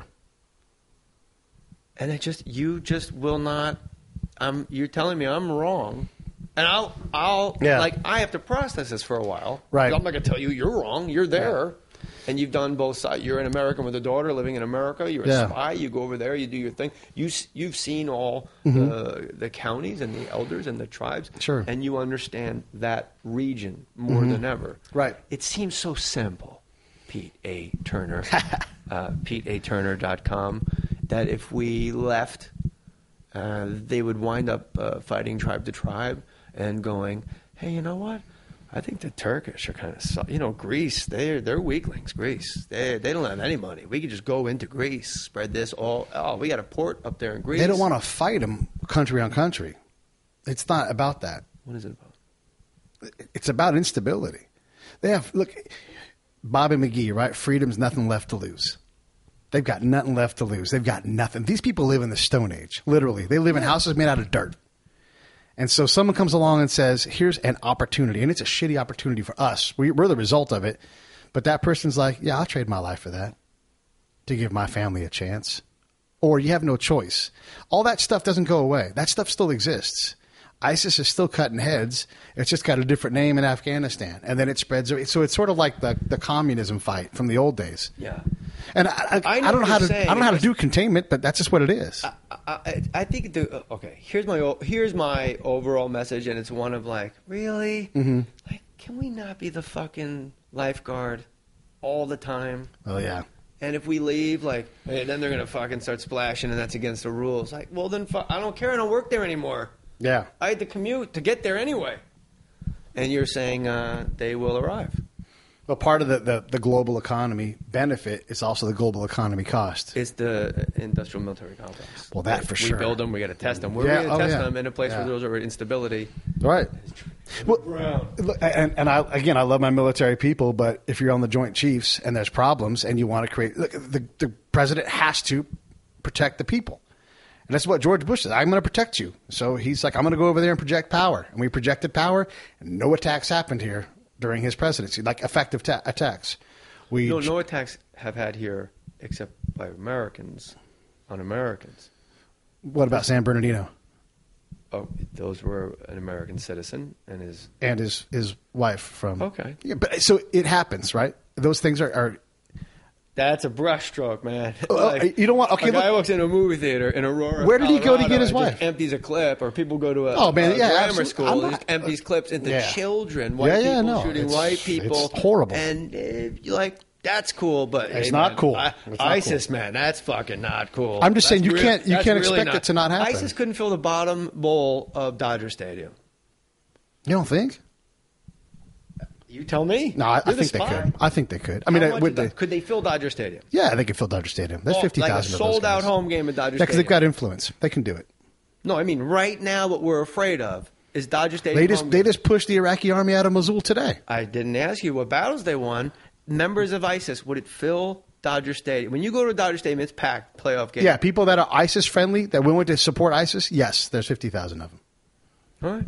And it just you just will not. I'm. You're telling me I'm wrong, and I'll. I'll. Yeah. Like I have to process this for a while. Right. I'm not going to tell you you're wrong. You're there. And you've done both sides. You're an American with a daughter living in America. You're a Yeah. spy. You go over there. You do your thing. You s- you've seen all Mhm. the the counties and the elders and the tribes. Sure. And you understand that region more Mhm. than ever. Right. It seems so simple, Pete A. Turner, uh, Pete A Turner dot com, that if we left, uh, they would wind up uh, fighting tribe to tribe and going, hey, you know what? I think the Turkish are kind of, su- you know, Greece, they're, they're weaklings, Greece. They they don't have any money. We could just go into Greece, spread this all. Oh, we got a port up there in Greece. They don't want to fight them country on country. It's not about that. What is it about? It's about instability. They have, look, Bobby McGee, right? Freedom's nothing left to lose. They've got nothing left to lose. They've got nothing. These people live in the Stone Age, literally. They live in houses made out of dirt. And so someone comes along and says, here's an opportunity. And it's a shitty opportunity for us. We, we're the result of it. But that person's like, yeah, I'll trade my life for that to give my family a chance. Or you have no choice. All that stuff doesn't go away. That stuff still exists. ISIS is still cutting heads. It's just got a different name in Afghanistan, and then it spreads. So it's sort of like the, the communism fight from the old days. Yeah. And I, I, I, I don't know how to I don't know how to do containment, but that's just what it is. I, I, I think the okay. Here's my here's my overall message, and it's one of like, really, mm-hmm. like, can we not be the fucking lifeguard all the time? Oh yeah. And if we leave, like, hey, then they're gonna fucking start splashing, and that's against the rules. Like, well, then fu- I don't care. I don't work there anymore. Yeah. I had to commute to get there anyway. And you're saying uh, they will arrive. Well, part of the, the, the global economy benefit is also the global economy cost. It's the industrial military complex. Well, that like, for we sure. We build them. We got to test them. We're yeah, going to oh, test yeah. them in a place yeah. where there's already instability. Right. Well, and, and I, again, I love my military people, but if you're on the Joint Chiefs and there's problems and you want to create, look, the, the president has to protect the people. And that's what George Bush said. I'm going to protect you. So he's like, I'm going to go over there and project power. And we projected power, and no attacks happened here during his presidency, like effective ta- attacks. We no, no attacks have had here except by Americans on Americans. What about San Bernardino? Oh, those were an American citizen and his and his his wife from. Okay, yeah, but so it happens, right? Those things are. are That's a brushstroke, man. Oh, like, you don't want. Okay, a guy look, walks into a movie theater in Aurora. Where did he go to Colorado, get his and wife? Just empties a clip, or people go to a, oh, man, a yeah, grammar absolutely. school I'm and not, just empties clips into yeah. children, white yeah, yeah, people no, shooting it's, white people. It's horrible. And uh, you're like, that's cool, but it's hey, not man, cool. I, it's not ISIS, cool. man, that's fucking not cool. I'm just that's saying you real, can't you can't really expect not, it to not happen. ISIS couldn't fill the bottom bowl of Dodger Stadium. You don't think? You tell me. No, I, I You're the think they spy. could. I think they could. I mean, How uh, would much they? Could they fill Dodger Stadium? Yeah, they could fill Dodger Stadium. There's Well, fifty thousand like a of those sold-out guys. home game at Dodger Yeah, because Stadium. they've got influence. They can do it. No, I mean right now, what we're afraid of is Dodger Stadium. They just home they game. just pushed the Iraqi army out of Mosul today. I didn't ask you what battles they won. Members of ISIS, would it fill Dodger Stadium? When you go to Dodger Stadium, it's packed. Playoff game. Yeah, people that are ISIS friendly, that willing to support ISIS, yes, there's fifty thousand of them. All right.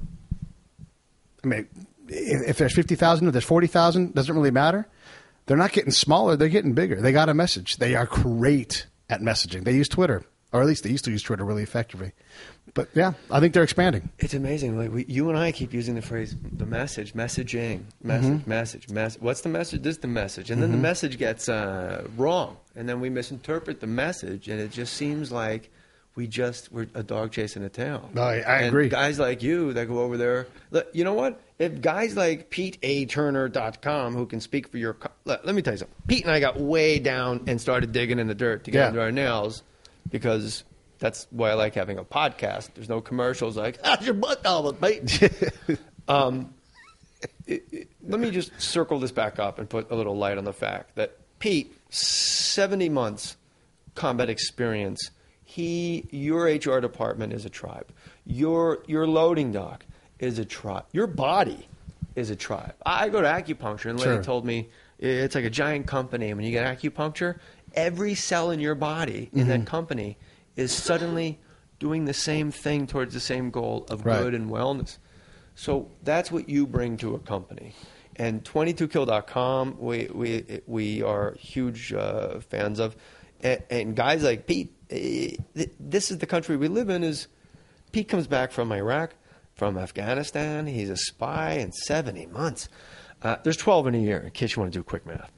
I mean, if, if there's fifty thousand, if there's forty thousand, doesn't really matter. They're not getting smaller. They're getting bigger. They got a message. They are great at messaging. They use Twitter, or at least they used to use Twitter really effectively. But, yeah, I think they're expanding. It's amazing. Like we, you and I keep using the phrase, the message, messaging, message, Mm-hmm. message, message. What's the message? This is the message. And then Mm-hmm. the message gets uh, wrong. And then we misinterpret the message. And it just seems like we just, we're a dog chasing a tail. No, I, I and agree. Guys like you that go over there. Look, you know what? If guys like Pete A Turner dot com, who can speak for your... Co- let, let me tell you something. Pete and I got way down and started digging in the dirt to get Yeah. under our nails because... That's why I like having a podcast. There's no commercials like, how's your butt all mate? um, it, it, let me just circle this back up and put a little light on the fact that Pete, seventy months combat experience, he, your H R department is a tribe. Your, your loading dock is a tribe. Your body is a tribe. I go to acupuncture and the lady Sure. told me it's like a giant company. When you get acupuncture, every cell in your body in Mm-hmm. that company is suddenly doing the same thing towards the same goal of Right. good and wellness. So that's what you bring to a company. And twenty-two kill dot com, we, we, we are huge uh, fans of. And, and guys like Pete, eh, th- this is the country we live in. Is Pete comes back from Iraq, from Afghanistan. He's a spy in seventy months. Uh, there's twelve in a year, in case you want to do quick math.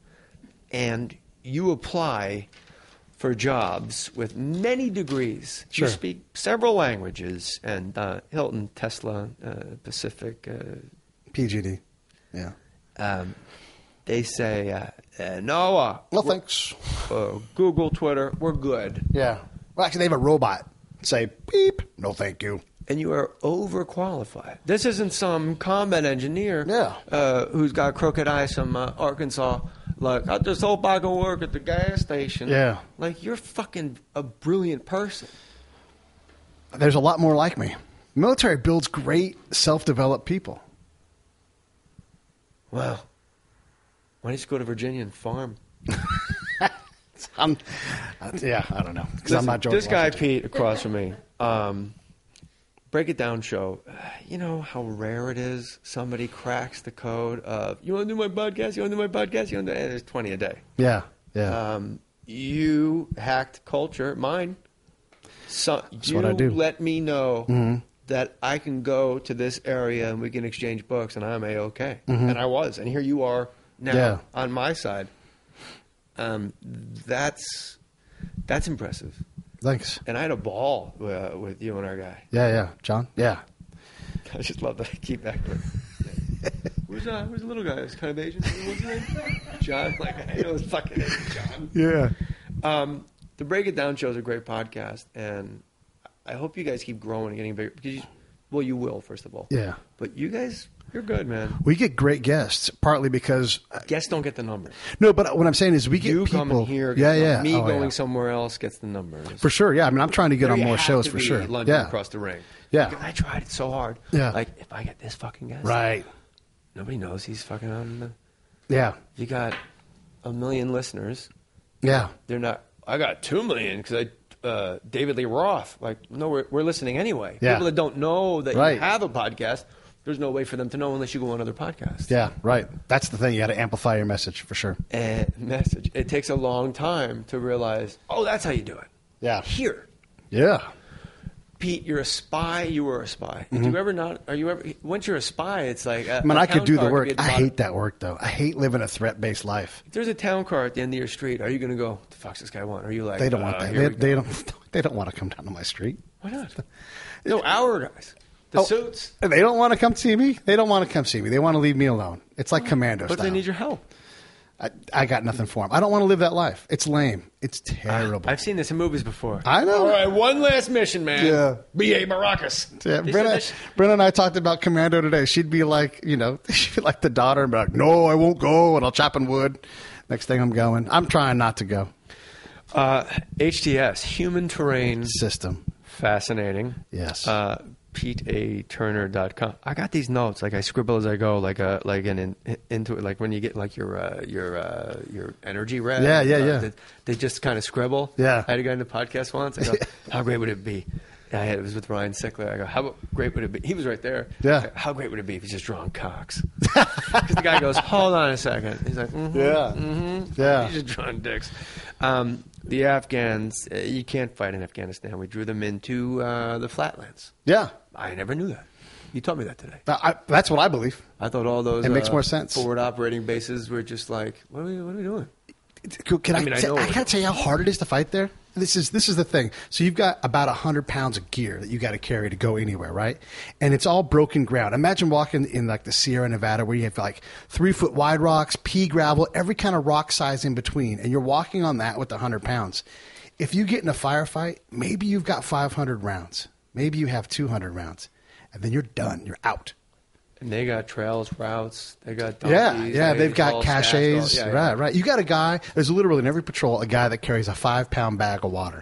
And you apply for jobs with many degrees. Sure. You speak several languages, and uh, Hilton, Tesla, uh, Pacific, uh, P G D. Yeah. um, they say, uh, uh, no, uh, No, thanks. uh, Google, Twitter, we're good. Yeah. Well, actually, they have a robot say, beep, no thank you. And you are overqualified. This isn't some combat engineer Yeah. uh, who's got crooked eyes from uh, Arkansas. Like, I just hope I can work at the gas station. Yeah. Like, you're fucking a brilliant person. There's a lot more like me. Military builds great self-developed people. Wow. Why don't you go to Virginia and farm? I'm, uh, yeah, I don't know. Because I'm Listen, not George This guy, Washington. Pete, across from me, um, Break It Down show. You know how rare it is somebody cracks the code of, you want to do my podcast? You want to do my podcast? You want to do... And there's twenty a day. Yeah, yeah. Um, you hacked culture, mine. So, That's you what I do. let me know Mm-hmm. that I can go to this area and we can exchange books and I'm A-okay. Mhm. And I was. And here you are now Yeah. on my side. Um, that's that's impressive. Thanks. And I had a ball uh, with you and our guy. Yeah, yeah. John? Yeah. I just love that. Keep back there. Yeah. Where's, uh, where's the little guy? He's kind of Asian. What's his name? John. Like, I know his fucking name is John. Yeah. Um, the Break It Down show is a great podcast, and I hope you guys keep growing and getting bigger. Because you, well, you will, first of all. Yeah. But you guys, you're good, man. We get great guests, partly because Guests don't get the numbers. no, but what I'm saying is we get You people. coming here, gets yeah, the yeah. numbers. Me Oh, going yeah. somewhere else gets the numbers. For sure. Yeah. I mean, I'm trying to get There on you more have shows to for be sure. London Yeah. across the ring. Yeah. I tried it so hard. Yeah. Like if I get this fucking guest, Right. Nobody knows he's fucking on the. Yeah. You got a million listeners. Yeah. They're not. I got two million because I uh, David Lee Roth. Like, no, we're we're listening anyway. Yeah. People that don't know that Right. you have a podcast, there's no way for them to know unless you go on other podcasts. Yeah. Right. That's the thing. You got to amplify your message for sure. And message. It takes a long time to realize. Oh, that's how you do it. Yeah. Here, Yeah. Pete, you're a spy. You were a spy. Did Mhm. you ever not? Are you ever? Once you're a spy, it's like. A, I mean, a I could town do the car work. be at the I bottom. hate that work, though. I hate living a threat-based life. If there's a town car at the end of your street, are you going to go? What the fuck's this guy want? Are you like? They don't want uh, that. here They, we they go. don't. They don't want to come down to my street. Why not? No, our guys. The Oh, suits. They don't want to come see me. They don't want to come see me. They want to leave me alone. It's like commando But style. they need your help. I, I got nothing for them. I don't want to live that life. It's lame. It's terrible. I've seen this in movies before. I know. All right, one last mission, man. Yeah. B A Baracus. Yeah, They Brenna, said this- Brenna and I talked about Commando today. She'd be like, you know, she'd be like the daughter and be like, no, I won't go, and I'll chop in wood. Next thing I'm going. I'm trying not to go. Uh, H T S, Human Terrain System. Fascinating. Yes. Uh, Pete A Turner dot com. I got these notes, like I scribble as I go, like a like an in, into it, like when you get like your uh, your uh, your energy red. Yeah, yeah, uh, yeah. They, they just kind of scribble. Yeah. I had a guy in the podcast once. I go, how great would it be? And I had, it was with Ryan Sickler. I go, how great would it be? He was right there. Yeah. I go, how great would it be if he's just drawing cocks? Because the guy goes, hold on a second. He's like, mm-hmm, Yeah. mm-hmm. Yeah. He's just drawing dicks. Um, the Afghans, uh, you can't fight in Afghanistan. We drew them into uh, the flatlands. Yeah. I never knew that. You told me that today. I, I, that's what I believe. I thought all those It makes uh, more sense. forward operating bases were just like, what are we, what are we doing? Can I, I mean, I t- know I it. gotta tell you how hard it is to fight there. This is this is the thing. So you've got about a hundred pounds of gear that you got to carry to go anywhere, right? And it's all broken ground. Imagine walking in like the Sierra Nevada, where you have like three foot wide rocks, pea gravel, every kind of rock size in between, and you're walking on that with a hundred pounds. If you get in a firefight, maybe you've got five hundred rounds, maybe you have two hundred rounds, and then you're done. You're out. And they got trails, routes. They got Yeah, donkeys, yeah, they they've got all caches. stashed, all- yeah, right, yeah. right. You got a guy. There's literally in every patrol a guy that carries a five pound bag of water.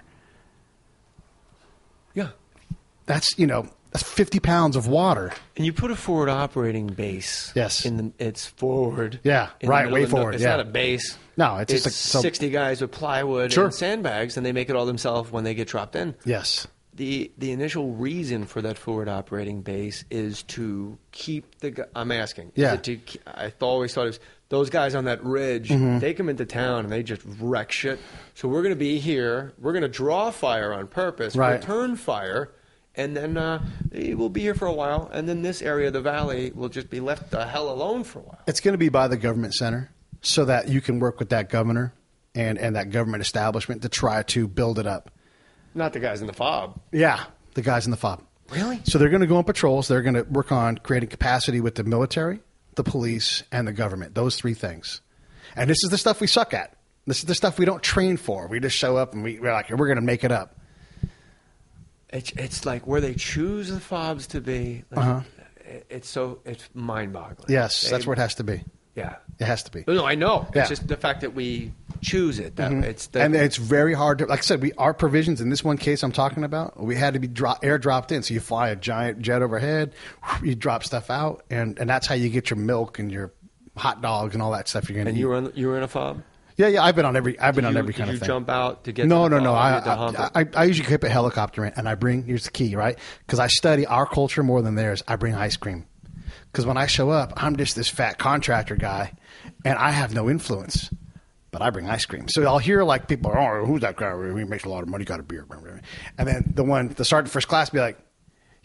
Yeah. That's you know that's fifty pounds of water. And you put a forward operating base. Yes. In the, it's forward. Yeah, in the right, middle way of no- forward, It's yeah. not a base. No, it's It's, just like so- sixty guys with plywood Sure. and sandbags, and they make it all themselves when they get dropped in. Yes. The the initial reason for that forward operating base is to keep the. gu- I'm asking. Yeah. Is it to, ke- I always thought it was those guys on that ridge. Mhm. They come into town and they just wreck shit. So we're going to be here. We're going to draw fire on purpose. Right. Return fire. And then uh, we'll be here for a while. And then this area of the valley will just be left the hell alone for a while. It's going to be by the government center, so that you can work with that governor and and that government establishment to try to build it up. Not the guys in the fob. Yeah, the guys in the fob. Really? So they're going to go on patrols. They're going to work on creating capacity with the military, the police, and the government. Those three things. And this is the stuff we suck at. This is the stuff we don't train for. We just show up and we, we're like, we're going to make it up. It's it's like where they choose the fobs to be. Like, Uh-huh. it- It's so it's mind-boggling. Yes, They- that's where it has to be. Yeah. It has to be. No, I know. Yeah. It's just the fact that we choose it. That Mhm. it's the, and it's very hard to, like I said, we our provisions in this one case I'm talking about, we had to be dro- air dropped in. So you fly a giant jet overhead, you drop stuff out, and, and that's how you get your milk and your hot dogs and all that stuff you're going to and eat. you were in, you were in a fob. yeah, yeah, I've been on every I've been Did on you- every did kind you of thing. jump out to get no, to the no, no. fob? I, You had to hump I, I I usually keep a helicopter in, and I bring. Here's the key, right? Because I study our culture more than theirs. I bring ice cream. Because when I show up, I'm just this fat contractor guy, and I have no influence. But I bring ice cream. So I'll hear like people, oh, who's that guy? He makes a lot of money, got a beer. And then the one, the sergeant first class be like,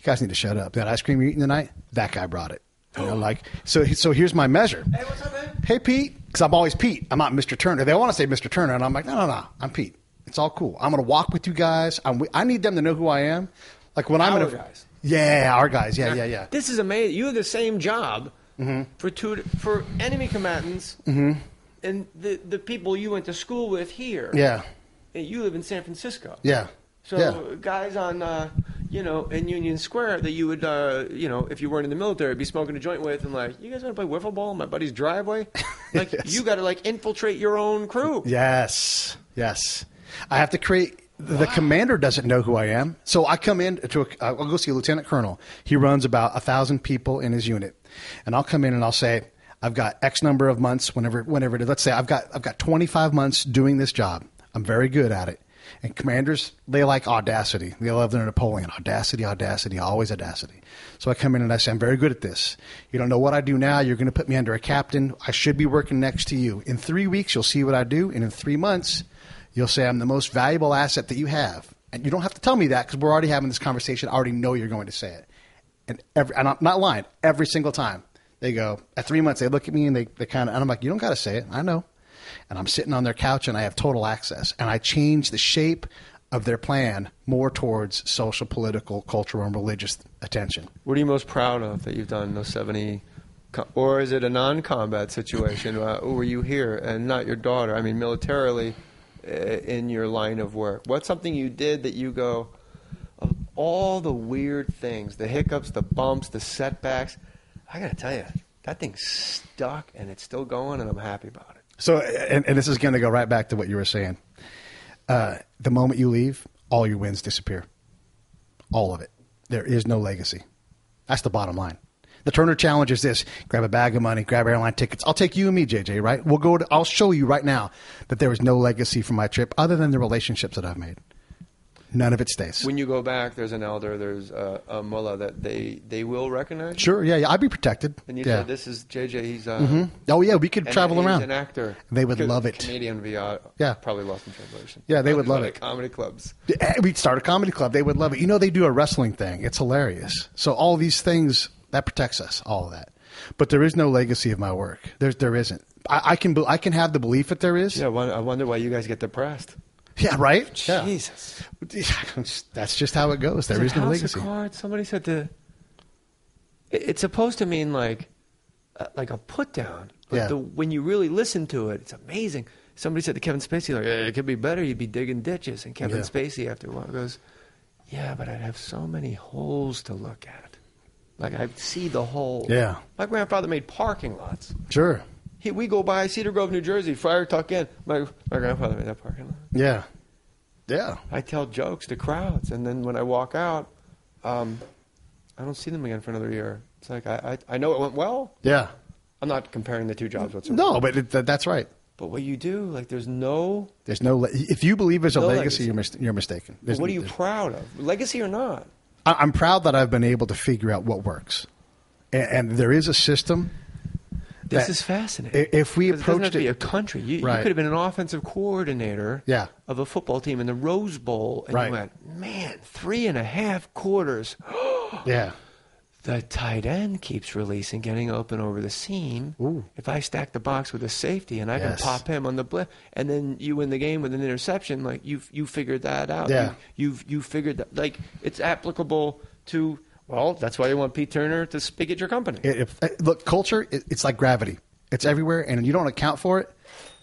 you guys need to shut up. That ice cream you're eating tonight, that guy brought it. You know, like, so, so here's my measure. Hey, what's up, man? Hey, Pete. Because I'm always Pete. I'm not Mister Turner. They want to say Mister Turner, and I'm like, no, no, no. I'm Pete. It's all cool. I'm going to walk with you guys. I'm, I need them to know who I am. Like when I'm Our in a, guys. Yeah, our guys. Yeah, yeah, yeah. This is amazing. You have the same job mm-hmm. for two for enemy combatants mm-hmm. and the the people you went to school with here. Yeah. And you live in San Francisco. Yeah. So yeah. guys on, uh, you know, in Union Square that you would, uh, you know, if you weren't in the military, be smoking a joint with and like, you guys want to play wiffle ball in my buddy's driveway? Like, yes. You got to like infiltrate your own crew. Yes. Yes. I have to create. The wow. commander doesn't know who I am. So I come in to a, I'll go see a lieutenant colonel. He runs about a thousand people in his unit. And I'll come in and I'll say, I've got X number of months, whenever, whenever it is. Let's say I've got, I've got twenty-five months doing this job. I'm very good at it. And commanders, they like audacity. They love their Napoleon. Audacity, audacity, always audacity. So I come in and I say, I'm very good at this. You don't know what I do now. You're going to put me under a captain. I should be working next to you. In three weeks, you'll see what I do. And in three months, you'll say I'm the most valuable asset that you have. And you don't have to tell me that because we're already having this conversation. I already know you're going to say it. And, every, and I'm not lying. Every single time they go, at three months, they look at me and they, they kind of, and I'm like, you don't got to say it. I know. And I'm sitting on their couch and I have total access. And I change the shape of their plan more towards social, political, cultural, and religious attention. What are you most proud of that you've done in those seventy, or is it a non-combat situation? uh, were you here and not your daughter? I mean, militarily, uh, in your line of work. What's something you did that you go, of all the weird things, the hiccups, the bumps, the setbacks, I got to tell you, that thing's stuck and it's still going and I'm happy about it. So, and, and this is going to go right back to what you were saying. Uh, the moment you leave, all your wins disappear. All of it. There is no legacy. That's the bottom line. The Turner Challenge is this. Grab a bag of money, grab airline tickets. I'll take you and me, J J, right? We'll go to, I'll show you right now that there is no legacy from my trip other than the relationships that I've made. None of it stays. When you go back, there's an elder, there's a, a mullah that they, they will recognize? Sure, yeah, yeah. I'd be protected. And you yeah. said, this is J J, he's... Uh, mm-hmm. Oh, yeah, we could travel he's around. He's an actor. They would love it. Canadian via, yeah. probably lost in translation. Yeah, they would love it. Comedy clubs. We'd start a comedy club. They would love it. You know, they do a wrestling thing. It's hilarious. So all these things, that protects us, all of that. But there is no legacy of my work. There's, there isn't. I, I can I can have the belief that there is. Yeah, I wonder why you guys get depressed. Yeah, right? Jesus. Yeah. That's just how it goes. There it's is no House legacy. Of Cards. Somebody said the. It's supposed to mean like, uh, like a put down. But yeah. the, when you really listen to it, it's amazing. Somebody said to Kevin Spacey, like, hey, it could be better. You'd be digging ditches. And Kevin yeah. Spacey, after a while, goes, yeah, but I'd have so many holes to look at. Like, I'd see the hole. Yeah. My grandfather made parking lots. Sure. He, we go by Cedar Grove, New Jersey, Friar Tuck Inn. My, my grandfather made that parking lot. Yeah. Yeah. I tell jokes to crowds, and then when I walk out, um, I don't see them again for another year. It's like, I, I, I know it went well. Yeah. I'm not comparing the two jobs whatsoever. No, but it, that, that's right. But what you do, like, there's no... There's no... Le- if you believe there's a no legacy, legacy. You're, mis- you're mistaken. There's, what are you proud of? Legacy or not? I, I'm proud that I've been able to figure out what works. And, and there is a system... This is fascinating. If we approached it doesn't have to be it, a country. You, right. you could have been an offensive coordinator yeah. of a football team in the Rose Bowl, and right. you went, man, three and a half quarters. yeah. The tight end keeps releasing, getting open over the seam. Ooh. If I stack the box with a safety and I yes. can pop him on the blitz, and then you win the game with an interception, like you you figured that out. Yeah. You, you've you figured that, like, it's applicable to. Well, that's why you want Pete Turner to speak at your company. If, if, look, culture, it, it's like gravity. It's everywhere, and you don't account for it.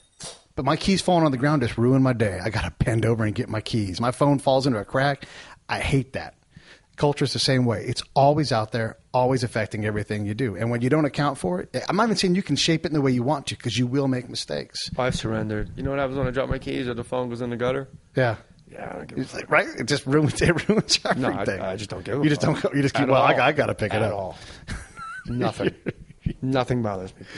But my keys falling on the ground just ruined my day. I got to bend over and get my keys. My phone falls into a crack. I hate that. Culture is the same way. It's always out there, always affecting everything you do. And when you don't account for it, I'm not even saying you can shape it in the way you want to, because you will make mistakes. I've surrendered. You know what happens when I drop my keys or the phone goes in the gutter? Yeah. Yeah, I don't give it's like, right? It just ruins it. Ruins everything. No, I, I just don't give a You just fuck. don't. You just keep. At Well, all. I, I got to pick it At up. all. Nothing. Nothing bothers me.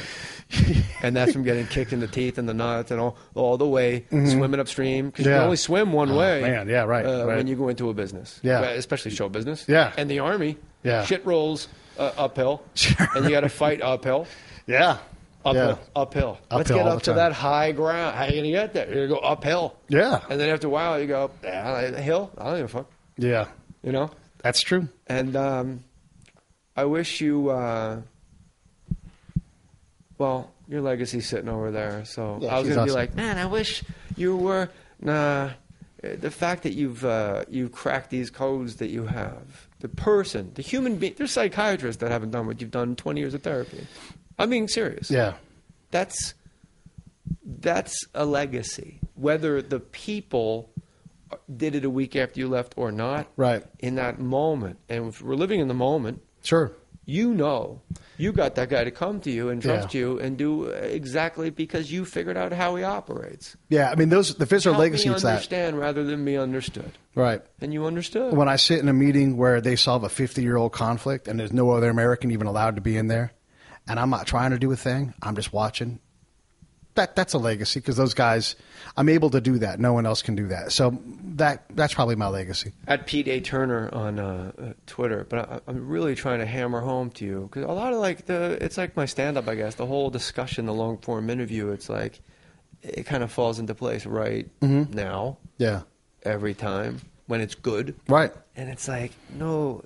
And that's from getting kicked in the teeth and the nuts and all all the way mm-hmm. swimming upstream, because yeah. you can only swim one oh, way. Man, yeah, right, uh, right. When you go into a business, yeah, well, especially show business, yeah, and the Army, yeah, shit rolls uh, uphill, sure. and you got to fight uphill. Yeah. Uphill, yeah. uphill. Uphill Let's get all up the to time. that high ground. How are you going to get there? You're going to go uphill. Yeah. And then after a while, you go, yeah, hill? I don't give a fuck. Yeah. You know? That's true. And um, I wish you. Uh, well, your legacy's sitting over there, so Yeah, I was she's gonna be awesome. like, man, I wish you were. Nah, the fact that you've uh, you've cracked these codes that you have, the person, the human being. There's psychiatrists that haven't done what you've done in twenty years of therapy. I'm being serious. Yeah. That's that's a legacy. Whether the people did it a week after you left or not, Right. in that moment, and if we're living in the moment, Sure. you know, you got that guy to come to you and trust Yeah. you and do exactly because you figured out how he operates. Yeah, I mean, those the physical Help legacy me is that. understand rather than be understood. Right. And you understood. When I sit in a meeting where they solve a fifty-year-old conflict and there's no other American even allowed to be in there, and I'm not trying to do a thing, I'm just watching, that that's a legacy because those guys, I'm able to do that. No one else can do that. So that that's probably my legacy. At Pete A. Turner on uh, uh, Twitter, but I, I'm really trying to hammer home to you because a lot of like the, it's like my stand-up, I guess, the whole discussion, the long-form interview, it's like it kind of falls into place right Mhm. now, Yeah. every time when it's good, Right. and it's like no,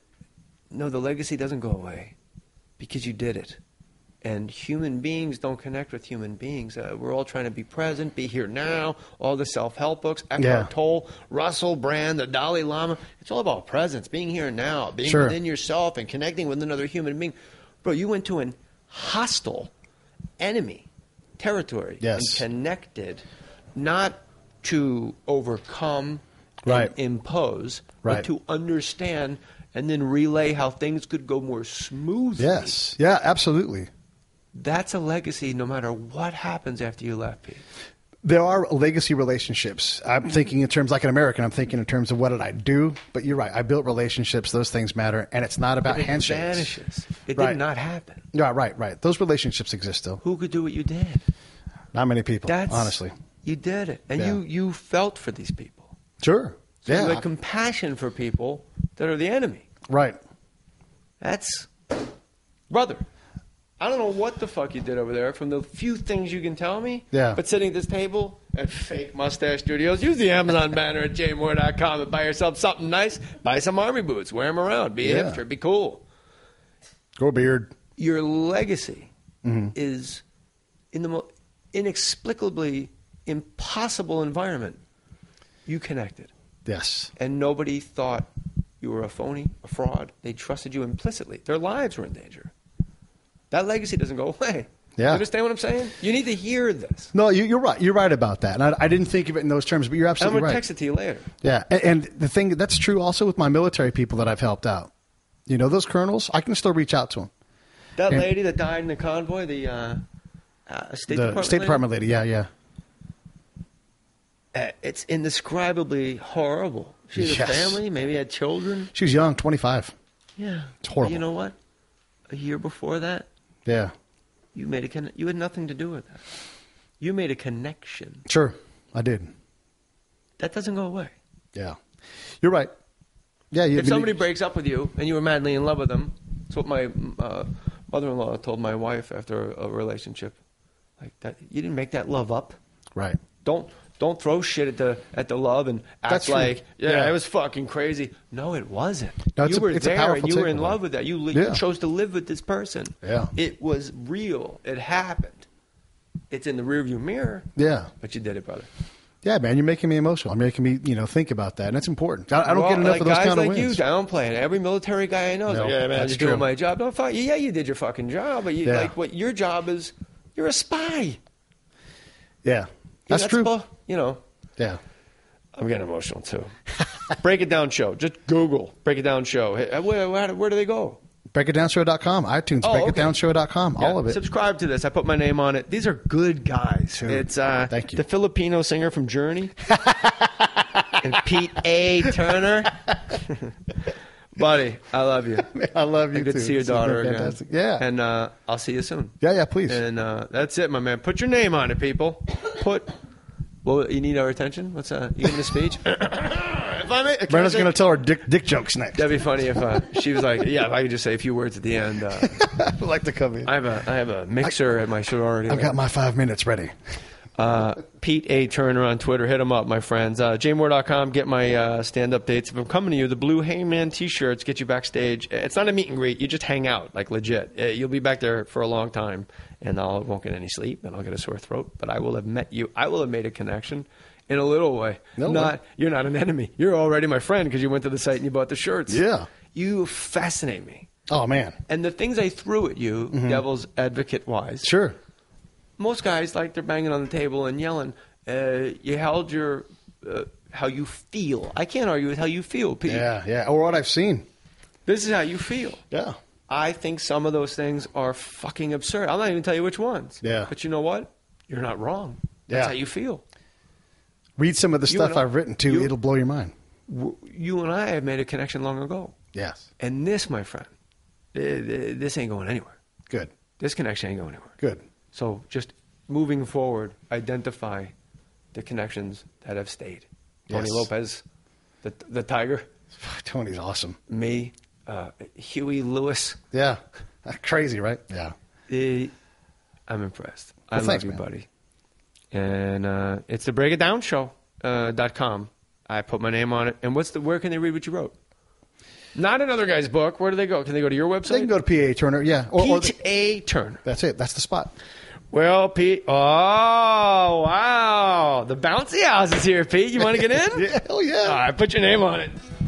no, the legacy doesn't go away because you did it. And human beings don't connect with human beings. Uh, we're all trying to be present, be here now. All the self-help books, Eckhart Yeah. Tolle, Russell Brand, the Dalai Lama. It's all about presence, being here now, being Sure. within yourself and connecting with another human being. Bro, you went to an hostile enemy territory Yes. and connected, not to overcome Right. and impose, Right. but to understand and then relay how things could go more smoothly. Yes. Yeah, absolutely. That's a legacy no matter what happens after you left, Pete. There are legacy relationships. I'm thinking in terms, like an American, I'm thinking in terms of what did I do? But you're right. I built relationships. Those things matter. And it's not about If it handshakes. vanishes. It Right. did not happen. Yeah, right, right. Those relationships exist still. Who could do what you did? Not many people, That's, honestly. You did it. And Yeah. you, you felt for these people. Sure. So Yeah. you had compassion for people that are the enemy. Right. That's, brother, I don't know what the fuck you did over there from the few things you can tell me. Yeah. But sitting at this table at Fake Mustache Studios, use the Amazon banner at j moore dot com and buy yourself something nice. Buy some army boots. Wear them around. Be a Yeah. hipster. Be cool. Grow beard. Your legacy Mm-hmm. is in the most inexplicably impossible environment. You connected. Yes. And nobody thought you were a phony, a fraud. They trusted you implicitly. Their lives were in danger. That legacy doesn't go away. Yeah. You understand what I'm saying? You need to hear this. No, you, you're right. You're right about that. And I, I didn't think of it in those terms, but you're I'm absolutely going to right. text it to you later. Yeah. And, and the thing that's true also with my military people that I've helped out. You know, those colonels, I can still reach out to them. That And- lady that died in the convoy, the uh, uh, State the Department State lady? Department lady. Yeah, yeah. Uh, it's indescribably horrible. She had Yes. a family, maybe had children. She was young, twenty-five. Yeah. It's horrible. You know what? A year before that, Yeah. you made a con- you had nothing to do with that. You made a connection. Sure. I did. That doesn't go away. Yeah. You're right. Yeah. You, If somebody breaks up with you and you were madly in love with them, that's what my uh, mother-in-law told my wife after a relationship. Like that, you didn't make that love up. Right. Don't don't throw shit at the at the love and act That's true. like yeah, Yeah. it was fucking crazy. No, it wasn't. No, it's you a- were it's a there powerful and you were in takeaway. love with that. You, li- Yeah. you chose to live with this person. Yeah. It was real. It happened. It's in the rearview mirror. Yeah. But you did it, brother. Yeah, man, you're making me emotional. I'm making me, you know, think about that, and it's important. I, I don't Well, get enough like of those guys kind of like wins. you downplay it. Every military guy I know is No, like, yeah, man, I'm that's just true. doing my job. No, fuck, yeah, you did your fucking job, but you, Yeah. like what your job is, you're a spy. Yeah, that's Yeah, true. suppo- you know, Yeah, I'm getting emotional too. Break It Down Show. Just Google Break It Down Show. Hey, Where, where, where do they go? break it down show dot com, iTunes, Oh, break it okay. down show dot com, all Yeah, of it. Subscribe to this. I put my name on it. These are good guys. Dude, It's uh, thank you. the Filipino singer from Journey and Pete A. Turner. Buddy, I love you. I love you And good too. to see your This has daughter been again. fantastic. Yeah. And uh, I'll see you soon. Yeah, yeah, please. And uh, that's it, my man. Put your name on it, people. Put. Well, you need our attention. What's uh? You giving a speech? if I may, can Brenda's I say- going to tell her dick, dick jokes next. That'd be funny if uh, she was like, "Yeah, if I could just say a few words at the end." Uh, I'd like to come in. I have a I have a mixer at my sorority. I've got my five minutes ready. Uh, Pete A. Turner on Twitter. Hit him up, my friends. Uh, J more dot com. Get my uh, stand-up dates. If I'm coming to you, the blue Hangman T-shirts get you backstage. It's not a meet and greet. You just hang out, like legit. Uh, You'll be back there for a long time, and I won't get any sleep, and I'll get a sore throat. But I will have met you. I will have made a connection in a little way. No not way. You're not an enemy. You're already my friend because you went to the site and you bought the shirts. Yeah. You fascinate me. Oh, man. And the things I threw at you, Mhm. devil's advocate-wise. Sure. Most guys, like, they're banging on the table and yelling. Uh, you held your uh, how you feel. I can't argue with how you feel, Pete. Yeah, yeah. Or what I've seen. This is how you feel. Yeah. I think some of those things are fucking absurd. I'll not even tell you which ones. Yeah. But you know what? You're not wrong. That's Yeah. how you feel. Read some of the You stuff and I- I've written, too. you- It'll blow your mind. W- You and I have made a connection long ago. Yes. And this, my friend, uh, uh, this ain't going anywhere. Good. This connection ain't going anywhere. Good. So just moving forward, identify the connections that have stayed. Tony Yes. Lopez, the the Tiger. Tony's awesome. Me, uh, Huey Lewis. Yeah. Crazy, right? Yeah. Eh, I'm impressed. I Well, love thanks, you, man. buddy. And uh, it's the Break It Down Show uh, dot com. I put my name on it. And what's the? Where can they read what you wrote? Not another guy's book. Where do they go? Can they go to your website? They can go to P A Turner, yeah. Or, or Pete the, A. Turner. that's it. That's the spot. Well, Pete. Oh, wow. The bouncy house is here, Pete. You want to get in? Yeah, hell yeah. All right, put your name on it.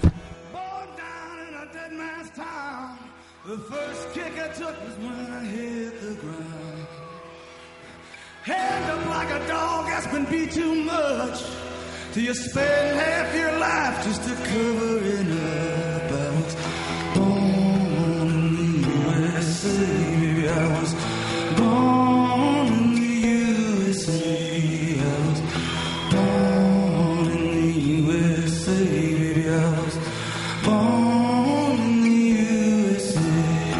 The first kick I took was when I hit the ground. Hand up like a dog that's been beat too much. Till you spend half your life just to cover it up. I was born in the U S A, baby. I was born in the U S A. I was born in the U S A, baby. I was born in the U S A.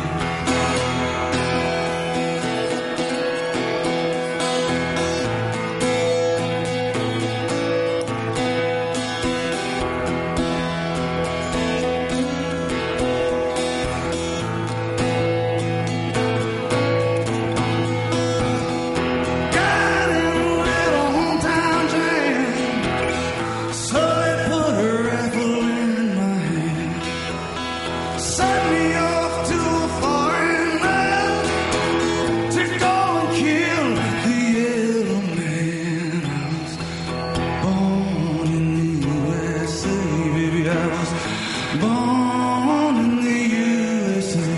Born in the U S A.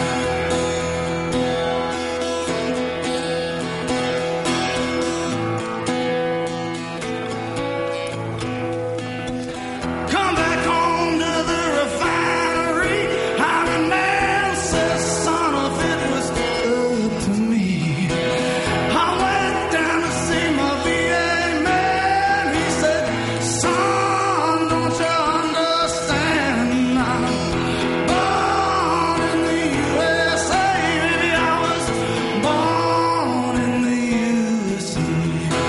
Come back home to the refinery. I'm a man, says son of it was up to me. I went down to see my V A man. He said, son, don't you understand? I'm born in the U S A. Baby, I was born in the U S A.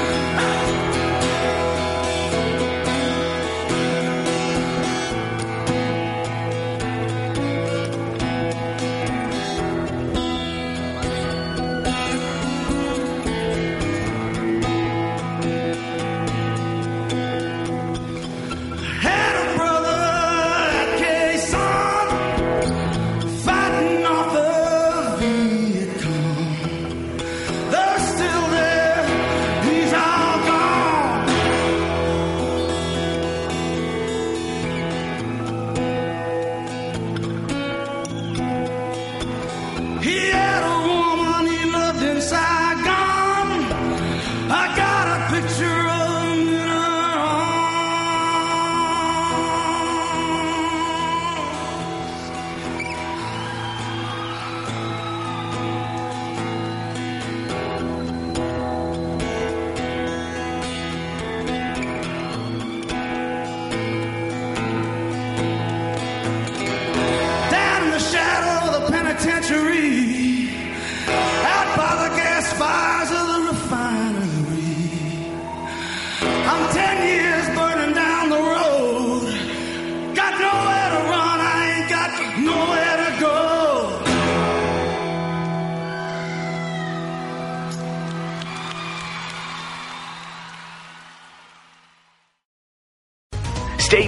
Had a brother at Quezon, fighting off the Viet Cong. They're still there, he's all gone. He had a woman he loved in Saigon. I got a picture of him in her arms. Down in the shadow of the penitentiary, out by the gas fires of the refinery. I'm ten years burning down the road. Got nowhere to run, I ain't got nowhere to go.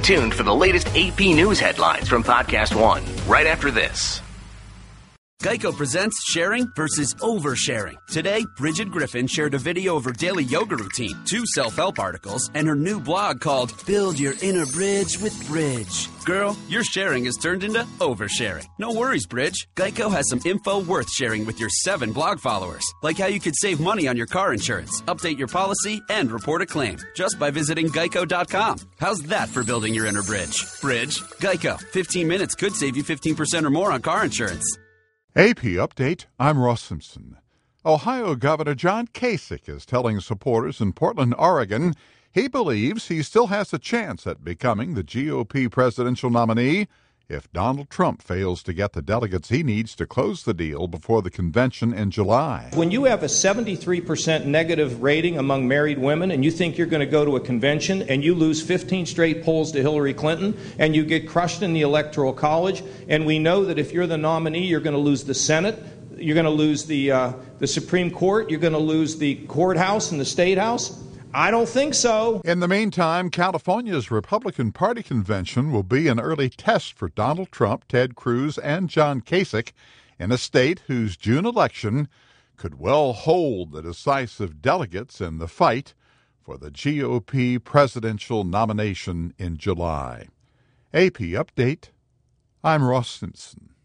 tuned for the latest A P News headlines from Podcast One, right after this. Geico presents sharing versus oversharing. Today, Bridget Griffin shared a video of her daily yoga routine, two self-help articles, and her new blog called Build Your Inner Bridge with Bridge. Girl, your sharing has turned into oversharing. No worries, Bridge. Geico has some info worth sharing with your seven blog followers, like how you could save money on your car insurance, update your policy, and report a claim just by visiting geico dot com. How's that for building your inner bridge? Bridge? Geico. fifteen minutes could save you fifteen percent or more on car insurance. A P Update, I'm Ross Simpson. Ohio Governor John Kasich is telling supporters in Portland, Oregon, he believes he still has a chance at becoming the G O P presidential nominee if Donald Trump fails to get the delegates he needs to close the deal before the convention in July. When you have a seventy-three percent negative rating among married women and you think you're going to go to a convention and you lose fifteen straight polls to Hillary Clinton and you get crushed in the Electoral College, and we know that if you're the nominee, you're going to lose the Senate, you're going to lose the, uh, the Supreme Court, you're going to lose the courthouse and the State House, I don't think so. In the meantime, California's Republican Party convention will be an early test for Donald Trump, Ted Cruz, and John Kasich in a state whose June election could well hold the decisive delegates in the fight for the G O P presidential nomination in July. A P Update, I'm Ross Simpson.